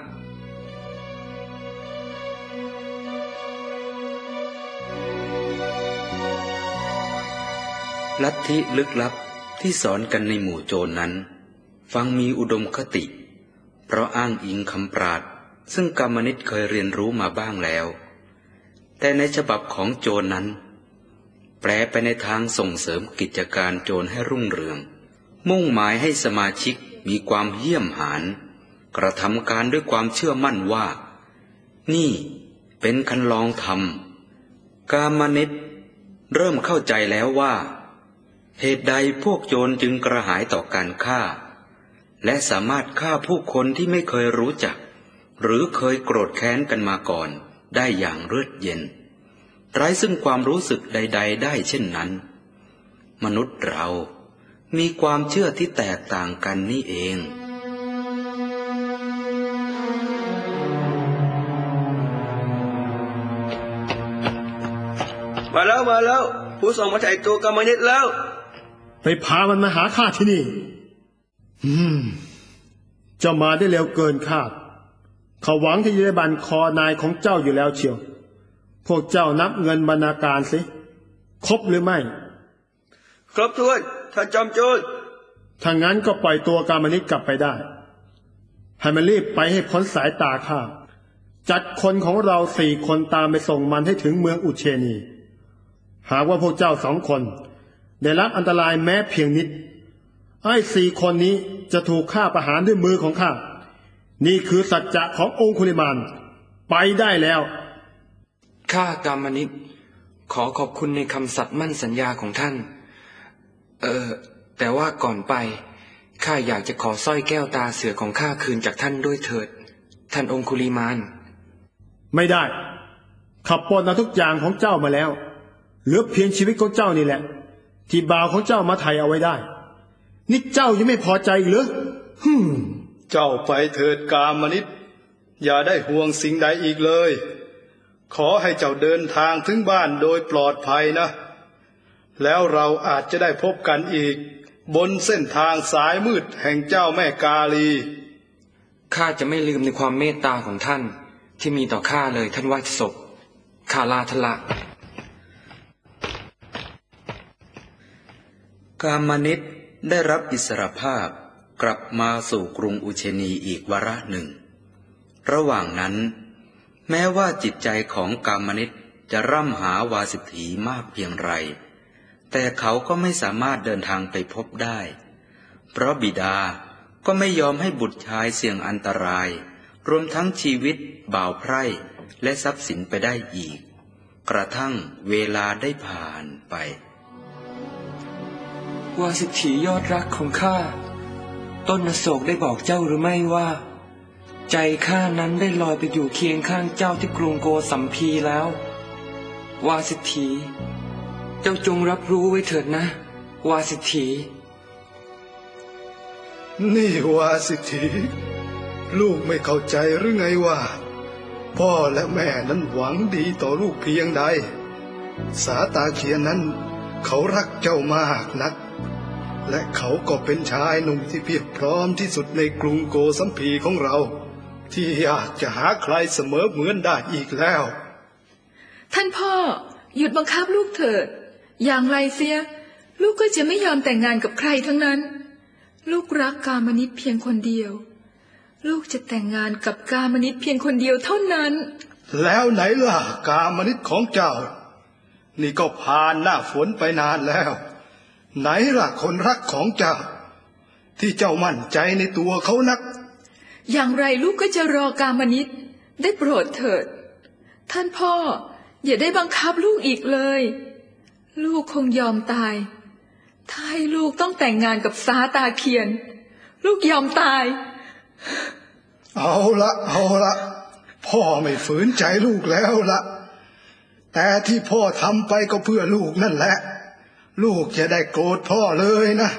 ลัทธิลึกลับที่สอนกันในหมู่โจรนั้นฟังมีอุดมคติเพราะอ้างอิงคำปราชญ์ซึ่งกามนิษฐ์เคยเรียนรู้มาบ้างแล้วแต่ในฉบับของโจรนั้นแปลไปในทางส่งเสริมกิจการโจรให้รุ่งเรืองมุ่งหมายให้สมาชิกมีความเหี้ยมหาญกระทำการด้วยความเชื่อมั่นว่านี่เป็นคันลองธรรมกามนิษฐ์เริ่มเข้าใจแล้วว่าเหตุใดพวกโจรจึงกระหายต่อการฆ่าและสามารถฆ่าผู้คนที่ไม่เคยรู้จักหรือเคยโกรธแค้นกันมาก่อนได้อย่างเลือดเย็นไร้ซึ่งความรู้สึกใดๆได้เช่นนั้นมนุษย์เรามีความเชื่อที่แตกต่างกันนี่เองมาแล้วผู้ส่งมาถ่ายตัวกามนิษฐ์แล้วไปพามันมาหาข้าที่นี่เจ้ามาได้เร็วเกินคาดเขาหวังที่จะได้บันคอนายของเจ้าอยู่แล้วเชียวพวกเจ้านับเงินบรรณาการสิครบหรือไม่ครบถ้วนท่านจอมโจรถ้างั้นก็ปล่อยตัวกามนิตกลับไปได้ให้มันรีบไปให้พ้นสายตาข้าจัดคนของเรา4 คนตามไปส่งมันให้ถึงเมืองอุเชนีหากว่าพวกเจ้า2 คนได้รับอันตรายแม้เพียงนิดไอ้4 คนนี้จะถูกฆ่าประหารด้วยมือของข้านี่คือสัจจะขององคุลิมานไปได้แล้วข้ากามนิตขอขอบคุณในคำสัตย์มั่นสัญญาของท่านแต่ว่าก่อนไปข้าอยากจะขอสร้อยแก้วตาเสือของข้าคืนจากท่านด้วยเถิดท่านองคุลิมานไม่ได้ขับปล้นเอาทุกอย่างของเจ้ามาแล้วเหลือเพียงชีวิตของเจ้านี่แหละที่บ่าวของเจ้ามาไถ่เอาไว้ได้นี่เจ้ายังไม่พอใจหรือเจ้าไปเถิดกามนิตอย่าได้ห่วงสิ่งใดอีกเลยขอให้เจ้าเดินทางถึงบ้านโดยปลอดภัยนะแล้วเราอาจจะได้พบกันอีกบนเส้นทางสายมืดแห่งเจ้าแม่กาลีข้าจะไม่ลืมในความเมตตาของท่านที่มีต่อข้าเลยท่านวาทศพข้าลาทละกามนิตได้รับอิสรภาพกลับมาสู่กรุงอุเชนีอีกวาระหนึ่งระหว่างนั้นแม้ว่าจิตใจของกามนิตจะร่ำหาวาสิทธีมากเพียงไรแต่เขาก็ไม่สามารถเดินทางไปพบได้เพราะบิดาก็ไม่ยอมให้บุตรชายเสี่ยงอันตรายรวมทั้งชีวิตบ่าวไพร่และทรัพย์สินไปได้อีกกระทั่งเวลาได้ผ่านไปวาสิทธียอดรักของข้าต้นอโศกได้บอกเจ้าหรือไม่ว่าใจข้านั้นได้ลอยไปอยู่เคียงข้างเจ้าที่กรุงโกสัมพีแล้ววาสิทธีเจ้าจงรับรู้ไว้เถิดนะวาสิทธีนี่วาสิทธีลูกไม่เข้าใจหรือไงว่าพ่อและแม่นั้นหวังดีต่อลูกเพียงใดสาตาเคียนนั้นเขารักเจ้ามากนักและเขาก็เป็นชายหนุ่มที่เพียบพร้อมที่สุดในกรุงโกสัมพีของเราที่อยากจะหาใครเสมอเหมือนได้อีกแล้วท่านพ่อหยุดบังคับลูกเถิดอย่างไรเสียลูกก็จะไม่ยอมแต่งงานกับใครทั้งนั้นลูกรักกามนิตเพียงคนเดียวลูกจะแต่งงานกับกามนิตเพียงคนเดียวเท่านั้นแล้วไหนล่ะกามนิตของเจ้านี่ก็ผ่านหน้าฝนไปนานแล้วไหนล่ะคนรักของเจ้าที่เจ้ามั่นใจในตัวเขานักอย่างไรลูกก็จะรอกามนิตได้โปรดเถิดท่านพ่ออย่าได้บังคับลูกอีกเลยลูกคงยอมตายถ้าให้ลูกต้องแต่งงานกับสาตาเคียนลูกยอมตายเอาละพ่อไม่ฝืนใจลูกแล้วละแต่ที่พ่อทำไปก็เพื่อลูกนั่นแหละลูกจะได้โกรธพ่อเลยนะ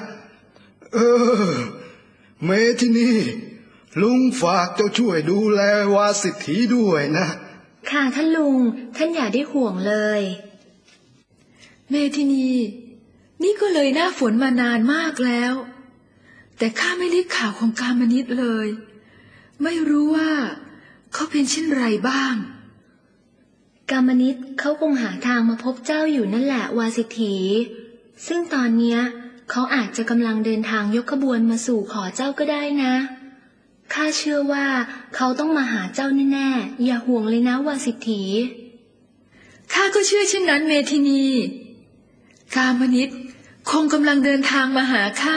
เมทินีลุงฝากเจ้าช่วยดูแลวาสิทธีด้วยนะค่ะท่านลุงท่านอย่าได้ห่วงเลยเมทินีนี่ก็เลยหน้าฝนมานานมากแล้วแต่ข้าไม่ได้ข่าวของกามนิตเลยไม่รู้ว่าเขาเป็นเช่นไรบ้างกามนิตเขาคงหาทางมาพบเจ้าอยู่นั่นแหละวาสิทธีซึ่งตอนเนี้ยเขาอาจจะกำลังเดินทางยกขบวนมาสู่ขอเจ้าก็ได้นะข้าเชื่อว่าเขาต้องมาหาเจ้าแน่ๆอย่าห่วงเลยนะวาสิทธีข้าก็เชื่อเช่นนั้นเมทินีกามนิตคงกำลังเดินทางมาหาข้า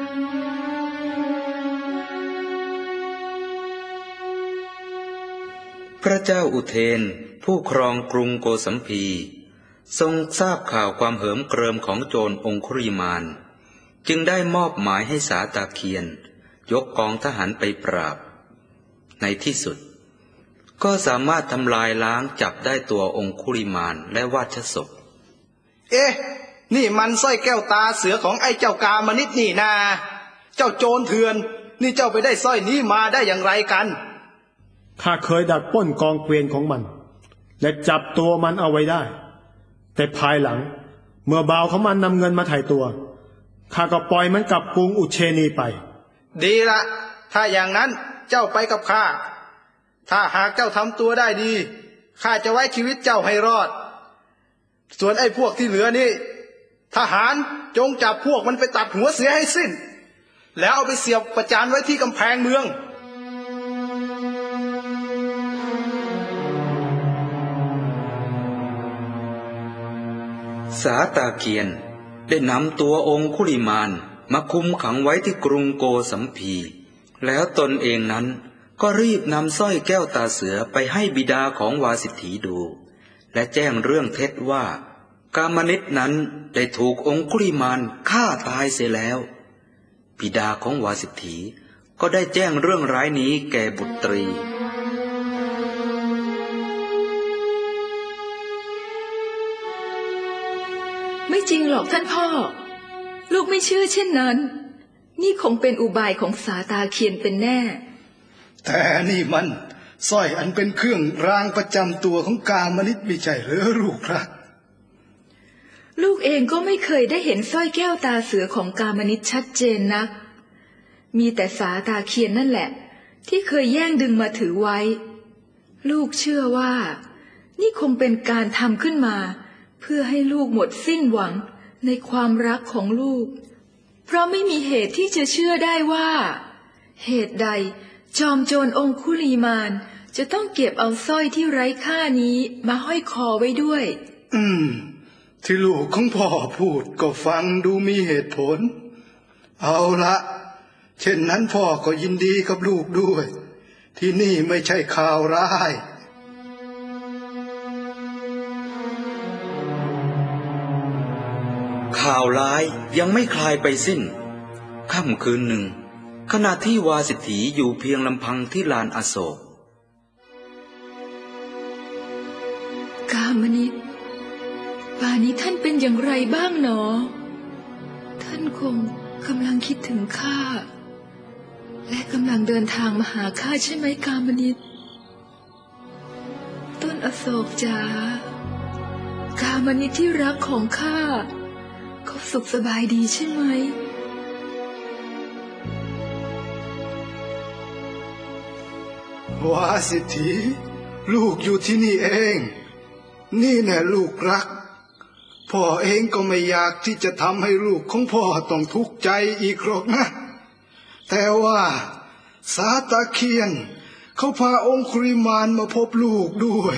พระเจ้าอุเทนผู้ครองกรุงโกสัมพีทรงทราบข่าวความเหิมเกริมของโจรองคุริมานจึงได้มอบหมายให้สาตาเคียนยกกองทหารไปปราบในที่สุดก็สามารถทำลายล้างจับได้ตัวองคุริมานและวาชศพนี่มันสร้อยแก้วตาเสือของไอ้เจ้ากามนิตนี่นาเจ้าโจรเถื่อนนี่เจ้าไปได้สร้อยนี้มาได้อย่างไรกันข้าเคยดักปล้นกองเกวียนของมันและจับตัวมันเอาไว้ได้แต่ภายหลังเมื่อบ่าวของมันนำเงินมาไถ่ตัวข้าก็ปล่อยมันกลับกรุงอุเชนีไปดีละถ้าอย่างนั้นเจ้าไปกับข้าถ้าหากเจ้าทำตัวได้ดีข้าจะไว้ชีวิตเจ้าให้รอดส่วนไอ้พวกที่เหลือนี่ทหารจงจับพวกมันไปตัดหัวเสียให้สิ้นแล้วเอาไปเสียบประจานไว้ที่กำแพงเมืองสาตาเคียนได้นำตัวองคุลิมานมาคุมขังไว้ที่กรุงโกสัมพีแล้วตนเองนั้นก็รีบนำสร้อยแก้วตาเสือไปให้บิดาของวาสิทธีดูและแจ้งเรื่องเท็จว่ากามนิษฐ์นั้นได้ถูกองคุลิมานฆ่าตายเสียแล้วบิดาของวาสิทธีก็ได้แจ้งเรื่องร้ายนี้แก่บุตรีไม่จริงหรอกท่านพ่อลูกไม่เชื่อเช่นนั้นนี่คงเป็นอุบายของสาตาเคียนเป็นแน่แต่นี่มันสร้อยอันเป็นเครื่องรางประจำตัวของกามนิษฐ์ไม่ใช่หรือลูกครับลูกเองก็ไม่เคยได้เห็นสร้อยแก้วตาเสือของกามนิษฐ์ชัดเจนนักมีแต่สาตาเคียนนั่นแหละที่เคยแย่งดึงมาถือไว้ลูกเชื่อว่านี่คงเป็นการทำขึ้นมาเพื่อให้ลูกหมดสิ้นหวังในความรักของลูกเพราะไม่มีเหตุที่จะเชื่อได้ว่าเหตุใดจอมโจรองคุลีมานจะต้องเก็บเอาสร้อยที่ไร้ค่านี้มาห้อยคอไว้ด้วยที่ลูกของพ่อพูดก็ฟังดูมีเหตุผลเอาละเช่นนั้นพ่อก็ยินดีกับลูกด้วยที่นี่ไม่ใช่ข่าวร้ายข่าวร้ายยังไม่คลายไปสิ้นค่ำคืนหนึ่งขณะที่วาสิทธีอยู่เพียงลำพังที่ลานอโศกกามนิษฐ์ป่านนี้ท่านเป็นอย่างไรบ้างหนอท่านคงกำลังคิดถึงข้าและกำลังเดินทางมาหาข้าใช่ไหมกามนิษฐ์ต้นอโศกจ๋ากามนิษฐ์ที่รักของข้าเขาสุขสบายดีใช่ไหมวาสิทธีลูกอยู่ที่นี่เองนี่แน่ลูกรักพ่อเองก็ไม่อยากที่จะทำให้ลูกของพ่อต้องทุกข์ใจอีกหรอกนะแต่ว่าสาตาเคียนเขาพาองคุริมานมาพบลูกด้วย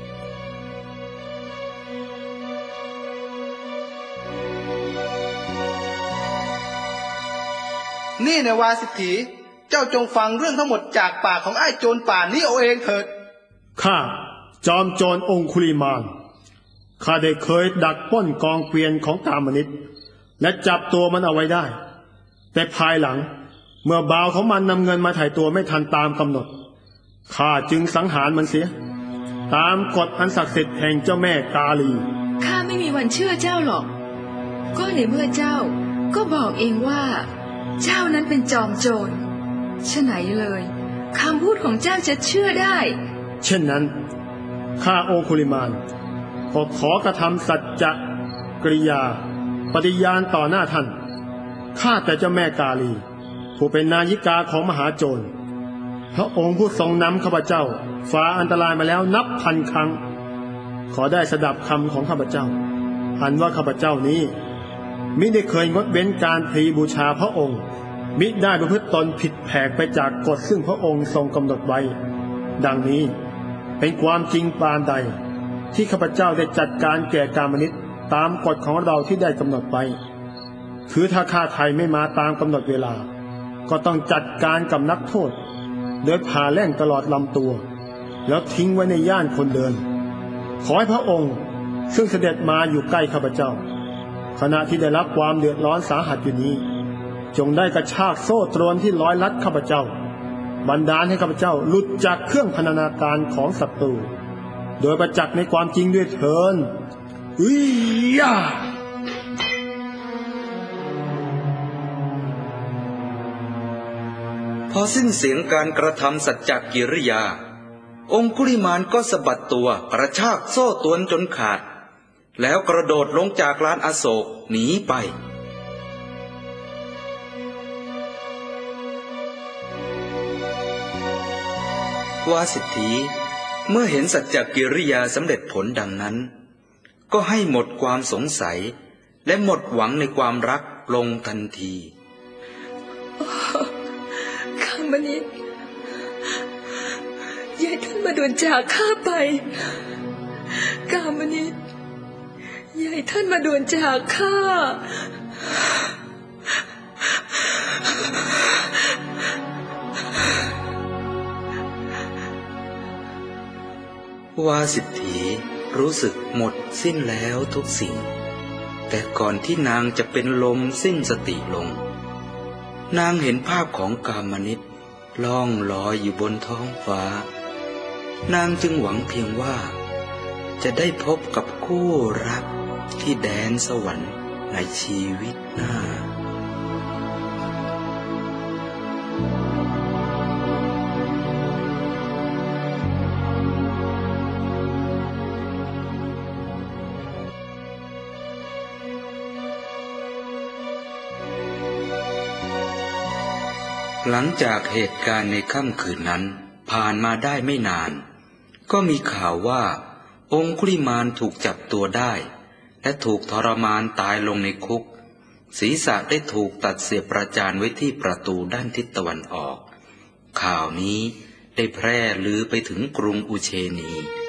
นี่แน่วาสิทธีเจ้าจงฟังเรื่องทั้งหมดจากปากของไอ้โจรป่านี้เอาเองเถิดข้าจอมโจรองคุลิมานข้าได้เคยดักปล้นกองเกวียนของกามนิษฐ์และจับตัวมันเอาไว้ได้แต่ภายหลังเมื่อบ่าวของมันนำเงินมาถ่ายตัวไม่ทันตามกำหนดข้าจึงสังหารมันเสียตามกฎอันศักดิ์สิทธิ์แห่งเจ้าแม่กาลีข้าไม่มีวันเชื่อเจ้าหรอกก็ในเมื่อเจ้าก็บอกเองว่าเจ้านั้นเป็นจอมโจรฉะไหนเลยคำพูดของเจ้าจะเชื่อได้เช่นนั้นข้าองคุลิมานก็ขอกระทำสัจจะกริยาปฏิญาณต่อหน้าท่านข้าแต่เจ้าแม่กาลีผู้เป็นนายิกาของมหาโจรพระองค์ผู้ทรงนำข้าพเจ้าฝ่าอันตรายมาแล้วนับพันครั้งขอได้สดับคำของข้าพเจ้าอันว่าข้าพเจ้านี้มิได้เคยงดเว้นการพลีบูชาพระองค์มิได้ประพฤติตนผิดแผกไปจากกฎซึ่งพระองค์ทรงกำหนดไว้ดังนี้เป็นความจริงปานใดที่ข้าพเจ้าได้จัดการแก่กามนิษฐ์ตามกฎของเราที่ได้กำหนดไว้คือถ้าข้าไทยไม่มาตามกำหนดเวลาก็ต้องจัดการกับนักโทษโดยผ่าแล่งตลอดลำตัวแล้วทิ้งไว้ในย่านคนเดินขอให้พระองค์ซึ่งเสด็จมาอยู่ใกล้ข้าพเจ้าขณะที่ได้รับความเดือดร้อนสาหัสอยู่นี้จงได้กระชากโซ่ตรวนที่ร้อยลัดข้าพเจ้าบันดาลให้ข้าพเจ้าหลุดจากเครื่องพรรณนาการของศัตรูโดยประจักษ์ในความจริงด้วยเถิดพอสิ้นเสียงการกระทำสัจจกิริยาองคุลิมานก็สะบัดตัวกระชากโซ่ตรวนจนขาดแล้วกระโดดลงจากลานอโศกหนีไปวาสิทธีเมื่อเห็นสัจจกิริยาสำเร็จผลดังนั้นก็ให้หมดความสงสัยและหมดหวังในความรักลงทันทีกามนิตอย่าให้ท่านมาด่วนจากข้าไปกามนิตอย่าให้ท่านมาด่วนจากข้าวาสิทธีรู้สึกหมดสิ้นแล้วทุกสิ่งแต่ก่อนที่นางจะเป็นลมสิ้นสติลงนางเห็นภาพของกามนิตล่องลอยอยู่บนท้องฟ้านางจึงหวังเพียงว่าจะได้พบกับคู่รักที่แดนสวรรค์ในชีวิตหน้าหลังจากเหตุการณ์ในค่ำคืนนั้นผ่านมาได้ไม่นานก็มีข่าวว่าองคุลิมานถูกจับตัวได้และถูกทรมานตายลงในคุกศีรษะได้ถูกตัดเสียบประจานไว้ที่ประตูด้านทิศตะวันออกข่าวนี้ได้แพร่ลือไปถึงกรุงอุเชนี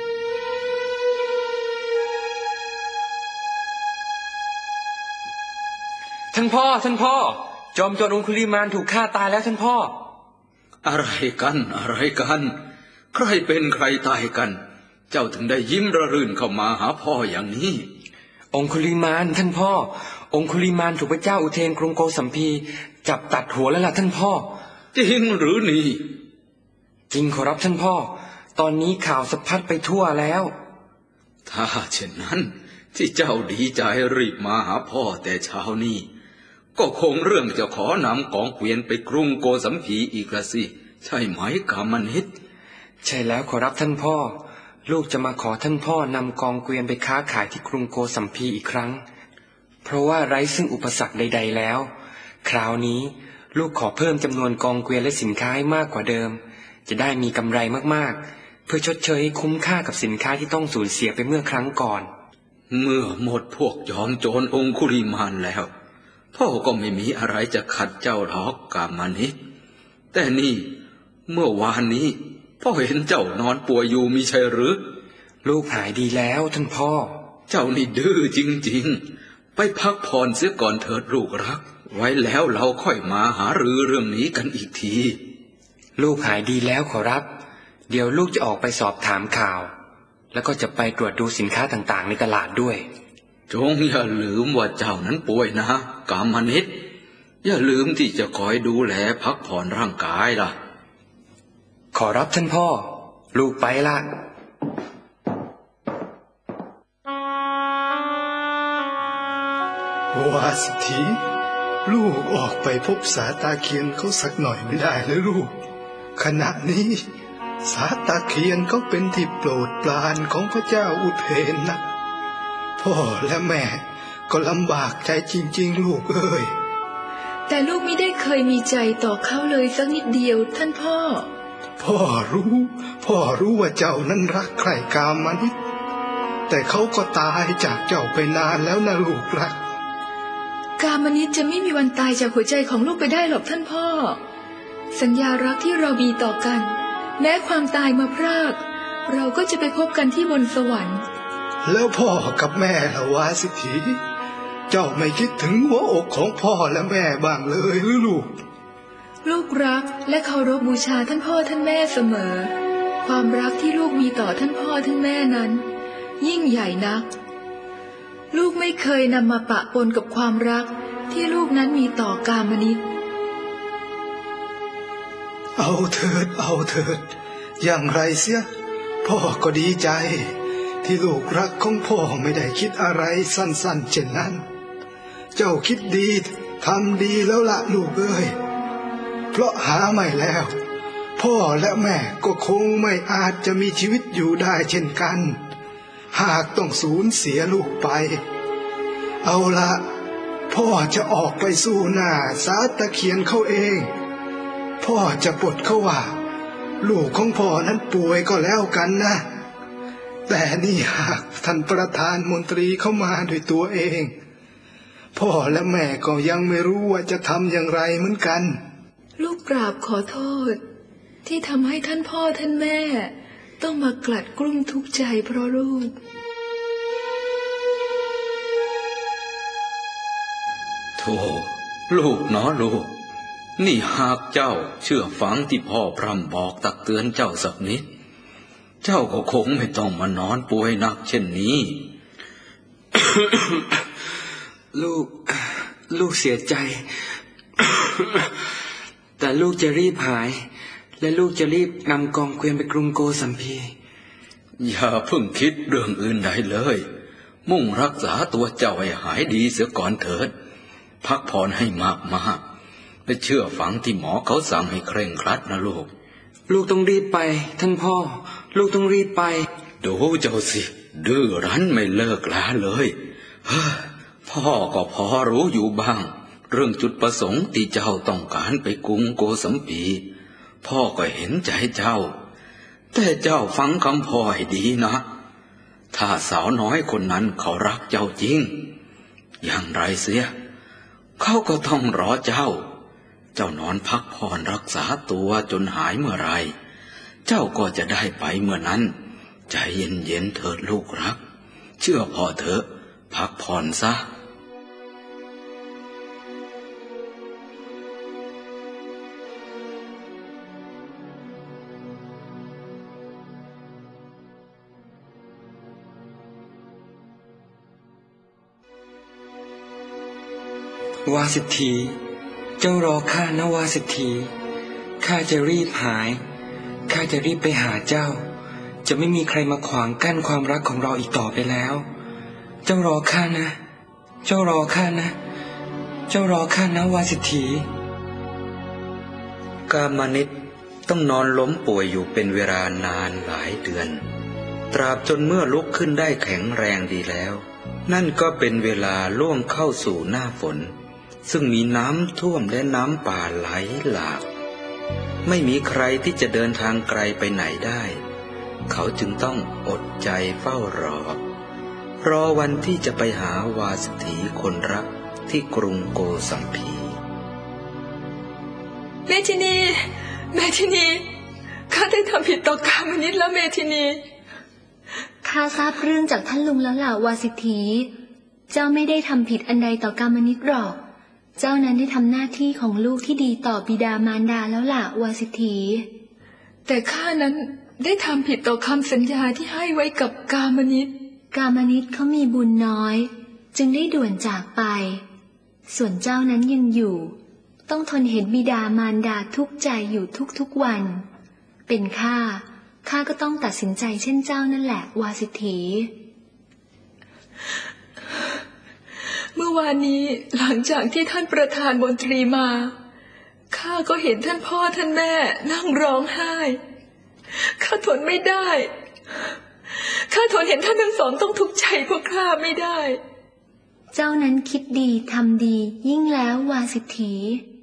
ท่านพ่อจอมโจรองคุลิมานถูกฆ่าตายแล้วท่านพ่ออะไรกันใครเป็นใครตายกันเจ้าถึงได้ยิ้มระรื่นเข้ามาหาพ่ออย่างนี้องคุลิมานท่านพ่อองคุลิมานถูกพระเจ้าอุเทนกรุงโกสัมพีจับตัดหัวแล้วล่ะท่านพ่อจริงหรือนี่จริงขอรับท่านพ่อตอนนี้ข่าวสะพัดไปทั่วแล้วถ้าเช่นนั้นที่เจ้าดีใจรีบมาหาพ่อแต่เช้านี้ก็คงเรื่องจะขอนำกองเกวียนไปกรุงโกสัมพีอีกละสิใช่ไหมกามนิตใช่แล้วขอรับท่านพ่อลูกจะมาขอท่านพ่อนำกองเกวียนไปค้าขายที่กรุงโกสัมพีอีกครั้งเพราะว่าไร้ซึ่งอุปสรรคใดๆแล้วคราวนี้ลูกขอเพิ่มจำนวนกองเกวียนและสินค้าให้มากกว่าเดิมจะได้มีกำไรมากๆเพื่อชดเชยให้คุ้มค่ากับสินค้าที่ต้องสูญเสียไปเมื่อครั้งก่อนเมื่อหมดพวกจอมโจรองคุลิมานแล้วพ่อก็ไม่มีอะไรจะขัดเจ้าหรอกกามนิตแต่นี่เมื่อวานนี้พ่อเห็นเจ้านอนป่วยอยู่มิใช่หรือลูกหายดีแล้วท่านพ่อเจ้านี่ดื้อจริงๆไปพักผ่อนเสียก่อนเถิดลูกรักไว้แล้วเราค่อยมาหารือเรื่องนี้กันอีกทีลูกหายดีแล้วขอรับเดี๋ยวลูกจะออกไปสอบถามข่าวแล้วก็จะไปตรวจดูสินค้าต่างๆในตลาดด้วยจงอย่าลืมว่าเจ้านั้นป่วยนะกามนิตอย่าลืมที่จะคอยดูแลพักผ่อนร่างกายล่ะขอรับท่านพ่อลูกไปละวาสิทธีลูกออกไปพบสาตาเคียนเขาสักหน่อยไม่ได้เลยลูกขณะนี้สาตาเคียนเขาเป็นที่โปรดปรานของพระเจ้าอุเทนนะพ่อและแม่ก็ลำบากใจจริงๆลูกเอ้ยแต่ลูกไม่ได้เคยมีใจต่อเขาเลยสักนิดเดียวท่านพ่อพ่อรู้ว่าเจ้านั้นรักใคร่กามนิตแต่เขาก็ตายจากเจ้าไปนานแล้วนะลูกรักกามนิตจะไม่มีวันตายจากหัวใจของลูกไปได้หรอกท่านพ่อสัญญารักที่เรามีต่อกันแม้ความตายมาพรากเราก็จะไปพบกันที่บนสวรรค์แล้วพ่อกับแม่ล่ะวาสิทธีเจ้าไม่คิดถึงหัวอกของพ่อและแม่บ้างเลยหรือลูกรักและเคารพบูชาท่านพ่อท่านแม่เสมอความรักที่ลูกมีต่อท่านพ่อท่านแม่นั้นยิ่งใหญ่นักลูกไม่เคยนำมาปะปนกับความรักที่ลูกนั้นมีต่อกามนิตเอาเถิดอย่างไรเสียพ่อก็ดีใจที่ลูกรักของพ่อไม่ได้คิดอะไรสั้นๆเช่นนั้นเจ้าคิดดีทำดีแล้วล่ะลูกเอ้ยเพราะหาไม่แล้วพ่อและแม่ก็คงไม่อาจจะมีชีวิตอยู่ได้เช่นกันหากต้องสูญเสียลูกไปเอาละพ่อจะออกไปสู้หน้าสาตะเคียนเขาเองพ่อจะปลดเขาว่าลูกของพ่อนั้นป่วยก็แล้วกันนะแต่นี่หากท่านประธานมนตรีเข้ามาด้วยตัวเองพ่อและแม่ก็ยังไม่รู้ว่าจะทำอย่างไรเหมือนกันลูกกราบขอโทษที่ทำให้ท่านพ่อท่านแม่ต้องมากลัดกลุ้มทุกข์ใจเพราะลูกโธ่ลูกเนาะลูกนี่หากเจ้าเชื่อฟังที่พ่อพร่ำบอกตักเตือนเจ้าสักนิดเจ้าก็คงไม่ต้องมานอนป่วยหนักเช่นนี้ลูกเสียใจ แต่ลูกจะรีบหายและลูกจะรีบนำกองเกวียนไปกรุงโกสัมพีอย่าเพิ่งคิดเรื่องอื่นใดเลยมุ่งรักษาตัวเจ้าให้หายดีเสียก่อนเถิดพักผ่อนให้มากๆและเชื่อฟังที่หมอเขาสั่งให้เคร่งครัดนะลูกต้องรีบไปท่านพ่อลูกต้องรีบไปดูเจ้าสิดื้อรั้นไม่เลิกลาเลยพ่อก็พอรู้อยู่บ้างเรื่องจุดประสงค์ที่เจ้าต้องการไปกรุงโกสัมพีพ่อก็เห็นใจเจ้าแต่เจ้าฟังคำพ่อให้ดีนะถ้าสาวน้อยคนนั้นเขารักเจ้าจริงอย่างไรเสียเขาก็ต้องรอเจ้านอนพักผ่อนรักษาตัวจนหายเมื่อไรเจ้าก็จะได้ไปเมื่อนั้นใจเย็นๆเถิดลูกรักเชื่อพ่อเถอะพักผ่อนซะวาสิทธีเจ้ารอข้านะวาสิทธีข้าจะรีบหายข้าจะรีบไปหาเจ้าจะไม่มีใครมาขวางกั้นความรักของเราอีกต่อไปแล้วเจ้ารอข้านะเจ้ารอข้านะเจ้ารอข้านะวาสิทธีกามนิตต้องนอนล้มป่วยอยู่เป็นเวลานานหลายเดือนตราบจนเมื่อลุกขึ้นได้แข็งแรงดีแล้วนั่นก็เป็นเวลาล่วงเข้าสู่หน้าฝนซึ่งมีน้ำท่วมและน้ำป่าไหลหลากไม่มีใครที่จะเดินทางไกลไปไหนได้เขาจึงต้องอดใจเฝ้ารอวันที่จะไปหาวาสถีคนรักที่กรุงโกสัมพีเมธินีข้าได้ทำผิดต่อกามนิตแล้วเมธินีข้าทราบเรื่องจากท่านลุงแล้วล่ะวาสิทธีเจ้าไม่ได้ทำผิดอันใดต่อกามนิตหรอกเจ้านั้นได้ทำหน้าที่ของลูกที่ดีต่อบิดามารดาแล้วล่ะวาสิทธีแต่ข้านั้นได้ทำผิดต่อคำสัญญาที่ให้ไว้กับกามนิตเขามีบุญน้อยจึงได้ด่วนจากไปส่วนเจ้านั้นยังอยู่ต้องทนเห็นบิดามารดาทุกข์ใจอยู่ทุกวันเป็นข้าก็ต้องตัดสินใจเช่นเจ้านั่นแหละวาสิทธีเมื่อวานนี้หลังจากที่ท่านประธานมนตรีมาข้าก็เห็นท่านพ่อท่านแม่นั่งร้องไห้ข้าทนไม่ได้ข้าทนเห็นท่านทั้งสองต้องทุกข์ใจเพราะข้าไม่ได้เจ้านั้นคิดดีทำดียิ่งแล้ววาสิทธี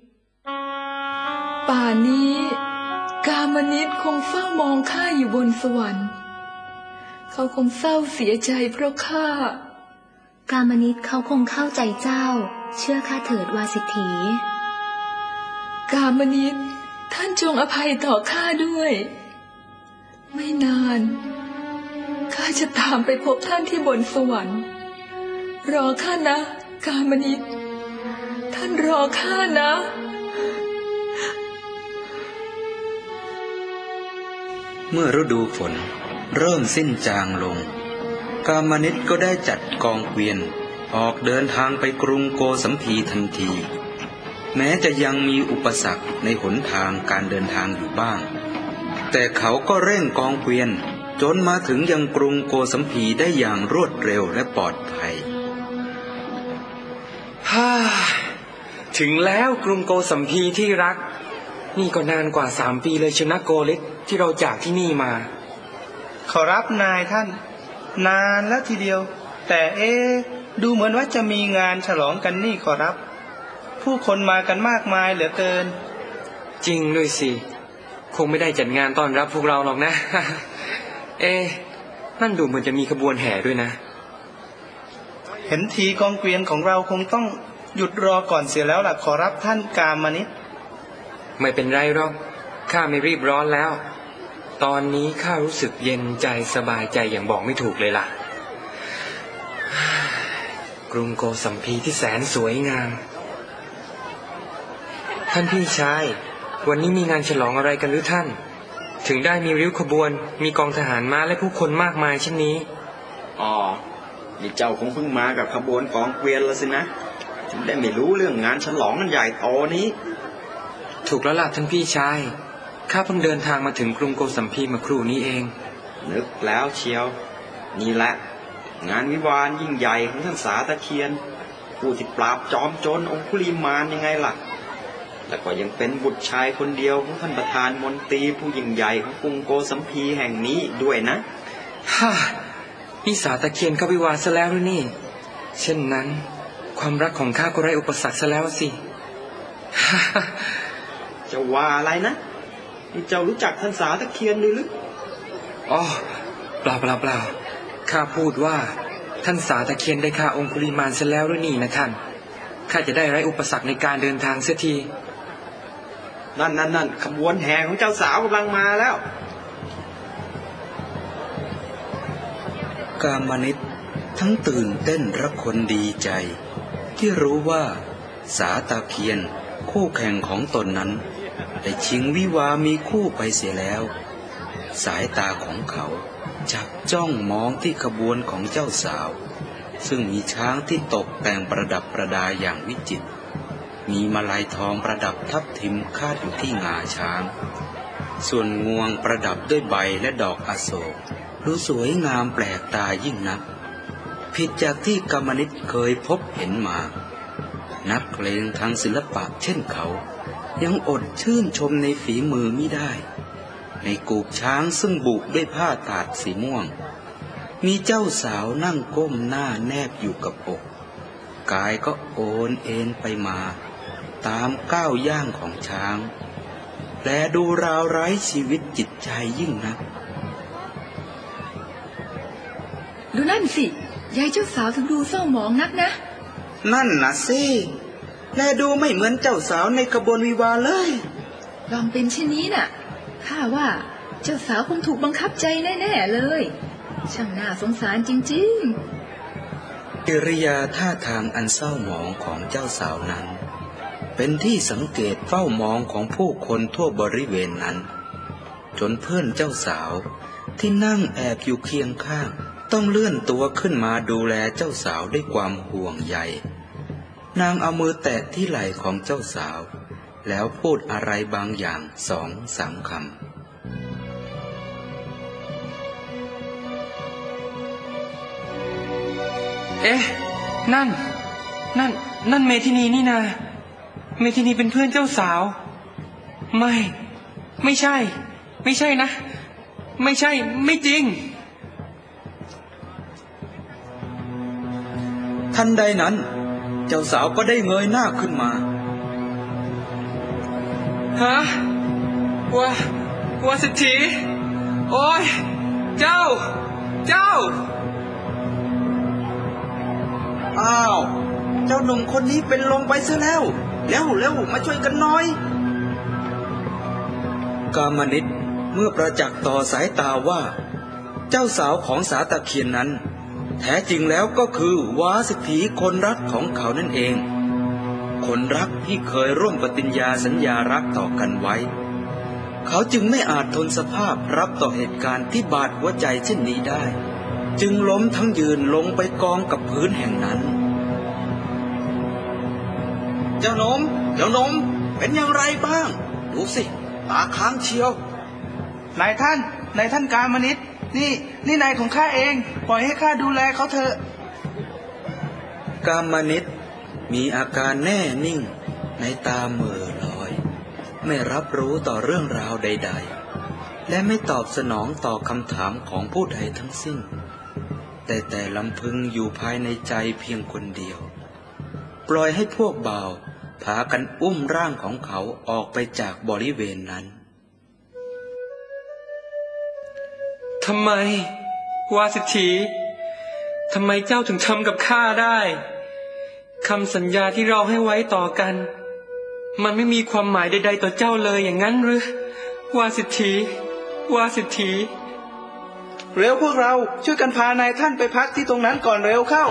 ป่านนี้กามนิตคงเฝ้ามองข้าอยู่บนสวรรค์เขาคงเศร้าเสียใจเพราะข้ากามนิตเขาคงเข้าใจเจ้าเชื่อข้าเถิดวาสิทธีกามนิตท่านจงอภัยต่อข้าด้วยไม่นานข้าจะตามไปพบท่านที่บนสวรรค์รอข้านะกามนิตท่านรอข้านะเมื่อฤดูฝนเริ่มสิ้นจางลงกามนิตก็ได้จัดกองเกวียนออกเดินทางไปกรุงโกสัมพีทันทีแม้จะยังมีอุปสรรคในหนทางการเดินทางอยู่บ้างแต่เขาก็เร่งกองเกวียนจนมาถึงยังกรุงโกสัมพีได้อย่างรวดเร็วและปลอดภัยถึงแล้วกรุงโกสัมพีที่รักนี่ก็นานกว่า3 ปีเลยชนะโกฤทธิ์ที่เราจากที่นี่มาขอรับนายท่านนานแล้วทีเดียวแต่ดูเหมือนว่าจะมีงานฉลองกันนี่ขอรับผู้คนมากันมากมายเหลือเกินจริงด้วยสิคงไม่ได้จัดงานต้อนรับพวกเราหรอกนะ นั่นดูเหมือนจะมีขบวนแห่ด้วยนะเห็นทีกองเกวียนของเราคงต้องหยุดรอก่อนเสียแล้วล่ะขอรับท่านกามนิษฐ์ไม่เป็นไรหรอกข้าไม่รีบร้อนแล้ว ตอนนี้ข้ารู้สึกเย็นใจสบายใจอย่างบอกไม่ถูกเลยล่ะ กรุงโกสัมพีที่แสนสวยงามท่านพี่ชายวันนี้มีงานฉลองอะไรกันหรือท่านถึงได้มีริ้วขบวนมีกองทหารม้าและผู้คนมากมายเช่นนี้อ๋อนี่เจ้าคงเพิ่งมากับขบวนกองเกวียนแล้วสินะถึงได้ไม่รู้เรื่องงานฉลองมันใหญ่โตนี้ถูกแล้วล่ะท่านพี่ชายข้าเพิ่งเดินทางมาถึงกรุงโกสัมพีเมื่อครู่นี้เองนึกแล้วเชียวนี่แหละงานวิวาห์ยิ่งใหญ่ของท่านสาตะเคียนผู้ที่ปราบจอมโจรองคุลิมานยังไงล่ะแล้วก็ยังเป็นบุตรชายคนเดียวของท่านประธานมนตรีผู้ยิ่งใหญ่ของกรุงโกสัมพีแห่งนี้ด้วยนะฮ่านี่สาตะเคียนเข้าวิวาห์ซะแล้วหรือนี่เช่นนั้นความรักของข้าก็ไร้อุปสรรคซะแล้วสิจะว่าอะไรนะนี่เจ้ารู้จักท่านสาตะเคียนหรืออ๋อเปล่าข้าพูดว่าท่านสาตะเคียนได้ฆ่าองคุลิมานซะแล้วหรือนี่นะท่านข้าจะได้ไร้อุปสรรคในการเดินทางเสียทีนั่นขบวนแห่ของเจ้าสาวกำลังมาแล้วกามนิษฐ์ทั้งตื่นเต้นและคนดีใจที่รู้ว่าสาตะเคียนคู่แข่งของตนนั้นได้ชิงวิวาห์มีคู่ไปเสียแล้วสายตาของเขาจับจ้องมองที่ขบวนของเจ้าสาวซึ่งมีช้างที่ตกแต่งประดับประดาอย่างวิจิตรมีมาลัยทองประดับทับทิมคาดอยู่ที่งาช้างส่วนงวงประดับด้วยใบและดอกอโศกดูสวยงามแปลกตายิ่งนักผิดจากที่กามนิษฐ์เคยพบเห็นมานักเพลงทางศิลปะเช่นเขายังอดชื่นชมในฝีมือมิได้ในกูกช้างซึ่งบุด้วยผ้าตาดสีม่วงมีเจ้าสาวนั่งก้มหน้าแนบอยู่กับอกกายก็โอนเอ็นไปมาตามก้าวย่างของช้างและดูราวไร้ชีวิตจิตใจยิ่งนักดูนั่นสิยายเจ้าสาวถึงดูเศร้าหมองนักนะนั่นนะสิและดูไม่เหมือนเจ้าสาวในขบวนวิวาห์เลยลองเป็นเช่นนี้น่ะข้าว่าเจ้าสาวคงถูกบังคับใจแน่ๆเลยช่างน่าสงสารจริงๆกิริยาท่าทางอันเศร้าหมองของเจ้าสาวนั้นเป็นที่สังเกตเฝ้ามองของผู้คนทั่วบริเวณนั้นจนเพื่อนเจ้าสาวที่นั่งแอบอยู่เคียงข้างต้องเลื่อนตัวขึ้นมาดูแลเจ้าสาวด้วยความห่วงใยนางเอามือแตะที่ไหล่ของเจ้าสาวแล้วพูดอะไรบางอย่าง2-3 คำนั่นเมธินีนี่นาเมธินีเป็นเพื่อนเจ้าสาวไม่ใช่นะไม่ใช่ไม่จริงทันใดนั้นเจ้าสาวก็ได้เงยหน้าขึ้นมาฮะวาสิทธีโอ้ยเจ้าอ้าวเจ้าหนุ่มคนนี้เป็นลมไปซะแล้วเร็วมาช่วยกันหน่อยกามนิษฐ์เมื่อประจักษ์ต่อสายตาว่าเจ้าสาวของสาตะเคียนนั้นแท้จริงแล้วก็คือวาสิทธีคนรักของเขานั่นเองคนรักที่เคยร่วมปฏิญญาสัญญารักต่อกันไว้เขาจึงไม่อาจทนสภาพรับต่อเหตุการณ์ที่บาดหัวใจเช่นนี้ได้จึงล้มทั้งยืนลงไปกองกับพื้นแห่งนั้นเจ้าหนุ่มเป็นอย่างไรบ้างดูสิตาค้างเชียวนายท่านกามนิษฐ์นี่นายของข้าเองปล่อยให้ข้าดูแลเขาเถอะกามนิษฐ์มีอาการแน่นิ่งในตาเหม่อลอยไม่รับรู้ต่อเรื่องราวใดๆและไม่ตอบสนองต่อคำถามของผู้ใดทั้งสิ้นแต่ลำพึงอยู่ภายในใจเพียงคนเดียวปล่อยให้พวกบ่าวพากันอุ้มร่างของเขาออกไปจากบริเวณนั้นทำไมวาสิทธีทำไมเจ้าถึงทำกับข้าได้คำสัญญาที่เราให้ไว้ต่อกันมันไม่มีความหมายใดๆต่อเจ้าเลยอย่างนั้นหรือวาสิทธีวาสิทธีเร็วพวกเราช่วยกันพานายท่านไปพักที่ตรงนั้นก่อนเร็วเข้า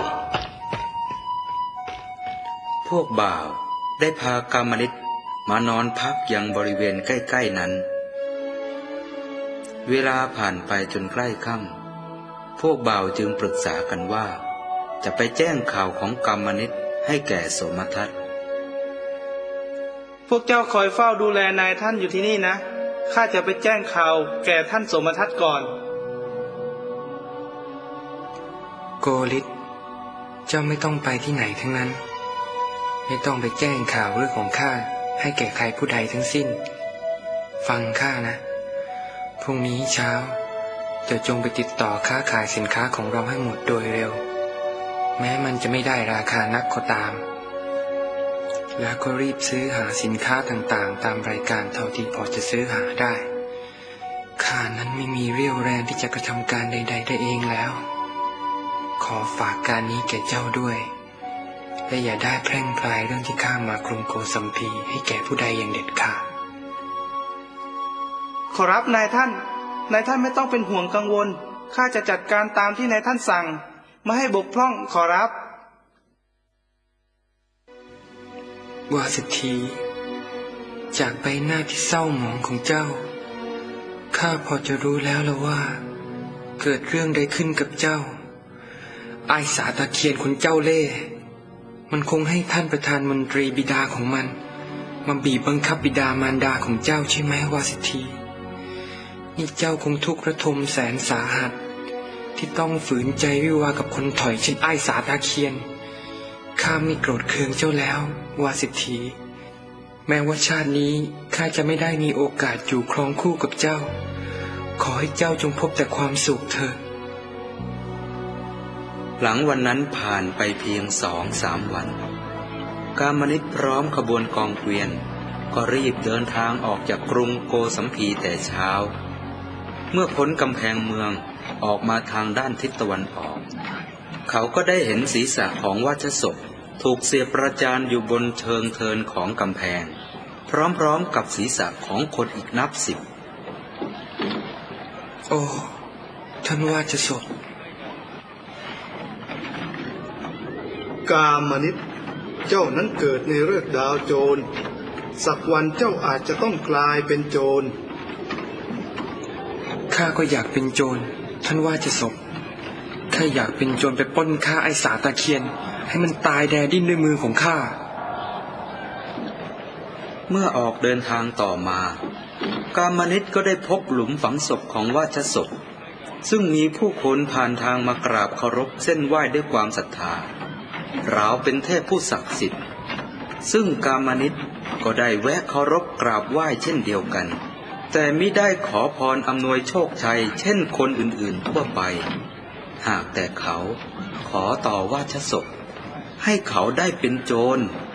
พวกบ่าวได้พากามนิตมานอนพักยังบริเวณใกล้ๆนั้นเวลาผ่านไปจนใกล้ค่ำพวกบ่าวจึงปรึกษากันว่าจะไปแจ้งข่าวของกามนิตให้แก่โสมทัตพวกเจ้าคอยเฝ้าดูแลนายท่านอยู่ที่นี่นะข้าจะไปแจ้งข่าวแก่ท่านโสมทัตก่อนโกฤทธิ์เจ้าไม่ต้องไปที่ไหนทั้งนั้นไม่ต้องไปแจ้งข่าวเรื่องของข้าให้แก่ใครผู้ใดทั้งสิ้นฟังข้านะพรุ่งนี้เช้าจะจงไปติดต่อค้าขายสินค้าของเราให้หมดโดยเร็วแม้มันจะไม่ได้ราคานักก็ตามแล้วก็รีบซื้อหาสินค้าต่างๆตามรายการเท่าที่พอจะซื้อหาได้ข้านั้นไม่มีเรี่ยวแรงที่จะกระทำการใดๆได้เองแล้วขอฝากการนี้แก่เจ้าด้วยและอย่าได้แพร่งพรายเรื่องที่ข้ามากรุงโกสัมพีให้แก่ผู้ใดอย่างเด็ดขาดขอรับนายท่านไม่ต้องเป็นห่วงกังวลข้าจะจัดการตามที่นายท่านสั่งไม่ให้บกพร่องขอรับวาสิทธีจากใบหน้าที่เศร้าหมองของเจ้าข้าพอจะรู้แล้วละว่าเกิดเรื่องใดขึ้นกับเจ้าไอ้สาตะเคียนคนเจ้าเล่ห์มันคงให้ท่านประธานมนตรีบิดาของมันมาบีบบังคับบิดามารดาของเจ้าใช่ไหมวาสิทธีนี่เจ้าคงทุกข์ระทมแสนสาหัสที่ต้องฝืนใจวิวากับคนถอยเช่นไอ้สาตะเคียนข้าไม่โกรธเคืองเจ้าแล้ววาสิทธีแม้ว่าชาตินี้ข้าจะไม่ได้มีโอกาสอยู่ครองคู่กับเจ้าขอให้เจ้าจงพบแต่ความสุขเถิดหลังวันนั้นผ่านไปเพียง2-3 วันกามนิตพร้อมขบวนกองเกวียนก็รีบเดินทางออกจากกรุงโกสัมพีแต่เช้าเมื่อพ้นกำแพงเมืองออกมาทางด้านทิศตะวันออกเขาก็ได้เห็นศีรษะของวัชศพถูกเสียบประจานอยู่บนเชิงเทินของกำแพงพร้อมๆกับศีรษะของคนอีกนับ10 โอ้ท่านวัชศพกามนิตเจ้านั้นเกิดในฤกษ์ดาวโจรสักวันเจ้าอาจจะต้องกลายเป็นโจรข้าก็อยากเป็นโจรท่านว่าจะศพข้าอยากเป็นโจรไปปล้นฆ่าไอ้สาตะเคียนให้มันตายแดดิ้นด้วยมือของข้าเมื่อออกเดินทางต่อมากามนิตก็ได้พบหลุมฝังศพของวัชศพซึ่งมีผู้คนผ่านทางมากราบเคารพเส้นไหว้ด้วยความศรัทธาราวเป็นเทพผู้ศักดิ์สิทธิ์ซึ่งกามนิตก็ได้แวะเคารพกราบไหว้เช่นเดียวกันแต่มิได้ขอพรอำนวยโชคชัยเช่นคนอื่นๆทั่วไปหากแต่เขาขอต่อวัชศพให้เขาได้เป็นโจร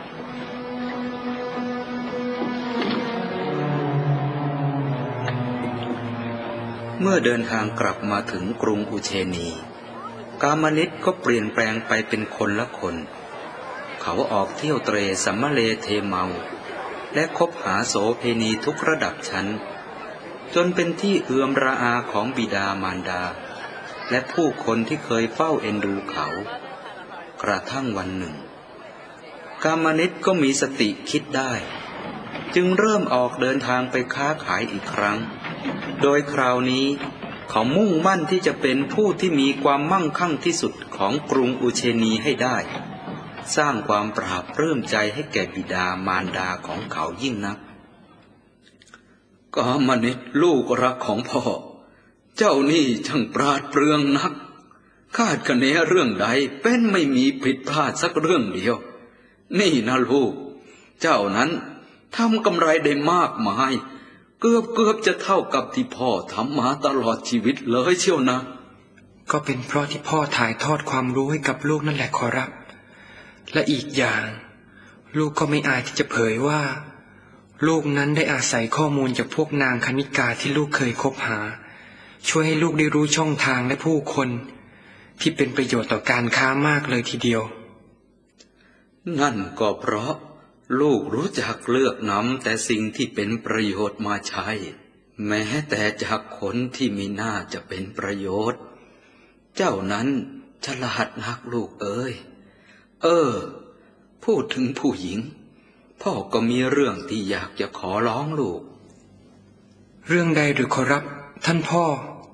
เมื่อเดินทางกลับมาถึงกรุงอุเชนีกามนิตก็เปลี่ยนแปลงไปเป็นคนละคนเขาออกเที่ยวเตร่สัมมะเลเทเมาและคบหาโสเภณีทุกระดับชั้นจนเป็นที่เอือมระอาของบิดามารดาและผู้คนที่เคยเฝ้าเอ็นดูเขากระทั่งวันหนึ่งกามนิตก็มีสติคิดได้จึงเริ่มออกเดินทางไปค้าขายอีกครั้งโดยคราวนี้เขามุ่งมั่นที่จะเป็นผู้ที่มีความมั่งคั่งที่สุดของกรุงอุเชนีให้ได้สร้างความปราบปลื้มใจให้แก่บิดามารดาของเขายิ่งนักกามนิตลูกรักของพ่อเจ้านี่ช่างปราดเปรื่องนักคาดคะเนเรื่องใดเป็นไม่มีผิดพลาดสักเรื่องเดียวนี่นะลูกเจ้านั้นทำกำไรได้มากมายเกือบจะเท่ากับที่พ่อทำมาตลอดชีวิตเลยเชียวนะก็เป็นเพราะที่พ่อถ่ายทอดความรู้ให้กับลูกนั่นแหละขอรับและอีกอย่างลูกก็ไม่อายที่จะเผยว่าลูกนั้นได้อาศัยข้อมูลจากพวกนางคณิกาที่ลูกเคยคบหาช่วยให้ลูกได้รู้ช่องทางและผู้คนที่เป็นประโยชน์ต่อการค้ามากเลยทีเดียวนั่นก็เพราะลูกรู้จักเลือกนำแต่สิ่งที่เป็นประโยชน์มาใช้แม้แต่จากคนที่ไม่น่าจะเป็นประโยชน์เจ้านั้นฉลาดนักลูกเอ้ยพูดถึงผู้หญิงพ่อก็มีเรื่องที่อยากจะขอร้องลูกเรื่องใดหรือขอรับท่านพ่อ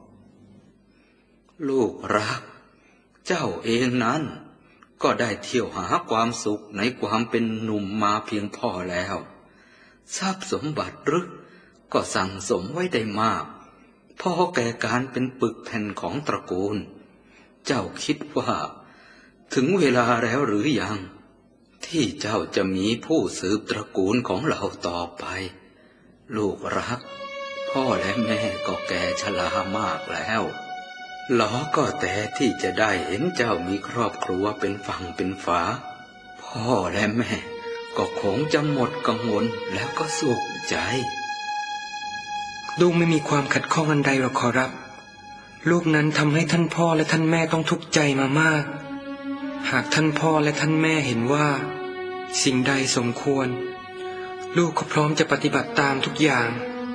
ลูกรักเจ้าเองนั้นก็ได้เที่ยวหาความสุขในความเป็นหนุ่มมาเพียงพอแล้วทรัพย์สมบัติหรือก็สั่งสมไว้ได้มากพอแก่การเป็นปึกแผ่นของตระกูลเจ้าคิดว่าถึงเวลาแล้วหรือยังที่เจ้าจะมีผู้สืบตระกูลของเราต่อไปลูกรักพ่อและแม่ก็แก่ชรามากแล้วหลอก็แต่ที่จะได้เห็นเจ้ามีครอบครัวเป็นฝั่งเป็นฝาพ่อและแม่ก็คงจะหมดกังวลแล้วก็สุขใจลูกไม่มีความขัดข้องอันใดหรอกขอรับลูกนั้นทำให้ท่านพ่อและท่านแม่ต้องทุกข์ใจมามากหากท่านพ่อและท่านแม่เห็นว่าสิ่งใดสมควรลูกก็พร้อมจะปฏิบัติตามทุกอย่าง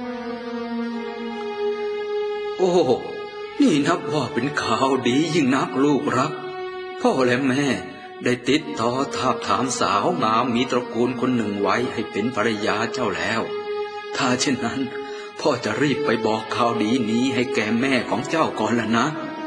โอ้นี่นับว่าเป็นข่าวดียิ่งนักลูกรักพ่อและแม่ได้ติดต่อทาบถามสาวงามมีตระกูลคนหนึ่งไว้ให้เป็นภรรยาเจ้าแล้วถ้าเช่นนั้นพ่อจะรีบไปบอกข่าวดีนี้ให้แก่แม่ของเจ้าก่อนละนะ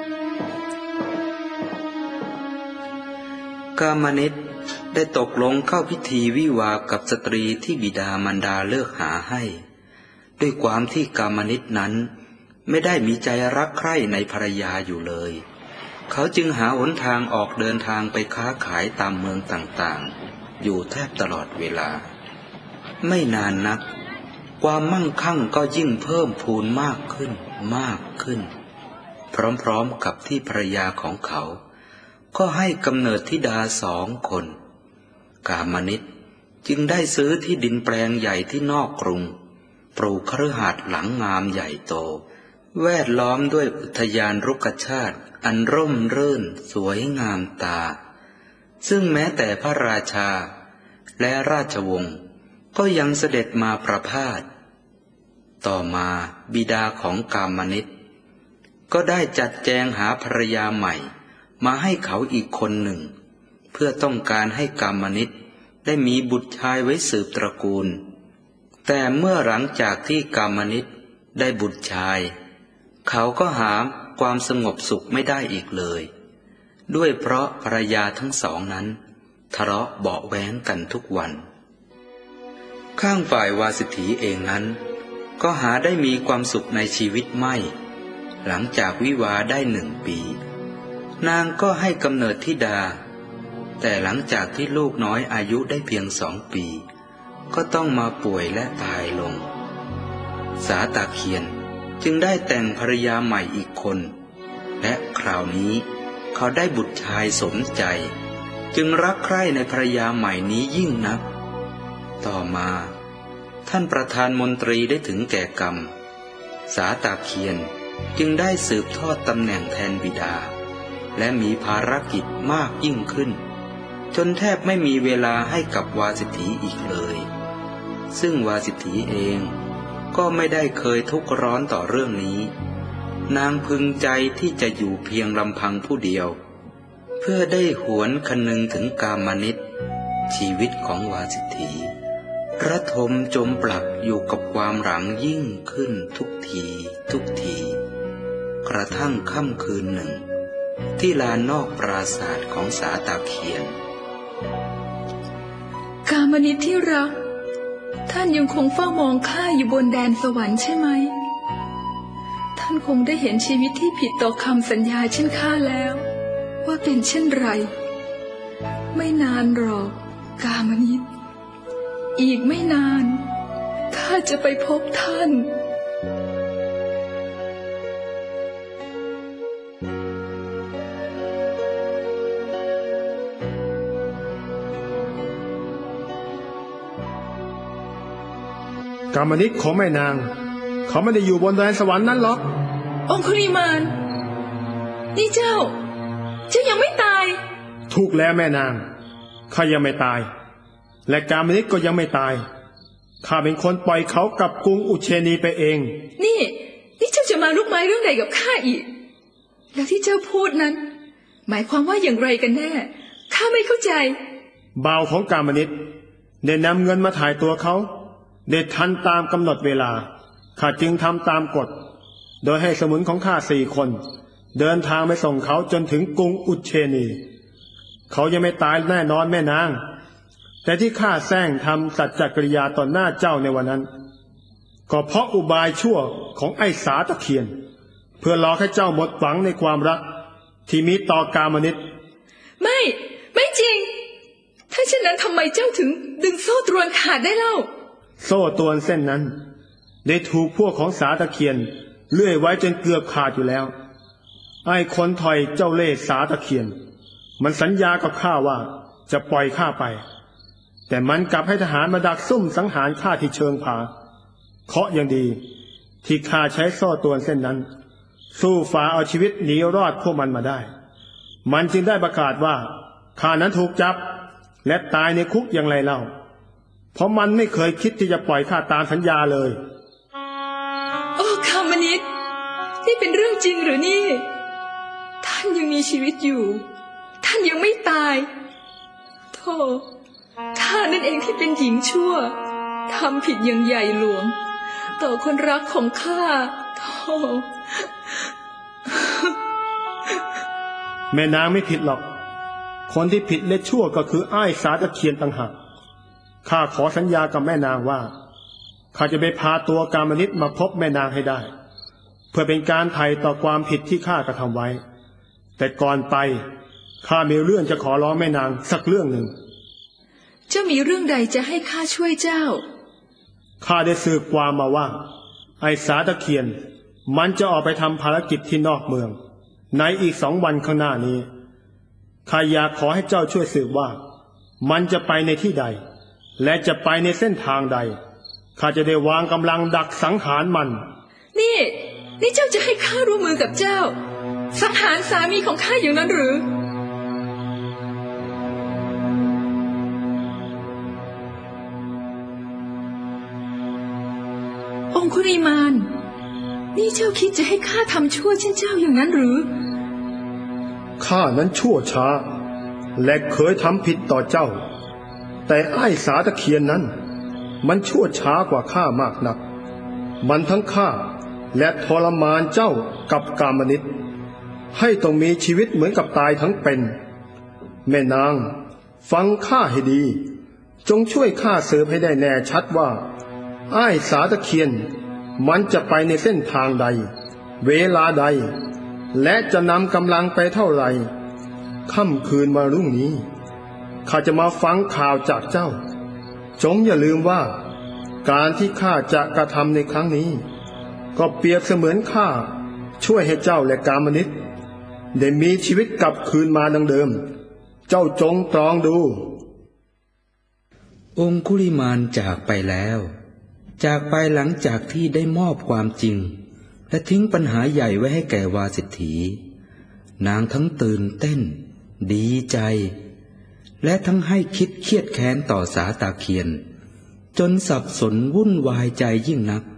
กามนิตได้ตกลงเข้าพิธีวิวาห์กับสตรีที่บิดามารดาเลิกหาให้ด้วยความที่กามนิตนั้นไม่ได้มีใจรักใคร่ในภรรยาอยู่เลยเขาจึงหาหนทางออกเดินทางไปค้าขายตามเมืองต่างๆอยู่แทบตลอดเวลาไม่นานนักความมั่งคั่งก็ยิ่งเพิ่มพูนมากขึ้นพร้อมๆกับที่ภรรยาของเขาก็ให้กำเนิดธิดา2 คนกามนิตจึงได้ซื้อที่ดินแปลงใหญ่ที่นอกกรุงปลูกคฤหาสน์หลังงามใหญ่โตแวดล้อมด้วยอุทยานรุกชาติอันร่มรื่นสวยงามตาซึ่งแม้แต่พระราชาและราชวงศ์ก็ยังเสด็จมาประพาสต่อมาบิดาของกามนิตก็ได้จัดแจงหาภรรยาใหม่มาให้เขาอีกคนหนึ่งเพื่อต้องการให้กามนิตได้มีบุตรชายไว้สืบตระกูลแต่เมื่อหลังจากที่กามนิตได้บุตรชายเขาก็หาความสงบสุขไม่ได้อีกเลยด้วยเพราะภรรยาทั้งสองนั้นทะเลาะเบาะแว้งกันทุกวันข้างฝ่ายวาสิถีเองนั้นก็หาได้มีความสุขในชีวิตไม่หลังจากวิวาห์ได้1 ปีนางก็ให้กำเนิดธิดาแต่หลังจากที่ลูกน้อยอายุได้เพียง2 ปีก็ต้องมาป่วยและตายลงสาตาเคียนจึงได้แต่งภรรยาใหม่อีกคนและคราวนี้เขาได้บุตรชายสมใจจึงรักใคร่ในภรรยาใหม่นี้ยิ่งนักต่อมาท่านประธานมนตรีได้ถึงแก่กรรมสาตาเคียนจึงได้สืบทอดตำแหน่งแทนบิดาและมีภารกิจมากยิ่งขึ้นจนแทบไม่มีเวลาให้กับวาสิถีอีกเลยซึ่งวาสิถีเองก็ไม่ได้เคยทุกข์ร้อนต่อเรื่องนี้นางพึงใจที่จะอยู่เพียงลำพังผู้เดียวเพื่อได้หวนคนึงถึงกามนิตชีวิตของวาสิถีระทมจมปลักอยู่กับความหลังยิ่งขึ้นทุกทีกระทั่งค่ำคืนหนึ่งที่ลานนอกปราสาทของสาตาเคียนกามนิตที่รักท่านยังคงเฝ้ามองข้าอยู่บนแดนสวรรค์ใช่ไหมท่านคงได้เห็นชีวิตที่ผิดต่อคำสัญญาเช่นข้าแล้วว่าเป็นเช่นไรไม่นานหรอกกามนิตอีกไม่นานข้าจะไปพบท่านกามนิตของแม่นางเขาไม่ได้อยู่บนแดนสวรรค์นั้นหรอกองคุลิมานนี่เจ้ายังไม่ตายถูกแล้วแม่นางข้ายังไม่ตายและกามนิตก็ยังไม่ตายข้าเป็นคนปล่อยเขากลับกรุงอุเชนีไปเองนี่เจ้าจะมาลุกไม้เรื่องใดกับข้าอีกแล้วที่เจ้าพูดนั้นหมายความว่าอย่างไรกันแน่ข้าไม่เข้าใจบ่าวของกามนิตได้นำเงินมาถ่ายตัวเขาได้ทันตามกำหนดเวลาข้าจึงทำตามกฎโดยให้สมุนของข้า4 คนเดินทางไปส่งเขาจนถึงกรุงอุเชนีเขายังไม่ตายแน่นอนแม่นางแต่ที่ข้าแซงทำสัจจกริยาต่อหน้าเจ้าในวันนั้นก็เพราะอุบายชั่วของไอ้สาตะเคียนเพื่อหลอกให้เจ้าหมดหวังในความรักที่มีต่อกามนิตไม่จริงถ้าเช่นนั้นทำไมเจ้าถึงดึงโซ่ตรวนขาดได้เล่าโซ่ตรวนเส้นนั้นได้ถูกพวกของสาตะเคียนเลื่อยไว้จนเกือบขาดอยู่แล้วไอ้คนถอยเจ้าเล่ห์สาตะเคียนมันสัญญากับข้าว่าจะปล่อยข้าไปแต่มันกลับให้ทหารมาดักซุ่มสังหารข้าที่เชิงผาเคราะห์ยังดีที่ข้าใช้โซ่ตรวนเส้นนั้นสู้ฝ่าเอาชีวิตหนีรอดพวกมันมาได้มันจึงได้ประกาศว่าข้านั้นถูกจับและตายในคุกอย่างไรเล่าเพราะมันไม่เคยคิดที่จะปล่อยข้าตามสัญญาเลยโอ้กามนิตนี่เป็นเรื่องจริงหรือนี่ท่านยังมีชีวิตอยู่ท่านยังไม่ตายโธ่ข้านั่นเองที่เป็นหญิงชั่วทำผิดอย่างใหญ่หลวงต่อคนรักของข้าโธ่แม่นางไม่ผิดหรอกคนที่ผิดและชั่วก็คืออ้ายสาตะเคียนต่างหากข้าขอสัญญากับแม่นางว่าข้าจะไปพาตัวกามนิตมาพบแม่นางให้ได้เพื่อเป็นการไถ่ต่อความผิดที่ข้ากระทำไว้แต่ก่อนไปข้ามีเรื่องจะขอร้องแม่นางสักเรื่องหนึ่งเจ้ามีเรื่องใดจะให้ข้าช่วยเจ้าข้าได้สืบความมาว่าไอ้สาตะเคียนมันจะออกไปทำภารกิจที่นอกเมืองในอีก2 วันข้างหน้านี้ข้าอยากขอให้เจ้าช่วยสืบว่ามันจะไปในที่ใดและจะไปในเส้นทางใดข้าจะได้วางกำลังดักสังหารมันนี่เจ้าจะให้ข้าร่วมมือกับเจ้าสังหารสามีของข้าอย่างนั้นหรือองคุลิมานนี่เจ้าคิดจะให้ข้าทำชั่วเช่นเจ้าอย่างนั้นหรือข้านั้นชั่วช้าและเคยทำผิดต่อเจ้าแต่ไอ้สาตะเคียนนั้นมันชั่วช้ากว่าข้ามากนักมันทั้งฆ่าและทรมานเจ้ากับกามนิตให้ต้องมีชีวิตเหมือนกับตายทั้งเป็นแม่นางฟังข้าให้ดีจงช่วยข้าสืบให้ได้แน่ชัดว่าไอ้สาตะเคียนมันจะไปในเส้นทางใดเวลาใดและจะนำกำลังไปเท่าไหร่ค่ำคืนมารุ่งนี้ข้าจะมาฟังข่าวจากเจ้าจงอย่าลืมว่าการที่ข้าจะกระทำในครั้งนี้ก็เปรียบเสมือนข้าช่วยให้เจ้าและกามนิตได้มีชีวิตกลับคืนมาดังเดิมเจ้าจงตรองดูองคุลิมานจากไปแล้วจากไปหลังจากที่ได้มอบความจริงและทิ้งปัญหาใหญ่ไว้ให้แก่วาสิทธีนางทั้งตื่นเต้นดีใจและทั้งให้คิดเครียดแค้นต่อสาตาเคียนจนสับสนวุ่นวายใจยิ่งนัก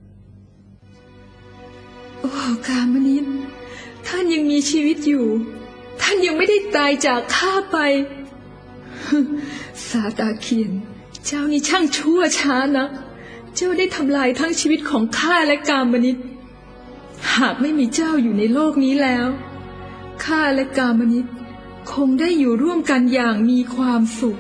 โอ้กามนิตท่านยังมีชีวิตอยู่ท่านยังไม่ได้ตายจากข้าไปสาตาเคียนเจ้านี่ช่างชั่วช้านักเจ้าได้ทำลายทั้งชีวิตของข้าและกามนิตหากไม่มีเจ้าอยู่ในโลกนี้แล้วข้าและกามนิตคงได้อยู่ร่วมกันอย่างมีความสุข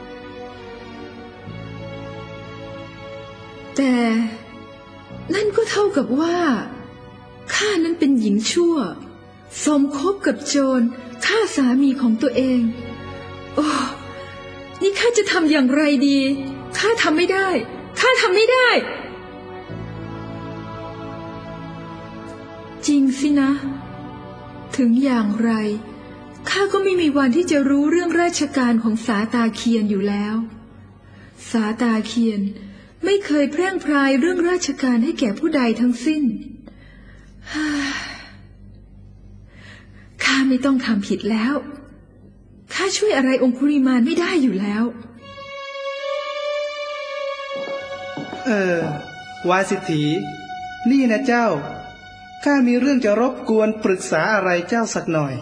แต่นั่นก็เท่ากับว่าข้านั้นเป็นหญิงชั่วสมคบกับโจรฆ่าสามีของตัวเองโอ้นี่ข้าจะทำอย่างไรดีข้าทำไม่ได้จริงสินะถึงอย่างไรข้าก็ไม่มีวันที่จะรู้เรื่องราชการของสาตาเคียนอยู่แล้วสาตาเคียนไม่เคยแพร่งพรายเรื่องราชการให้แก่ผู้ใดทั้งสิ้นไม่ต้องทำผิดแล้วข้าช่วยอะไรองคุลิมานไม่ได้อยู่แล้ววาสิทธีนี่นะเจ้าข้ามีเรื่องจะรบกวนปรึกษาอะไรเจ้าสักหน่อย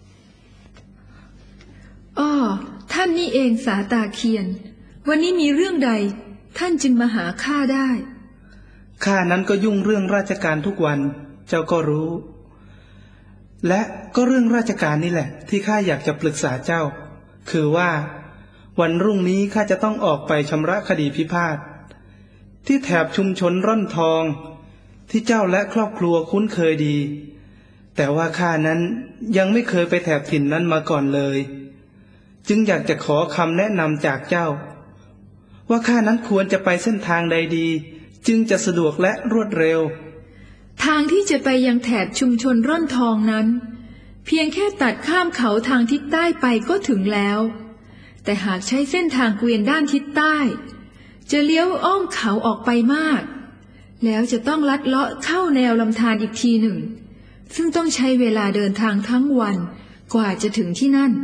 อ้อท่านนี่เองสาตาเคียนวันนี้มีเรื่องใดท่านจึงมาหาข้าได้ข้านั้นก็ยุ่งเรื่องราชการทุกวันเจ้าก็รู้และก็เรื่องราชการนี่แหละที่ข้าอยากจะปรึกษาเจ้าคือว่าวันรุ่งนี้ข้าจะต้องออกไปชำระคดีพิพาทที่แถบชุมชนร่อนทองที่เจ้าและครอบครัวคุ้นเคยดีแต่ว่าข้านั้นยังไม่เคยไปแถบถิ่นนั้นมาก่อนเลยจึงอยากจะขอคำแนะนำจากเจ้าว่าข้านั้นควรจะไปเส้นทางใดดีจึงจะสะดวกและรวดเร็วทางที่จะไปยังแถบชุมชนร่อนทองนั้นเพียงแค่ตัดข้ามเขาทางทิศใต้ไปก็ถึงแล้วแต่หากใช้เส้นทางเกวียนด้านทิศใต้จะเลี้ยวอ้อมเขาออกไปมากแล้วจะต้องลัดเลาะเข้าแนวลำธารอีกทีหนึ่งซึ่งต้องใช้เวลาเดินทางทั้งวันกว่าจะถึงที่นั่น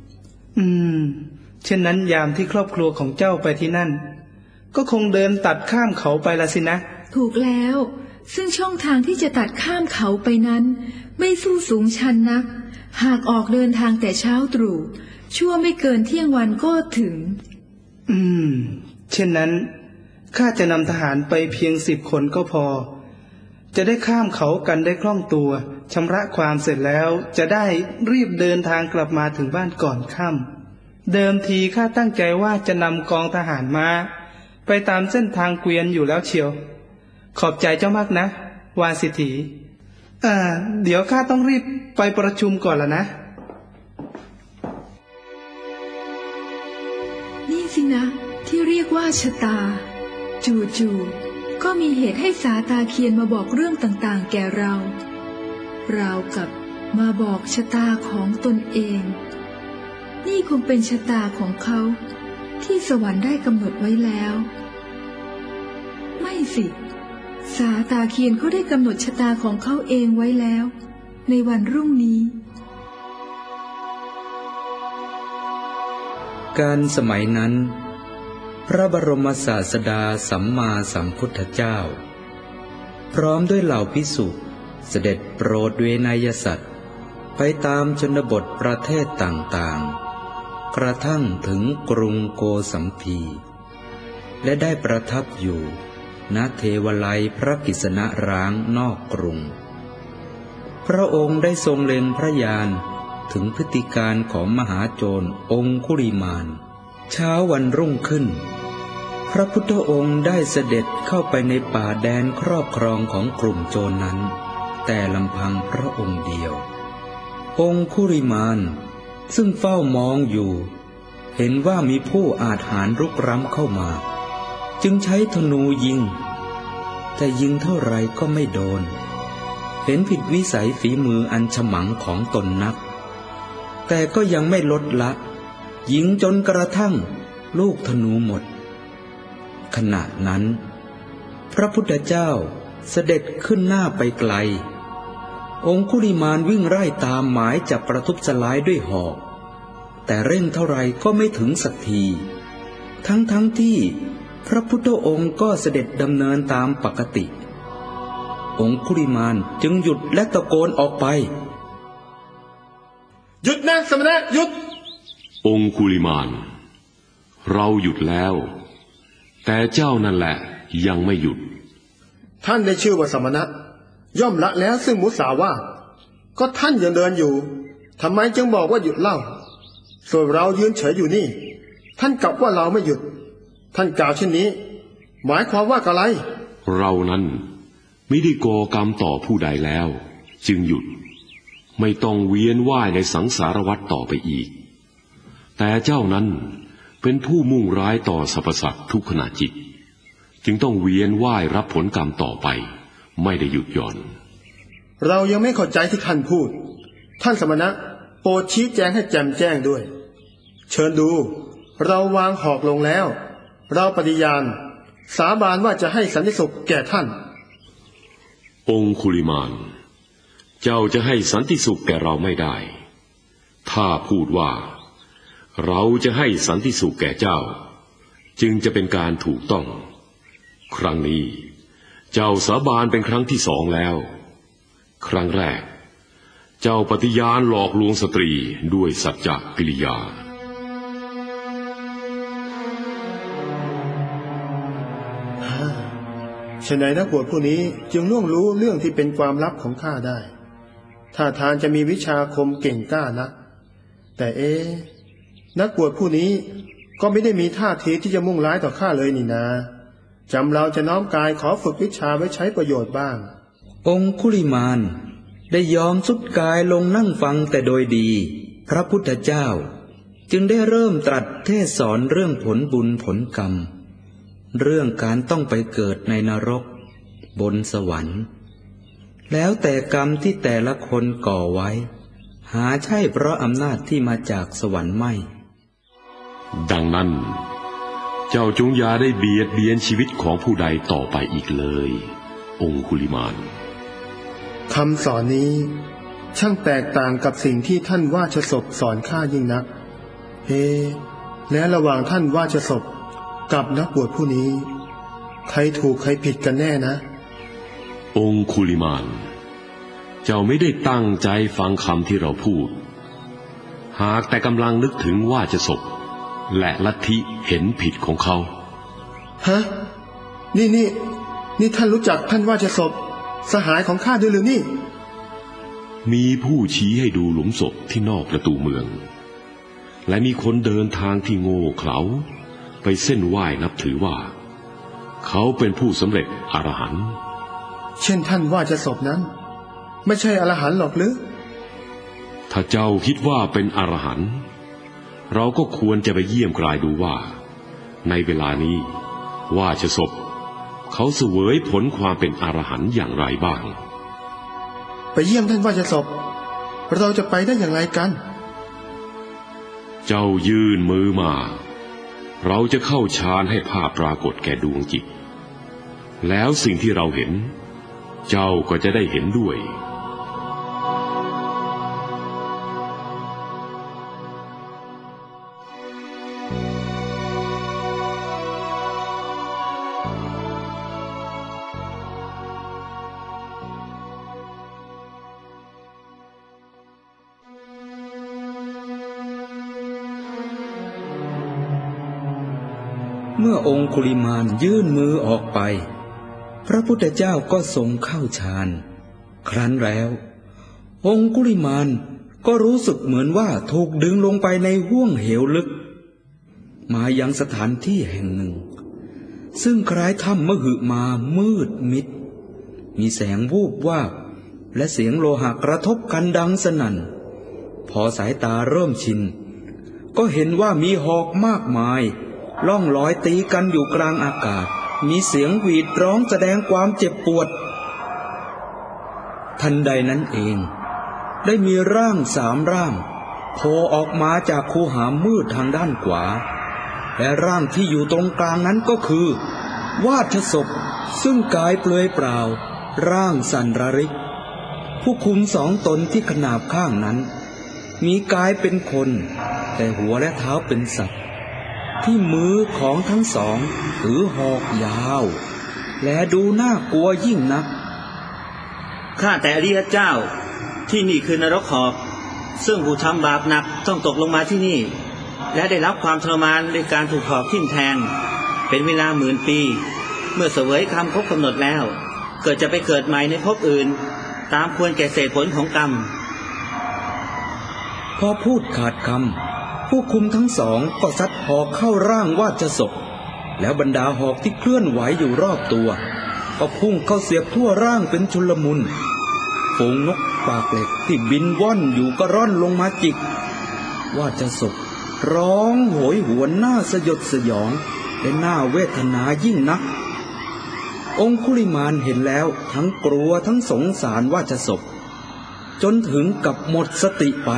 เช่นนั้นยามที่ครอบครัวของเจ้าไปที่นั่นก็คงเดินตัดข้ามเขาไปละสินะถูกแล้วซึ่งช่องทางที่จะตัดข้ามเขาไปนั้นไม่สู้สูงชันนักหากออกเดินทางแต่เช้าตรู่ชั่วไม่เกินเที่ยงวันก็ถึงเช่นนั้นข้าจะนำทหารไปเพียง10 คนก็พอจะได้ข้ามเขากันได้คล่องตัวชำระความเสร็จแล้วจะได้รีบเดินทางกลับมาถึงบ้านก่อนค่ำเดิมทีข้าตั้งใจว่าจะนำกองทหารมาไปตามเส้นทางเกวียนอยู่แล้วเชียวขอบใจเจ้ามากนะวาสิทธีเดี๋ยวข้าต้องรีบไปประชุมก่อนละนะนี่สินะที่เรียกว่าชะตาจู่ๆก็มีเหตุให้สาตาเคียนมาบอกเรื่องต่างๆแก่เราราวกับมาบอกชะตาของตนเองนี่คงเป็นชะตาของเขาที่สวรรค์ได้กำหนดไว้แล้วไม่สิสาตาเคียนเขาได้กำหนดชะตาของเขาเองไว้แล้วในวันรุ่งนี้การสมัยนั้นพระบรมศาสดาสัมมาสัมพุทธเจ้าพร้อมด้วยเหล่าภิกษุเสด็จโปรดเวนยสัตว์ไปตามชนบทประเทศต่างๆกระทั่งถึงกรุงโกสัมพีและได้ประทับอยู่ณเทวไลยพระกิษณร้างนอกกรุงพระองค์ได้ทรงเล็งพระญาณถึงพฤติการของมหาโจรองคุลิมานเช้าวันรุ่งขึ้นพระพุทธองค์ได้เสด็จเข้าไปในป่าแดนครอบครองของกลุ่มโจรนั้นแต่ลำพังพระองค์เดียวองคุลิมานซึ่งเฝ้ามองอยู่เห็นว่ามีผู้อาจหาญรุกล้ำเข้ามาจึงใช้ธนูยิงแต่ยิงเท่าไรก็ไม่โดนเห็นผิดวิสัยฝีมืออันฉมังของตนนักแต่ก็ยังไม่ลดละยิงจนกระทั่งลูกธนูหมดขณะนั้นพระพุทธเจ้าเสด็จขึ้นหน้าไปไกลองคุลิมานวิ่งไล่ตามหมายจะประทุษร้ายด้วยหอกแต่เร่งเท่าไรก็ไม่ถึงสักทีทั้งที่พระพุทธองค์ก็เสด็จดำเนินตามปกติองคุลิมานจึงหยุดและตะโกนออกไปหยุดนะสมณะหยุดองคุลิมานเราหยุดแล้วแต่เจ้านั่นแหละยังไม่หยุดท่านได้ชื่อว่าสมณะย่อมละแล้วซึ่งมุสาวาทก็ท่านยังเดินอยู่ทำไมจึงบอกว่าหยุดเล่าส่วนเรายืนเฉยอยู่นี่ท่านกลับว่าเราไม่หยุดท่านกล่าวเช่นนี้หมายความว่าอะไรเรานั้นไม่ได้ก่อกรรมต่อผู้ใดแล้วจึงหยุดไม่ต้องเวียนว่ายในสังสารวัฏต่อไปอีกแต่เจ้านั้นเป็นผู้มุ่งร้ายต่อสรรพสัตว์ทุกขณะจิตจึงต้องเวียนว่ายรับผลกรรมต่อไปไม่ได้หยุดหย่อนเรายังไม่เข้าใจที่ท่านพูดท่านสมณะโปรดชี้แจงให้แจ่มแจ้งด้วยเชิญดูเราวางหอกลงแล้วเราปฏิญาณสาบานว่าจะให้สันติสุขแก่ท่านองคุลิมานเจ้าจะให้สันติสุขแก่เราไม่ได้ถ้าพูดว่าเราจะให้สันติสุขแก่เจ้าจึงจะเป็นการถูกต้องครั้งนี้เจ้าสาบานเป็นครั้งที่สองแล้วครั้งแรกเจ้าปฏิญาณหลอกลวงสตรีด้วยสัจจกิริยาฉะนั้นนักบวชผู้นี้จึงล่วงรู้เรื่องที่เป็นความลับของข้าได้ถ้าทางจะมีวิชาคมเก่งกล้านะแต่นักบวชผู้นี้ก็ไม่ได้มีท่าทีที่จะมุ่งร้ายต่อข้าเลยนี่นะจำเราจะน้อมกายขอฝึกวิชาไว้ใช้ประโยชน์บ้างองคุลิมานได้ยอมสุดกายลงนั่งฟังแต่โดยดีพระพุทธเจ้าจึงได้เริ่มตรัสเทศสอนเรื่องผลบุญผลกรรมเรื่องการต้องไปเกิดในนรกบนสวรรค์แล้วแต่กรรมที่แต่ละคนก่อไว้หาใช่เพราะอำนาจที่มาจากสวรรค์ไม่ดังนั้นเจ้าจงอย่าได้เบียดเบียนชีวิตของผู้ใดต่อไปอีกเลยองคุลิมานคำสอนนี้ช่างแตกต่างกับสิ่งที่ท่านว่าชศพสอนข้ายิ่งนักและระหว่างท่านว่าชศพกับนักบวชผู้นี้ใครถูกใครผิดกันแน่นะองคุลิมานเจ้าไม่ได้ตั้งใจฟังคำที่เราพูดหากแต่กำลังนึกถึงว่าจะศพและลัทธิเห็นผิดของเขาฮะนี่ท่านรู้จักท่านว่าจะศพสหายของข้าด้วยหรือนี่มีผู้ชี้ให้ดูหลุมศพที่นอกประตูเมืองและมีคนเดินทางที่โง่เขลาไปเส้นไหว้นับถือว่าเขาเป็นผู้สำเร็จอรหันต์เช่นท่านว่าจะศพนั้นไม่ใช่อรหันต์หรอกหรือถ้าเจ้าคิดว่าเป็นอรหันต์เราก็ควรจะไปเยี่ยมกลายดูว่าในเวลานี้ว่าจะศพเขาเสวยผลความเป็นอรหันต์อย่างไรบ้างไปเยี่ยมท่านว่าจะศพเราจะไปได้อย่างไรกันเจ้ายื่นมือมาเราจะเข้าฌานให้ภาพปรากฏแก่ดวงจิตแล้วสิ่งที่เราเห็นเจ้าก็จะได้เห็นด้วยเมื่อองคุลิมานยื่นมือออกไปพระพุทธเจ้าก็ทรงเข้าฌานครั้นแล้วองคุลิมานก็รู้สึกเหมือนว่าถูกดึงลงไปในห้วงเหวลึกมายังสถานที่แห่งหนึ่งซึ่งคล้ายถ้ำมหึมามืดมิดมีแสงวูบวาบและเสียงโลหะกระทบกันดังสนั่นพอสายตาเริ่มชินก็เห็นว่ามีหอกมากมายล่องลอยตีกันอยู่กลางอากาศมีเสียงหวีดร้องแสดงความเจ็บปวดทันใดนั้นเองได้มีร่าง3 ร่างโผล่ออกมาจากคูหามืดทางด้านขวาและร่างที่อยู่ตรงกลางนั้นก็คือวาทศพซึ่งกายเปลือยเปล่าร่างสันระริกผู้คุม2 ตนที่ขนาบข้างนั้นมีกายเป็นคนแต่หัวและเท้าเป็นสัตว์ที่มือของทั้งสองถือหอกยาวและดูน่ากลัวยิ่งนักข้าแต่อริยเจ้าที่นี่คือนรกหอกซึ่งผู้ทำบาปหนักต้องตกลงมาที่นี่และได้รับความทรมานในการถูกหอกทิ่มแทงเป็นเวลา10,000 ปีเมื่อเสวยกรรมครบกำหนดแล้วเกิดจะไปเกิดใหม่ในภพอื่นตามควรแก่เศษผลของกรรมพอพูดขาดคำผู้คุมทั้ง2ก็ซัดหอกเข้าร่างวาทศพแล้วบรรดาหอกที่เคลื่อนไหวอยู่รอบตัวก็พุ่งเข้าเสียบทั่วร่างเป็นชุลมุนฝูงนกปากเหล็กที่บินว่อนอยู่ก็ร่อนลงมาจิกวาทศพร้องโหยหวนหน้าสยดสยองและหน้าเวทนายิ่งนักองคุลิมานเห็นแล้วทั้งกลัวทั้งสงสารวาทศพจนถึงกับหมดสติไป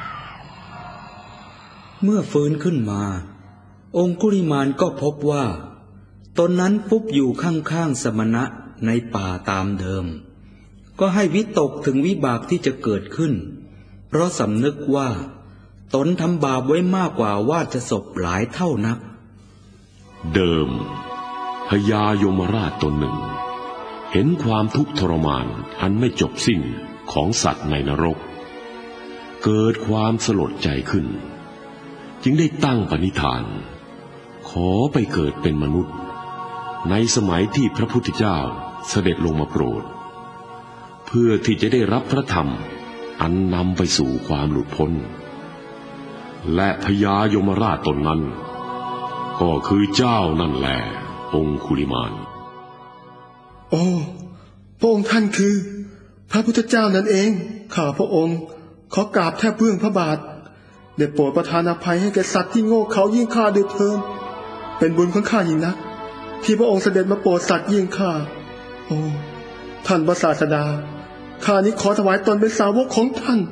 เมื่อฟื้นขึ้นมาองคุลิมานก็พบว่าตนนั้นฟุบอยู่ข้างๆสมณะในป่าตามเดิมก็ให้วิตกถึงวิบากที่จะเกิดขึ้นเพราะสำนึกว่าตนทำบาปไว้มากกว่าวาทศพหลายเท่านักเดิมพญายมราชตนหนึ่งเห็นความทุกข์ทรมานอันไม่จบสิ้นของสัตว์ในนรกเกิดความสลดใจขึ้นจึงได้ตั้งปณิธานขอไปเกิดเป็นมนุษย์ในสมัยที่พระพุทธเจ้าเสด็จลงมาโปรดเพื่อที่จะได้รับพระธรรมอันนำไปสู่ความหลุดพ้นและพญายมราชตนนั้นก็คือเจ้านั่นแหละองคุลิมานโอ้พระองค์ท่านคือพระพุทธเจ้านั่นเองข้าพระองค์ขอกราบแทบเบื้องพระบาทได้โปรดประทานอภัยให้แก่สัตว์ที่โง่เขลายิ่งข้าด้วยเถิดเป็นบุญของข้ายิ่งนักที่พระองค์เสด็จมาโปรดสัตว์ยิ่งข้าโอ้ท่านพระศาสดาข้านี้ขอถวายตนเป็นสาวกของท่าน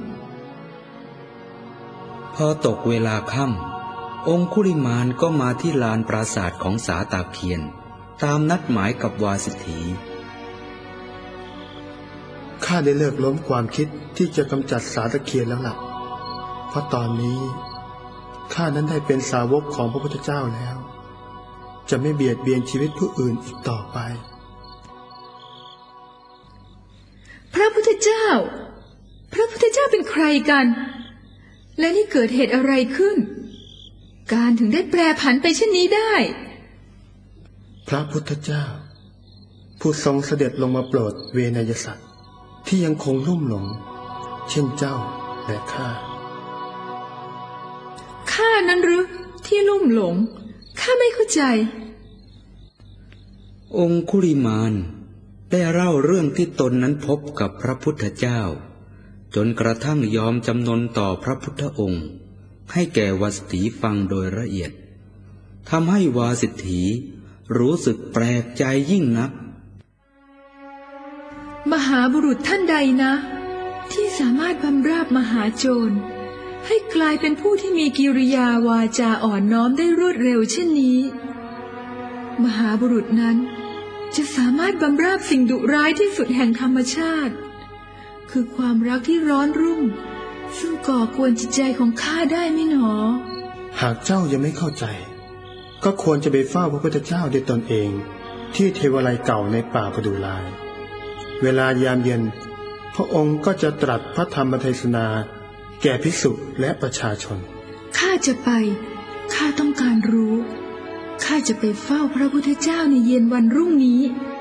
พอตกเวลาค่ำองคุลิมานก็มาที่ลานปราสาทของสาตาเคียนตามนัดหมายกับวาสิทธีข้าได้เลิกล้มความคิดที่จะกำจัดสาตะเคียนแล้วล่ะเพราะตอนนี้ข้านั้นได้เป็นสาวกของพระพุทธเจ้าแล้วจะไม่เบียดเบียนชีวิตผู้อื่นอีกต่อไปพระพุทธเจ้าเป็นใครกันและนี่เกิดเหตุอะไรขึ้นการถึงได้แปรผันไปเช่นนี้ได้พระพุทธเจ้าผู้ทรงเสด็จลงมาโปรดเวนยสัตว์ที่ยังคงลุ่มหลงเช่นเจ้าและข้านั้นหรือที่ลุ่มหลงข้าไม่เข้าใจองคุลิมานได้เล่าเรื่องที่ตนนั้นพบกับพระพุทธเจ้าจนกระทั่งยอมจำนนต่อพระพุทธองค์ให้แก่วาสิทธีฟังโดยละเอียดทำให้วาสิทธีรู้สึกแปลกใจยิ่งนักมหาบุรุษท่านใดนะที่สามารถบำราบมหาโจรให้กลายเป็นผู้ที่มีกิริยาวาจาอ่อนน้อมได้รวดเร็วเช่นนี้มหาบุรุษนั้นจะสามารถบำราบสิ่งดุร้ายที่สุดแห่งธรรมชาติคือความรักที่ร้อนรุ่มซึ่งก่อกวนจิตใจของข้าได้ไหมหนอหากเจ้ายังไม่เข้าใจก็ควรจะไปเฝ้าพระพุทธเจ้าด้วยตนเองที่เทวาลัยเก่าในป่าประดูลายเวลายามเย็นพระองค์ก็จะตรัสพระธรรมเทศนาแก่ภิกษุและประชาชนข้าจะไปข้าต้องการรู้ข้าจะไปเฝ้าพระพุทธเจ้าในเย็นวันรุ่งนี้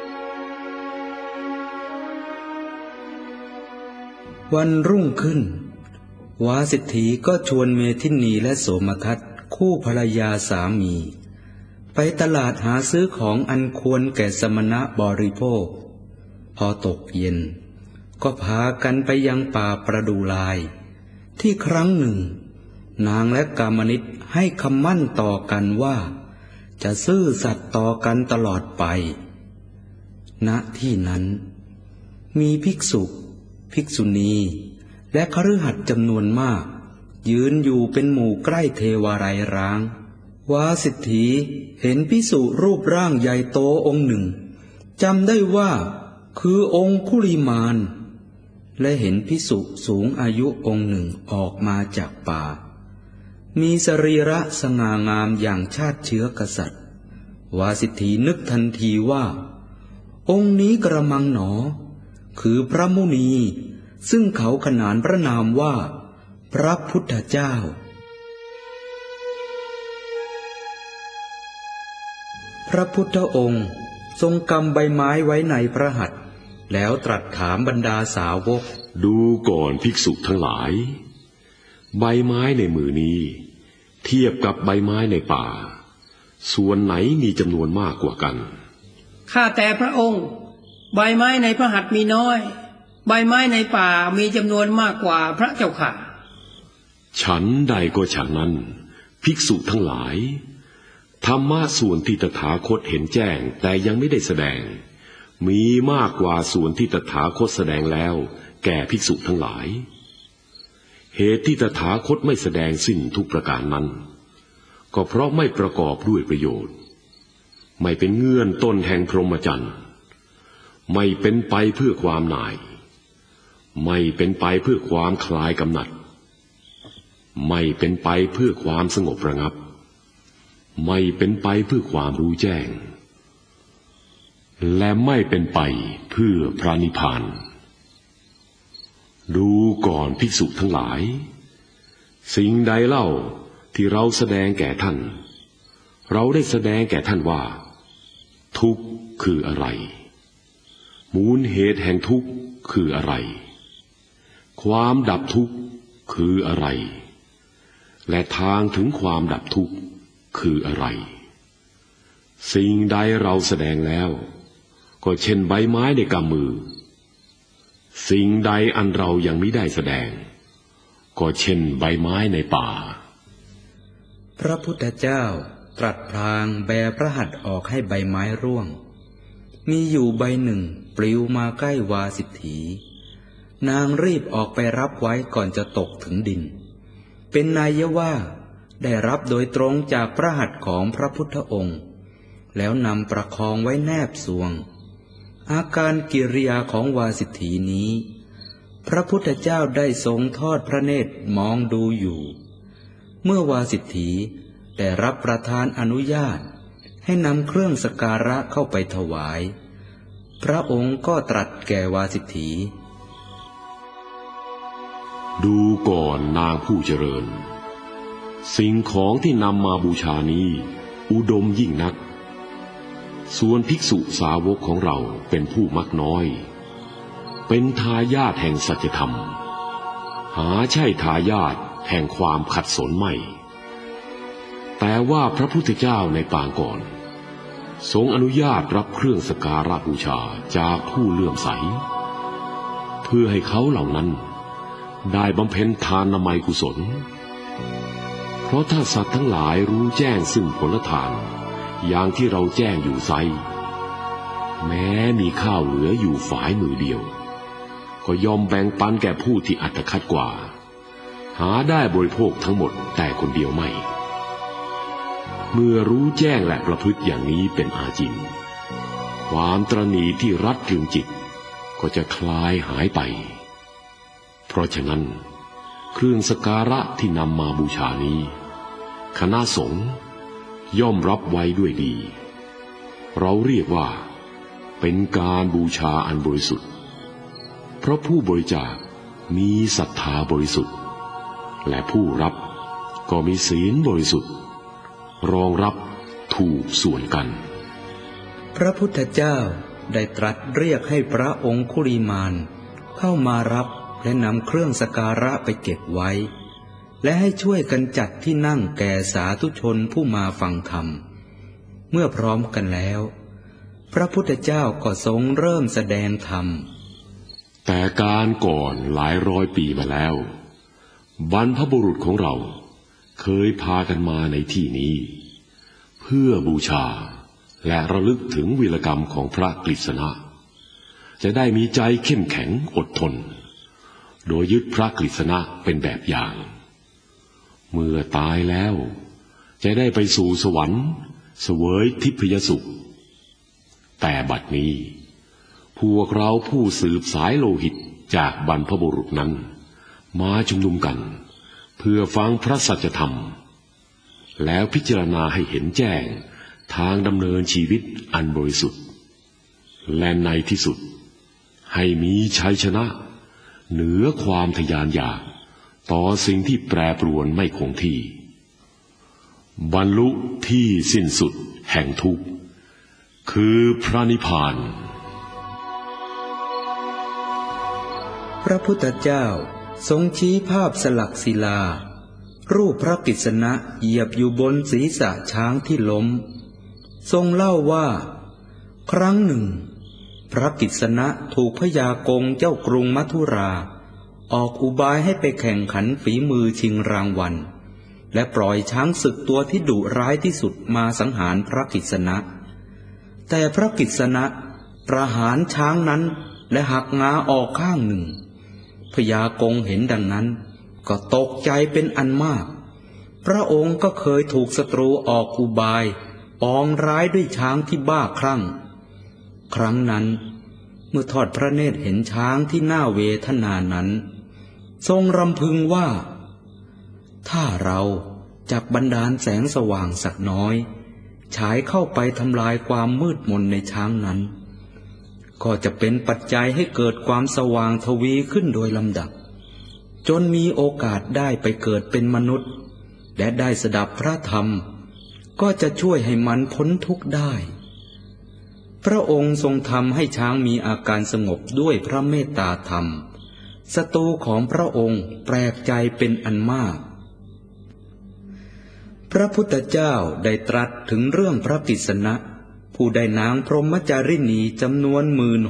วันรุ่งขึ้นวาสิทธีก็ชวนเมธินีและโสมทัตคู่ภรรยาสามีไปตลาดหาซื้อของอันควรแก่สมณะบริโภคพอตกเย็นก็พากันไปยังป่าประดูลายที่ครั้งหนึ่งนางและกามนิตให้คำมั่นต่อกันว่าจะซื่อสัตย์ต่อกันตลอดไปณที่นั้นมีภิกษุภิกษุณีและคฤหัสถ์จำนวนมากยืนอยู่เป็นหมู่ใกล้เทวาลัยร้างวาสิทธีเห็นภิกษุรูปร่างใหญ่โตองค์หนึ่งจำได้ว่าคือองคุลิมานและเห็นภิกษุสูงอายุองค์หนึ่งออกมาจากป่ามีสรีระสง่างามอย่างชาติเชื้อกษัตริย์วาสิทธีนึกทันทีว่าองค์นี้กระมังหนอคือพระมุนีซึ่งเขาขนานพระนามว่าพระพุทธเจ้าพระพุทธองค์ทรงกำใบไม้ไว้ในพระหัตถ์แล้วตรัสถามบรรดาสาวกดูก่อนภิกษุทั้งหลายใบไม้ในมือนี้เทียบกับใบไม้ในป่าส่วนไหนมีจำนวนมากกว่ากันข้าแต่พระองค์ใบไม้ในพระหัตถ์มีน้อยใบไม้ในป่ามีจำนวนมากกว่าพระเจ้าค่ะฉันใดก็ฉันนั้นภิกษุทั้งหลายธรรมะส่วนที่ตถาคตเห็นแจ้งแต่ยังไม่ได้แสดงมีมากกว่าส่วนที่ตถาคตแสดงแล้วแก่ภิกษุทั้งหลายเหตุที่ตถาคตไม่แสดงสิ้นทุกประการนั้นก็เพราะไม่ประกอบด้วยประโยชน์ไม่เป็นเงื่อนต้นแห่งพรหมจรรย์ไม่เป็นไปเพื่อความหน่ายไม่เป็นไปเพื่อความคลายกำหนัดไม่เป็นไปเพื่อความสงบระงับไม่เป็นไปเพื่อความรู้แจ้งและไม่เป็นไปเพื่อพระนิพพานดูก่อนภิกษุทั้งหลายสิ่งใดเล่าที่เราแสดงแก่ท่านเราได้แสดงแก่ท่านว่าทุกข์คืออะไรมูลเหตุแห่งทุกข์คืออะไรความดับทุกข์คืออะไรและทางถึงความดับทุกข์คืออะไรสิ่งใดเราแสดงแล้วก็เช่นใบไม้ในกำมือสิ่งใดอันเรายังไม่ได้แสดงก็เช่นใบไม้ในป่าพระพุทธเจ้าตรัสพลางแบพระหัตถ์ออกให้ใบไม้ร่วงมีอยู่ใบหนึ่งปลิวมาใกล้วาสิทธีนางรีบออกไปรับไว้ก่อนจะตกถึงดินเป็นนัยว่าได้รับโดยตรงจากพระหัตถ์ของพระพุทธองค์แล้วนำประคองไว้แนบสวงอาการกิริยาของวาสิทธีนี้พระพุทธเจ้าได้ทรงทอดพระเนตรมองดูอยู่เมื่อวาสิทธีได้รับประทานอนุญาตให้นำเครื่องสักการะเข้าไปถวายพระองค์ก็ตรัสแก่วาสิทธีดูก่อนนางผู้เจริญสิ่งของที่นำมาบูชานี้อุดมยิ่งนักส่วนภิกษุสาวกของเราเป็นผู้มักน้อยเป็นทายาทแห่งสัจธรรมหาใช่ทายาทแห่งความขัดสนไม่แต่ว่าพระพุทธเจ้าในปางก่อนทรงอนุญาตรับเครื่องสักการะบูชาจากผู้เลื่อมใสเพื่อให้เขาเหล่านั้นได้บำเพ็ญทานนามัยกุศลเพราะถ้าสัตว์ทั้งหลายรู้แจ้งซึ่งผลทานอย่างที่เราแจ้งอยู่ไซแม้มีข้าวเหลืออยู่ฝ่ายมือเดียวก็ยอมแบ่งปันแก่ผู้ที่อัตคัดกว่าหาได้บริโภคทั้งหมดแต่คนเดียวไม่เมื่อรู้แจ้งและประพฤติอย่างนี้เป็นอาจินความตระหนี่ที่รัดรึงจิตก็จะคลายหายไปเพราะฉะนั้นเครื่องสักการะที่นำมาบูชานี้คณะสงฆ์ย่อมรับไว้ด้วยดีเราเรียกว่าเป็นการบูชาอันบริสุทธิ์เพราะผู้บริจาคมีศรัทธาบริสุทธิ์และผู้รับก็มีศีลบริสุทธิ์รองรับถูกส่วนกันพระพุทธเจ้าได้ตรัสเรียกให้พระองคุลิมานเข้ามารับและนำเครื่องสักการะไปเก็บไว้และให้ช่วยกันจัดที่นั่งแก่สาธุชนผู้มาฟังธรรมเมื่อพร้อมกันแล้วพระพุทธเจ้าก็ทรงเริ่มแสดงธรรมแต่การก่อนหลายร้อยปีมาแล้วบรรพบุรุษของเราเคยพากันมาในที่นี้เพื่อบูชาและระลึกถึงวีรกรรมของพระกฤษณะจะได้มีใจเข้มแข็งอดทนโดยยึดพระกฤษณะเป็นแบบอย่างเมื่อตายแล้วจะได้ไปสู่สวรรค์เสวยทิพยสุขแต่บัดนี้พวกเราผู้สืบสายโลหิตจากบรรพบุรุษนั้นมาชุมนุมกันเพื่อฟังพระสัจธรรมแล้วพิจารณาให้เห็นแจ้งทางดำเนินชีวิตอันบริสุทธิ์และในที่สุดให้มีชัยชนะเหนือความทะยานอยากต่อสิ่งที่แปรปรวนไม่คงที่บรรลุที่สิ้นสุดแห่งทุกข์คือพระนิพพานพระพุทธเจ้าทรงชี้ภาพสลักศิลารูปพระกฤษณะเหยียบอยู่บนศีรษะช้างที่ล้มทรงเล่าว่าครั้งหนึ่งพระกฤษณะถูกพญากงเจ้ากรุงมัทุราออกอุบายให้ไปแข่งขันฝีมือชิงรางวัลและปล่อยช้างศึกตัวที่ดุร้ายที่สุดมาสังหารพระกฤษณะแต่พระกฤษณะประหารช้างนั้นและหักงาออกข้างหนึ่งพญากงเห็นดังนั้นก็ตกใจเป็นอันมากพระองค์ก็เคยถูกศัตรูออกอุบายปองร้ายด้วยช้างที่บ้าคลั่งครั้งนั้นเมื่อทอดพระเนตรเห็นช้างที่น่าเวทนานั้นทรงรำพึงว่าถ้าเราจักบันดาลแสงสว่างสักน้อยฉายเข้าไปทำลายความมืดมนในช้างนั้นก็จะเป็นปัจจัยให้เกิดความสว่างทวีขึ้นโดยลำดับจนมีโอกาสได้ไปเกิดเป็นมนุษย์และได้สดับพระธรรมก็จะช่วยให้มันพ้นทุกข์ได้พระองค์ทรงทำให้ช้างมีอาการสงบด้วยพระเมตตาธรรมศัตรูของพระองค์แปลกใจเป็นอันมากพระพุทธเจ้าได้ตรัสถึงเรื่องพระกิษณะผู้ได้นางพรหมจารินีจำนวน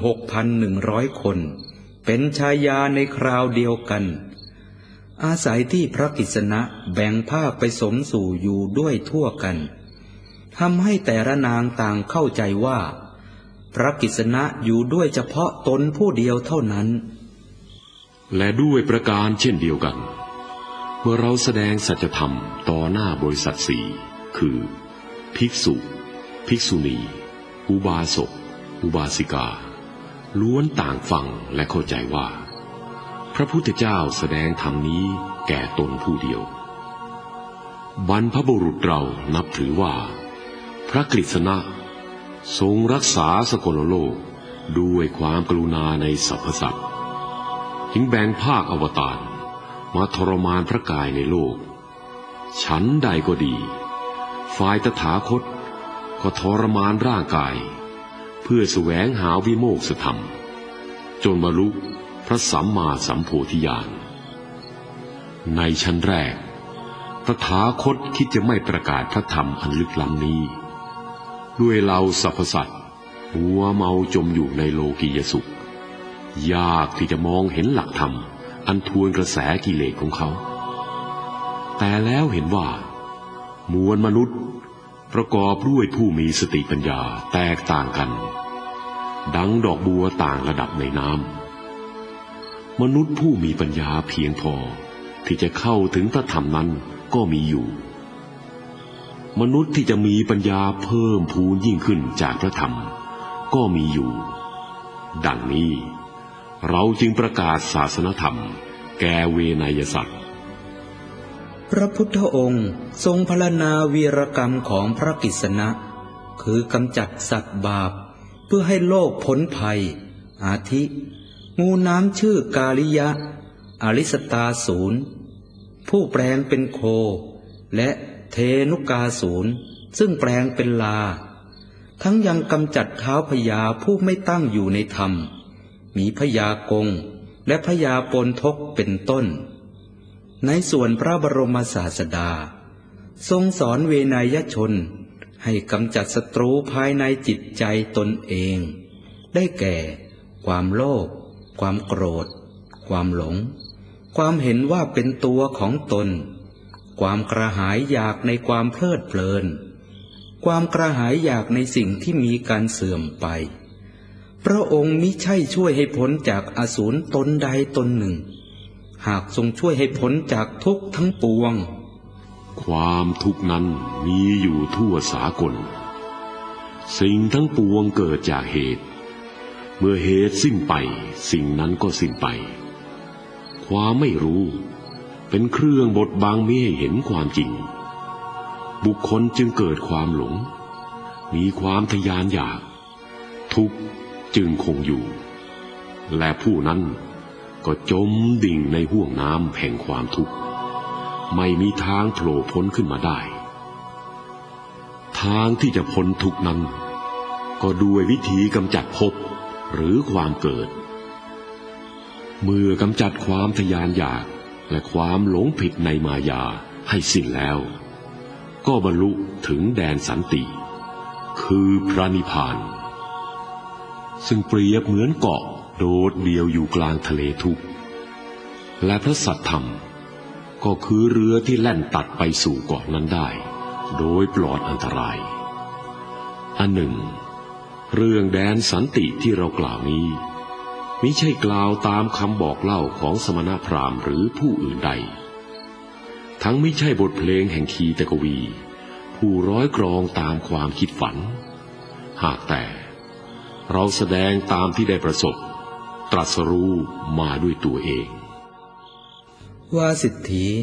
16,100 คนเป็นชายาในคราวเดียวกันอาศัยที่พระกิษณะแบ่งภาคไปสมสู่อยู่ด้วยทั่วกันทำให้แต่ละนางต่างเข้าใจว่าพระกิษณะอยู่ด้วยเฉพาะตนผู้เดียวเท่านั้นและด้วยประการเช่นเดียวกันเมื่อเราแสดงสัจธรรมต่อหน้าบริษัทสี่คือภิกษุภิกษุณีอุบาสกอุบาสิกาล้วนต่างฟังและเข้าใจว่าพระพุทธเจ้าแสดงธรรมนี้แก่ตนผู้เดียวบรรพบุรุษเรานับถือว่าพระกฤษณะทรงรักษาสกลโลกด้วยความกรุณาในสรรพสัตว์จึงแบ่งภาคอวตารมาทรมานพระกายในโลกฉันใดก็ดีฝ่ายตถาคตก็ทรมานร่างกายเพื่อแสวงหาวิโมกขธรรมจนบรรลุพระสัมมาสัมโพธิญาณในชั้นแรกตถาคตคิดจะไม่ประกาศพระธรรมอันลึกล้ำนี้ด้วยเราสรรพสัตว์หัวเมาจมอยู่ในโลกียสุขยากที่จะมองเห็นหลักธรรมอันทวนกระแสกิเลสของเขาแต่แล้วเห็นว่ามวลมนุษย์ประกอบด้วยผู้มีสติปัญญาแตกต่างกันดังดอกบัวต่างระดับในน้ำมนุษย์ผู้มีปัญญาเพียงพอที่จะเข้าถึงพระธรรมนั้นก็มีอยู่มนุษย์ที่จะมีปัญญาเพิ่มพูนยิ่งขึ้นจากพระธรรมก็มีอยู่ดังนี้เราจึงประกาศศาสนธรรมแก่เวนยสัตว์พระพุทธองค์ทรงพรรณนาวีรกรรมของพระกิษณะคือกำจัดสัตว์บาปเพื่อให้โลกพ้นภัยอาทิงูน้ำชื่อกาลิยะอริสตาสูรผู้แปลงเป็นโคและเทนุกาสูรซึ่งแปลงเป็นลาทั้งยังกำจัดเท้าพญาผู้ไม่ตั้งอยู่ในธรรมมีพญากงและพญาปนทกเป็นต้นในส่วนพระบรมศาสดาทรงสอนเวนยชนให้กำจัดศัตรูภายในจิตใจตนเองได้แก่ความโลภความโกรธความหลงความเห็นว่าเป็นตัวของตนความกระหายอยากในความเพลิดเพลินความกระหายอยากในสิ่งที่มีการเสื่อมไปพระองค์มิใช่ช่วยให้พ้นจากอสูรตนใดตนหนึ่งหากทรงช่วยให้พ้นจากทุกข์ทั้งปวงความทุกข์นั้นมีอยู่ทั่วสากลสิ่งทั้งปวงเกิดจากเหตุเมื่อเหตุสิ้นไปสิ่งนั้นก็สิ้นไปความไม่รู้เป็นเครื่องบดบังไม่ให้เห็นความจริงบุคคลจึงเกิดความหลงมีความทยานอยากทุกข์จึงคงอยู่และผู้นั้นก็จมดิ่งในห้วงน้ำแห่งความทุกข์ไม่มีทางโผล่พ้นขึ้นมาได้ทางที่จะพ้นทุกข์นั้นก็ด้วยวิธีกำจัดภพหรือความเกิดเมื่อกำจัดความทยานอยากและความหลงผิดในมายาให้สิ้นแล้วก็บรรลุถึงแดนสันติคือพระนิพพานซึ่งเปรียบเหมือนเกาะโดดเดี่ยวอยู่กลางทะเลทุกข์และพระสัทธรรมก็คือเรือที่แล่นตัดไปสู่เกาะนั้นได้โดยปลอดอันตรายอันหนึ่งเรื่องแดนสันติที่เรากล่าวนี้มิใช่กล่าวตามคำบอกเล่าของสมณพราหมณ์หรือผู้อื่นใดทั้งมิใช่บทเพลงแห่งคีตกวีผู้ร้อยกรองตามความคิดฝันหากแต่เราแสดงตามที่ได้ประสบตรัสรู้มาด้วยตัวเองวาสิทธี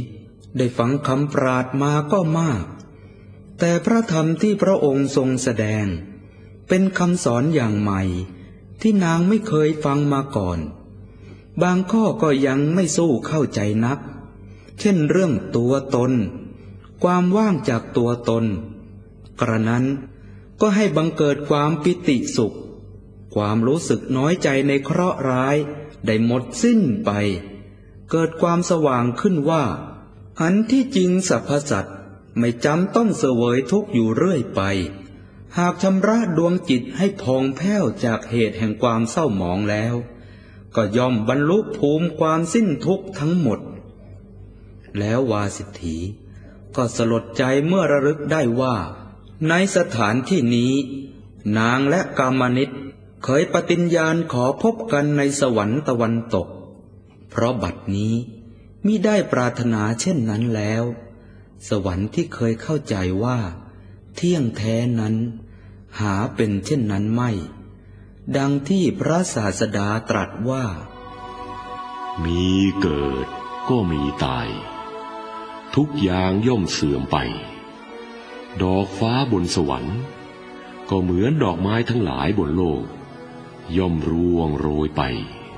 ได้ฟังคำปราชญ์มาก็มากแต่พระธรรมที่พระองค์ทรงแสดงเป็นคำสอนอย่างใหม่ที่นางไม่เคยฟังมาก่อนบางข้อก็ยังไม่สู้เข้าใจนักเช่นเรื่องตัวตนความว่างจากตัวตนกระนั้นก็ให้บังเกิดความปิติสุขความรู้สึกน้อยใจในเคราะห์ร้ายได้หมดสิ้นไปเกิดความสว่างขึ้นว่าอันที่จริงสรรพสัตว์ไม่จำต้องเสวยทุกข์อยู่เรื่อยไปหากชำระดวงจิตให้ผ่องแผ้วจากเหตุแห่งความเศร้าหมองแล้วก็ย่อมบรรลุภูมิความสิ้นทุกข์ทั้งหมดแล้ววาสิทธีก็สลดใจเมื่อระลึกได้ว่าในสถานที่นี้นางและกามนิตเคยปฏิญญาณขอพบกันในสวรรค์ตะวันตกเพราะบัดนี้มิได้ปรารถนาเช่นนั้นแล้วสวรรค์ที่เคยเข้าใจว่าเที่ยงแท้นั้นหาเป็นเช่นนั้นไม่ดังที่พระศาสดาตรัสว่ามีเกิดก็มีตายทุกอย่างย่อมเสื่อมไปดอกฟ้าบนสวรรค์ก็เหมือนดอกไม้ทั้งหลายบนโลกย่อมร่วงโรยไป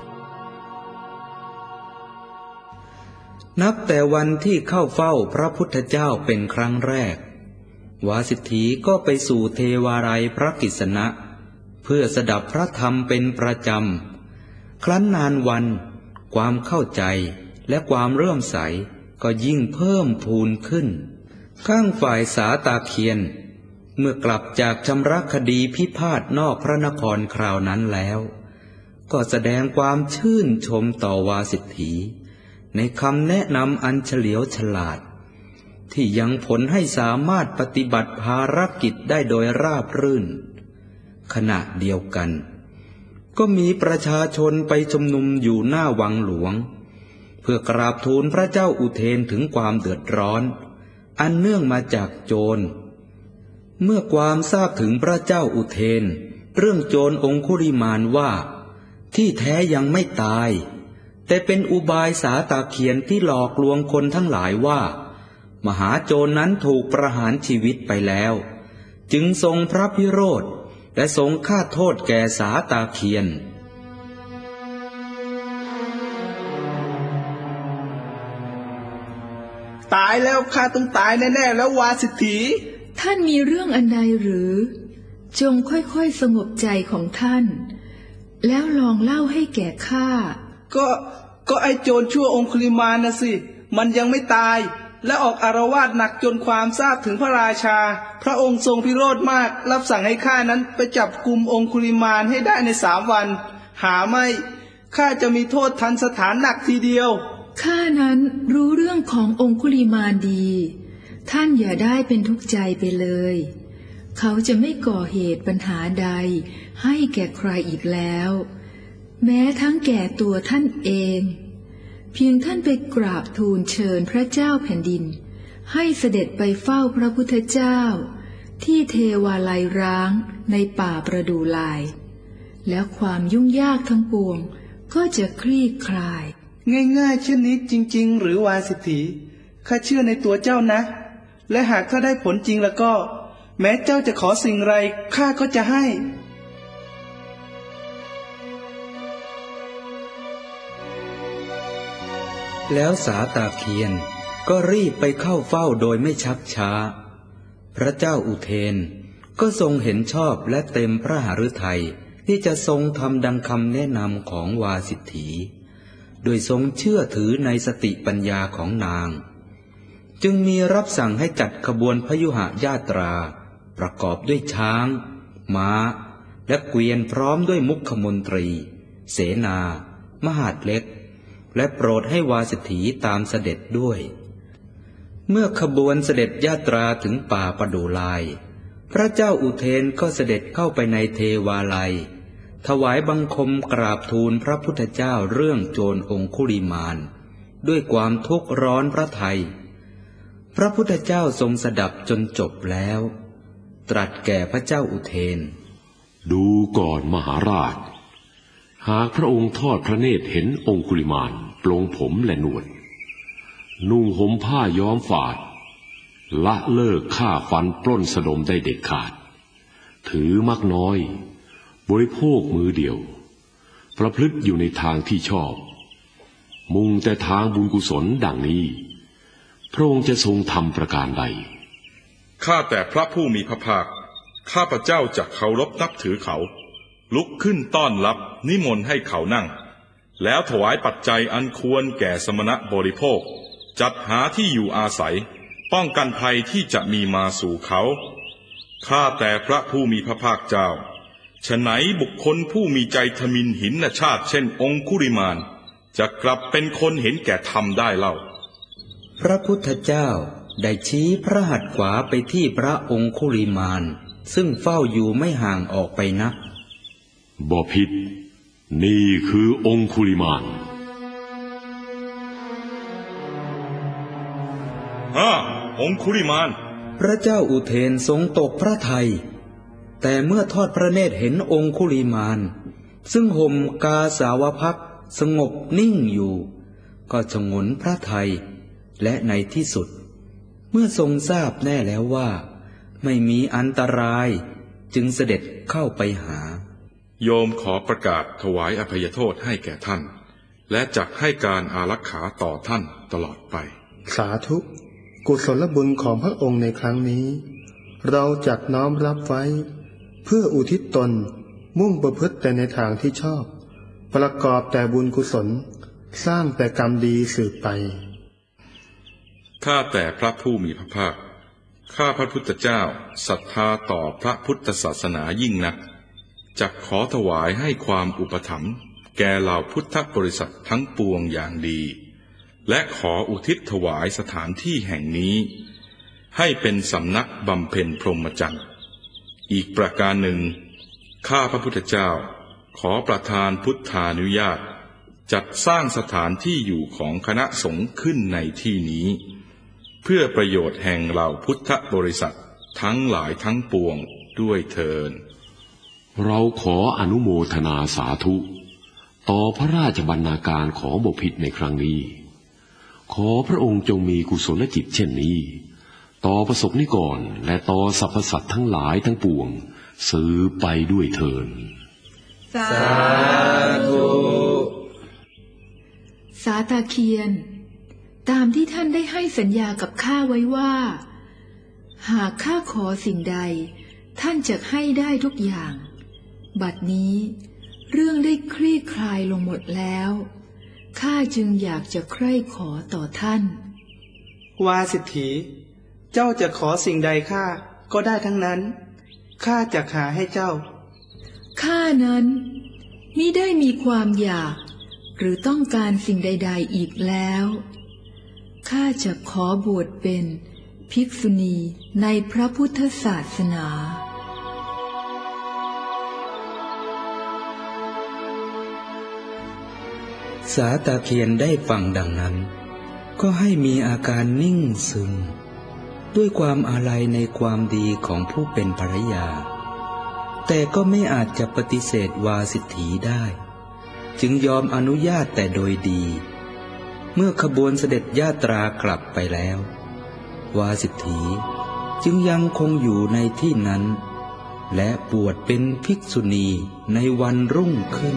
นับแต่วันที่เข้าเฝ้าพระพุทธเจ้าเป็นครั้งแรกวาสิทธีก็ไปสู่เทวาลัยพระกิษณะเพื่อสดับพระธรรมเป็นประจำครั้นนานวันความเข้าใจและความเลื่อมใสก็ยิ่งเพิ่มพูนขึ้นข้างฝ่ายสาตาเคียนเมื่อกลับจากชำระคดีพิพาทนอกพระนครคราวนั้นแล้วก็แสดงความชื่นชมต่อวาสิทธีในคำแนะนำอันเฉลียวฉลาดที่ยังผลให้สามารถปฏิบัติภารกิจได้โดยราบรื่นขณะเดียวกันก็มีประชาชนไปชุมนุมอยู่หน้าวังหลวงเพื่อกราบทูลพระเจ้าอุเทนถึงความเดือดร้อนอันเนื่องมาจากโจรเมื่อความทราบถึงพระเจ้าอุเทนเรื่องโจรองคุลิมานว่าที่แท้ยังไม่ตายแต่เป็นอุบายสาตาเคียนที่หลอกลวงคนทั้งหลายว่ามหาโจรนั้นถูกประหารชีวิตไปแล้วจึงทรงพระพิโรธและทรงฆ่าโทษแก่สาตาเคียนตายแล้วข้าต้องตายแน่ๆแล้ววาสิทธีท่านมีเรื่องอันใดหรือจงค่อยๆสงบใจของท่านแล้วลองเล่าให้แก่ข้าก็ไอ้โจรชั่วองคุลิมานนะสิมันยังไม่ตายและออกอาละวาดหนักจนความทราบถึงพระราชาพระองค์ทรงพิโรธมากรับสั่งให้ข้านั้นไปจับกุมองคุลิมานให้ได้ใน3 วันหาไม่ข้าจะมีโทษทันสถานหนักทีเดียวข้านั้นรู้เรื่องขององคุลิมานดีท่านอย่าได้เป็นทุกข์ใจไปเลยเขาจะไม่ก่อเหตุปัญหาใดให้แก่ใครอีกแล้วแม้ทั้งแก่ตัวท่านเองเพียงท่านไปกราบทูลเชิญพระเจ้าแผ่นดินให้เสด็จไปเฝ้าพระพุทธเจ้าที่เทวาลัยร้างในป่าประดูลายแล้วความยุ่งยากทั้งปวงก็จะคลี่คลายง่ายๆเช่นนี้จริงๆหรือวาสิทธีข้าเชื่อในตัวเจ้านะและหากข้าได้ผลจริงแล้วก็แม้เจ้าจะขอสิ่งไรข้าก็จะให้แล้วสาตาเคียนก็รีบไปเข้าเฝ้าโดยไม่ชักช้าพระเจ้าอุเทนก็ทรงเห็นชอบและเต็มพระหฤทัยที่จะทรงทำดังคำแนะนำของวาสิทธีโดยทรงเชื่อถือในสติปัญญาของนางจึงมีรับสั่งให้จัดขบวนพยุหญาตราประกอบด้วยช้างม้าและเกวียนพร้อมด้วยมุขมนตรีเสนามหาดเล็กและโปรดให้วาสิทธีตามเสด็จด้วยเมื่อขบวนเสด็จญาตราถึงป่าประดูลายพระเจ้าอุเทนก็เสด็จเข้าไปในเทวาลัยถวายบังคมกราบทูลพระพุทธเจ้าเรื่องโจรองคุลิมานด้วยความทุกข์ร้อนพระทัยพระพุทธเจ้าทรงสดับจนจบแล้วตรัสแก่พระเจ้าอุเทนดูก่อนมหาราชหากพระองค์ทอดพระเนตรเห็นองคุลิมานปลงผมและหนวดนุ่งห่มผ้าย้อมฝาดละเลิกฆ่าฟันปล้นสะดมได้เด็ดขาดถือมักน้อยบริโภคมือเดียวประพฤติอยู่ในทางที่ชอบมุ่งแต่ทางบุญกุศลดังนี้พระองค์จะทรงทำประการใดข้าแต่พระผู้มีพระภาคข้าพเจ้าจะเคารพนับถือเขาลุกขึ้นต้อนรับนิมนต์ให้เขานั่งแล้วถวายปัจจัยอันควรแก่สมณะบริโภคจัดหาที่อยู่อาศัยป้องกันภัยที่จะมีมาสู่เขาข้าแต่พระผู้มีพระภาคเจ้าฉะไหนบุคคลผู้มีใจทมิฬหินชาติเช่นองคุลิมานจะกลับเป็นคนเห็นแก่ธรรมได้เล่าพระพุทธเจ้าได้ชี้พระหัตถ์ขวาไปที่พระองคุลิมานซึ่งเฝ้าอยู่ไม่ห่างออกไปนักบ่ผิดนี่คือองคุลิมานองคุลิมานพระเจ้าอุเทนทรงตกพระทัยแต่เมื่อทอดพระเนตรเห็นองคุลิมานซึ่งห่มกาสาวพักสงบนิ่งอยู่ก็ฉงนพระทัยและในที่สุดเมื่อทรงทราบแน่แล้วว่าไม่มีอันตรายจึงเสด็จเข้าไปหาโยมขอประกาศถวายอภัยโทษให้แก่ท่านและจักให้การอารักขาต่อท่านตลอดไปสาธุกุศลบุญของพระองค์ในครั้งนี้เราจักน้อมรับไว้เพื่ออุทิศตนมุ่งประพฤติแต่ในทางที่ชอบประกอบแต่บุญกุศลสร้างแต่กรรมดีสืบไปข้าแต่พระผู้มีพระภาคข้าพระพุทธเจ้าศรัทธาต่อพระพุทธศาสนายิ่งนักจักขอถวายให้ความอุปถัมภ์แก่เหล่าพุทธบริษัททั้งปวงอย่างดีและขออุทิศถวายสถานที่แห่งนี้ให้เป็นสำนักบำเพ็ญพรหมจรรย์อีกประการหนึ่งข้าพระพุทธเจ้าขอประทานพุทธานุญาตจัดสร้างสถานที่อยู่ของคณะสงฆ์ขึ้นในที่นี้เพื่อประโยชน์แห่งเหล่าพุทธบริษัททั้งหลายทั้งปวงด้วยเถิดเราขออนุโมทนาสาธุต่อพระราชบรรณาการของบพิตรในครั้งนี้ขอพระองค์จงมีกุศลจิตเช่นนี้ต่อประสบนิกรและต่อสรรพสัตว์ทั้งหลายทั้งปวงสืบไปด้วยเถิดสาธุสาตาเคียนตามที่ท่านได้ให้สัญญากับข้าไว้ว่าหากข้าขอสิ่งใดท่านจะให้ได้ทุกอย่างบัดนี้เรื่องได้คลี่คลายลงหมดแล้วข้าจึงอยากจะใคร่ขอต่อท่านวาสิทธีเจ้าจะขอสิ่งใดข้าก็ได้ทั้งนั้นข้าจะหาให้เจ้าข้านั้นมิได้มีความอยากหรือต้องการสิ่งใดๆอีกแล้วข้าจะขอบวชเป็นภิกษุณีในพระพุทธศาสนาสาตาเคียนได้ฟังดังนั้นก็ให้มีอาการนิ่งซึมด้วยความอาลัยในความดีของผู้เป็นภรรยาแต่ก็ไม่อาจจะปฏิเสธวาสิทธีได้จึงยอมอนุญาตแต่โดยดีเมื่อขบวนเสด็จญาตรากลับไปแล้ววาสิทธีจึงยังคงอยู่ในที่นั้นและบวชเป็นภิกษุณีในวันรุ่งขึ้น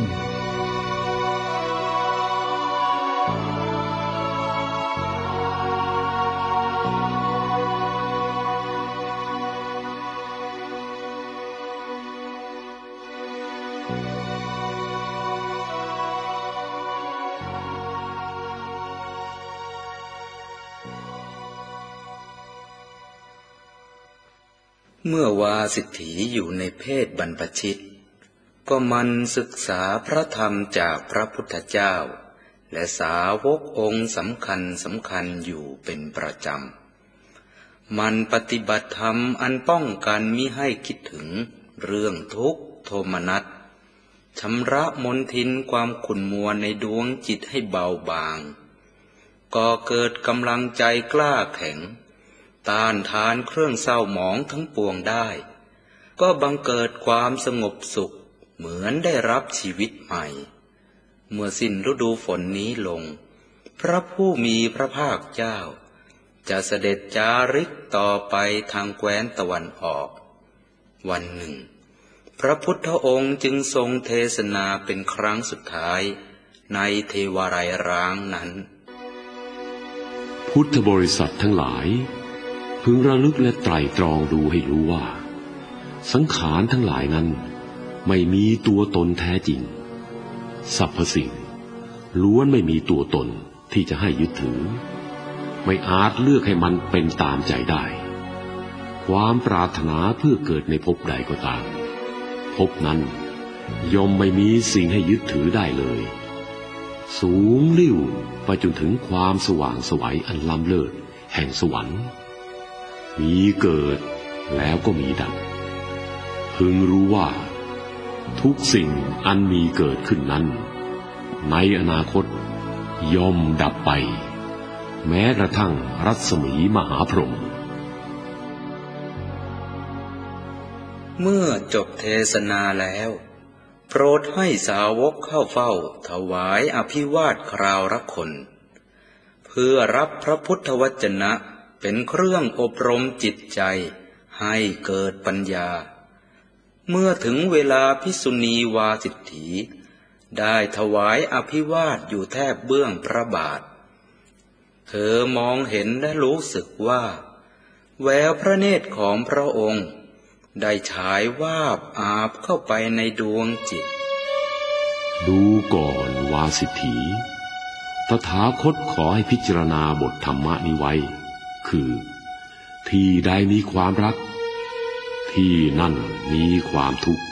เมื่อวาสิทธีอยู่ในเพศบรรพชิตก็มันศึกษาพระธรรมจากพระพุทธเจ้าและสาวกองค์สำคัญอยู่เป็นประจำมันปฏิบัติธรรมอันป้องกันมิให้คิดถึงเรื่องทุกข์โทมนัสชำระมลทินความขุ่นมัวในดวงจิตให้เบาบางก็เกิดกำลังใจกล้าแข็งต้านทานเครื่องเศร้าหมองทั้งปวงได้ก็บังเกิดความสงบสุขเหมือนได้รับชีวิตใหม่เมื่อสิ้นฤดูฝนนี้ลงพระผู้มีพระภาคเจ้าจะเสด็จจาริกต่อไปทางแคว้นตะวันออกวันหนึ่งพระพุทธองค์จึงทรงเทศนาเป็นครั้งสุดท้ายในเทวาลัยร้างนั้นพุทธบริษัททั้งหลายพึงระลึกและไตร่ตรองดูให้รู้ว่าสังขารทั้งหลายนั้นไม่มีตัวตนแท้จริงสรรพสิ่งล้วนไม่มีตัวตนที่จะให้ยึดถือไม่อาจเลือกให้มันเป็นตามใจได้ความปรารถนาเพื่อเกิดในภพใดก็ตามภพนั้นย่อมไม่มีสิ่งให้ยึดถือได้เลยสูงลิ่วไปจนถึงความสว่างไสวอันล้ำเลิศแห่งสวรรค์มีเกิดแล้วก็มีดับพึงรู้ว่าทุกสิ่งอันมีเกิดขึ้นนั้นในอนาคตย่อมดับไปแม้กระทั่งรัศมีมหาพรหมเมื่อจบเทศนาแล้วโปรดให้สาวกเข้าเฝ้าถวายอภิวาทคราวละคนเพื่อรับพระพุทธวจนะเป็นเครื่องอบรมจิตใจให้เกิดปัญญาเมื่อถึงเวลาภิกษุณีวาสิทธีได้ถวายอภิวาทอยู่แทบเบื้องพระบาทเธอมองเห็นและรู้สึกว่าแววพระเนตรของพระองค์ได้ฉายวาบอาบเข้าไปในดวงจิตดูก่อนวาสิทธีตถาคตขอให้พิจารณาบทธรรมนี้ไว้คือที่ใดมีความรักที่นั่นมีความทุกข์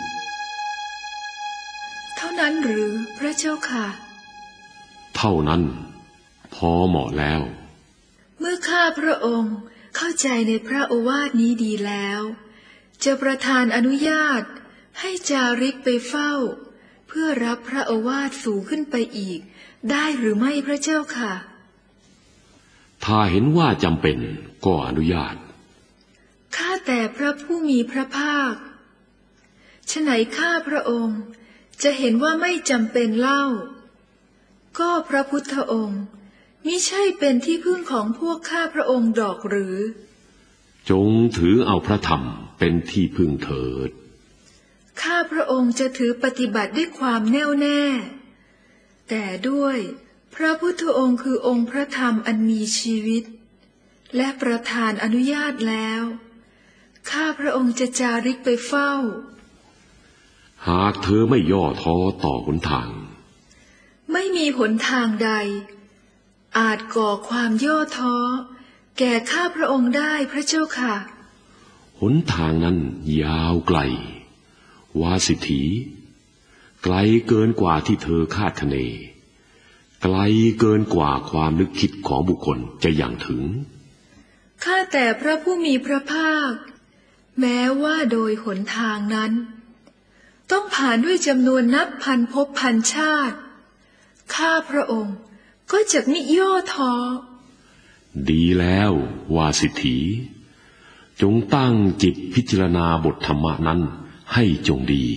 เท่านั้นหรือพระเจ้าค่ะเท่านั้นพอเหมาะแล้วเมื่อข้าพระองค์เข้าใจในพระโอวาทนี้ดีแล้วจะประทานอนุญาตให้จาริกไปเฝ้าเพื่อรับพระโอวาทสูงขึ้นไปอีกได้หรือไม่พระเจ้าค่ะถ้าเห็นว่าจำเป็นก็อนุญาตข้าแต่พระผู้มีพระภาคฉะไหนข้าพระองค์จะเห็นว่าไม่จำเป็นเล่าก็พระพุทธองค์มิใช่เป็นที่พึ่งของพวกข้าพระองค์ดอกหรือจงถือเอาพระธรรมเป็นที่พึ่งเถิดข้าพระองค์จะถือปฏิบัติด้วยความแน่วแน่แต่ด้วยพระพุทธองค์คือองค์พระธรรมอันมีชีวิตและประทานอนุญาตแล้วข้าพระองค์จะจาริกไปเฝ้าหากเธอไม่ย่อท้อต่อหนทางไม่มีหนทางใดอาจก่อความย่อท้อแก่ข้าพระองค์ได้พระเจ้าค่ะหนทางนั้นยาวไกลวาสิทธีไกลเกินกว่าที่เธอคาดคะเนไกลเกินกว่าความนึกคิดของบุคคลจะยังถึงข้าแต่พระผู้มีพระภาคแม้ว่าโดยหนทางนั้นต้องผ่านด้วยจำนวนนับพันภพพันชาติข้าพระองค์ก็จะมิย่อท้อดีแล้ววาสิทธีจงตั้งจิตพิจารณาบทธรรมนั้นให้จงดี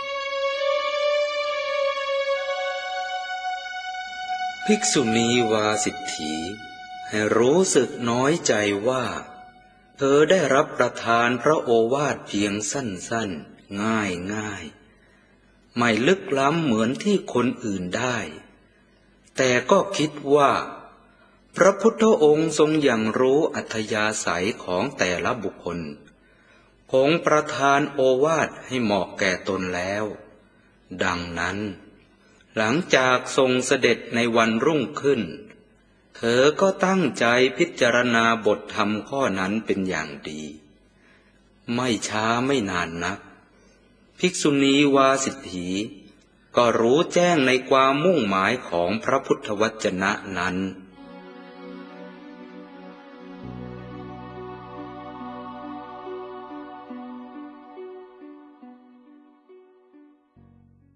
ภิกษุณีวาสิทธีให้รู้สึกน้อยใจว่าเธอได้รับประทานพระโอวาทเพียงสั้นๆง่ายๆไม่ลึกล้ำเหมือนที่คนอื่นได้แต่ก็คิดว่าพระพุทธองค์ทรงอย่างรู้อัธยาศัยของแต่ละบุคคลคงประทานโอวาทให้เหมาะแก่ตนแล้วดังนั้นหลังจากทรงเสด็จในวันรุ่งขึ้นเธอก็ตั้งใจพิจารณาบทธรรมข้อนั้นเป็นอย่างดีไม่ช้าไม่นานนักภิกษุณีวาสิทธีก็รู้แจ้งในความมุ่งหมายของพระพุทธวจนะนั้น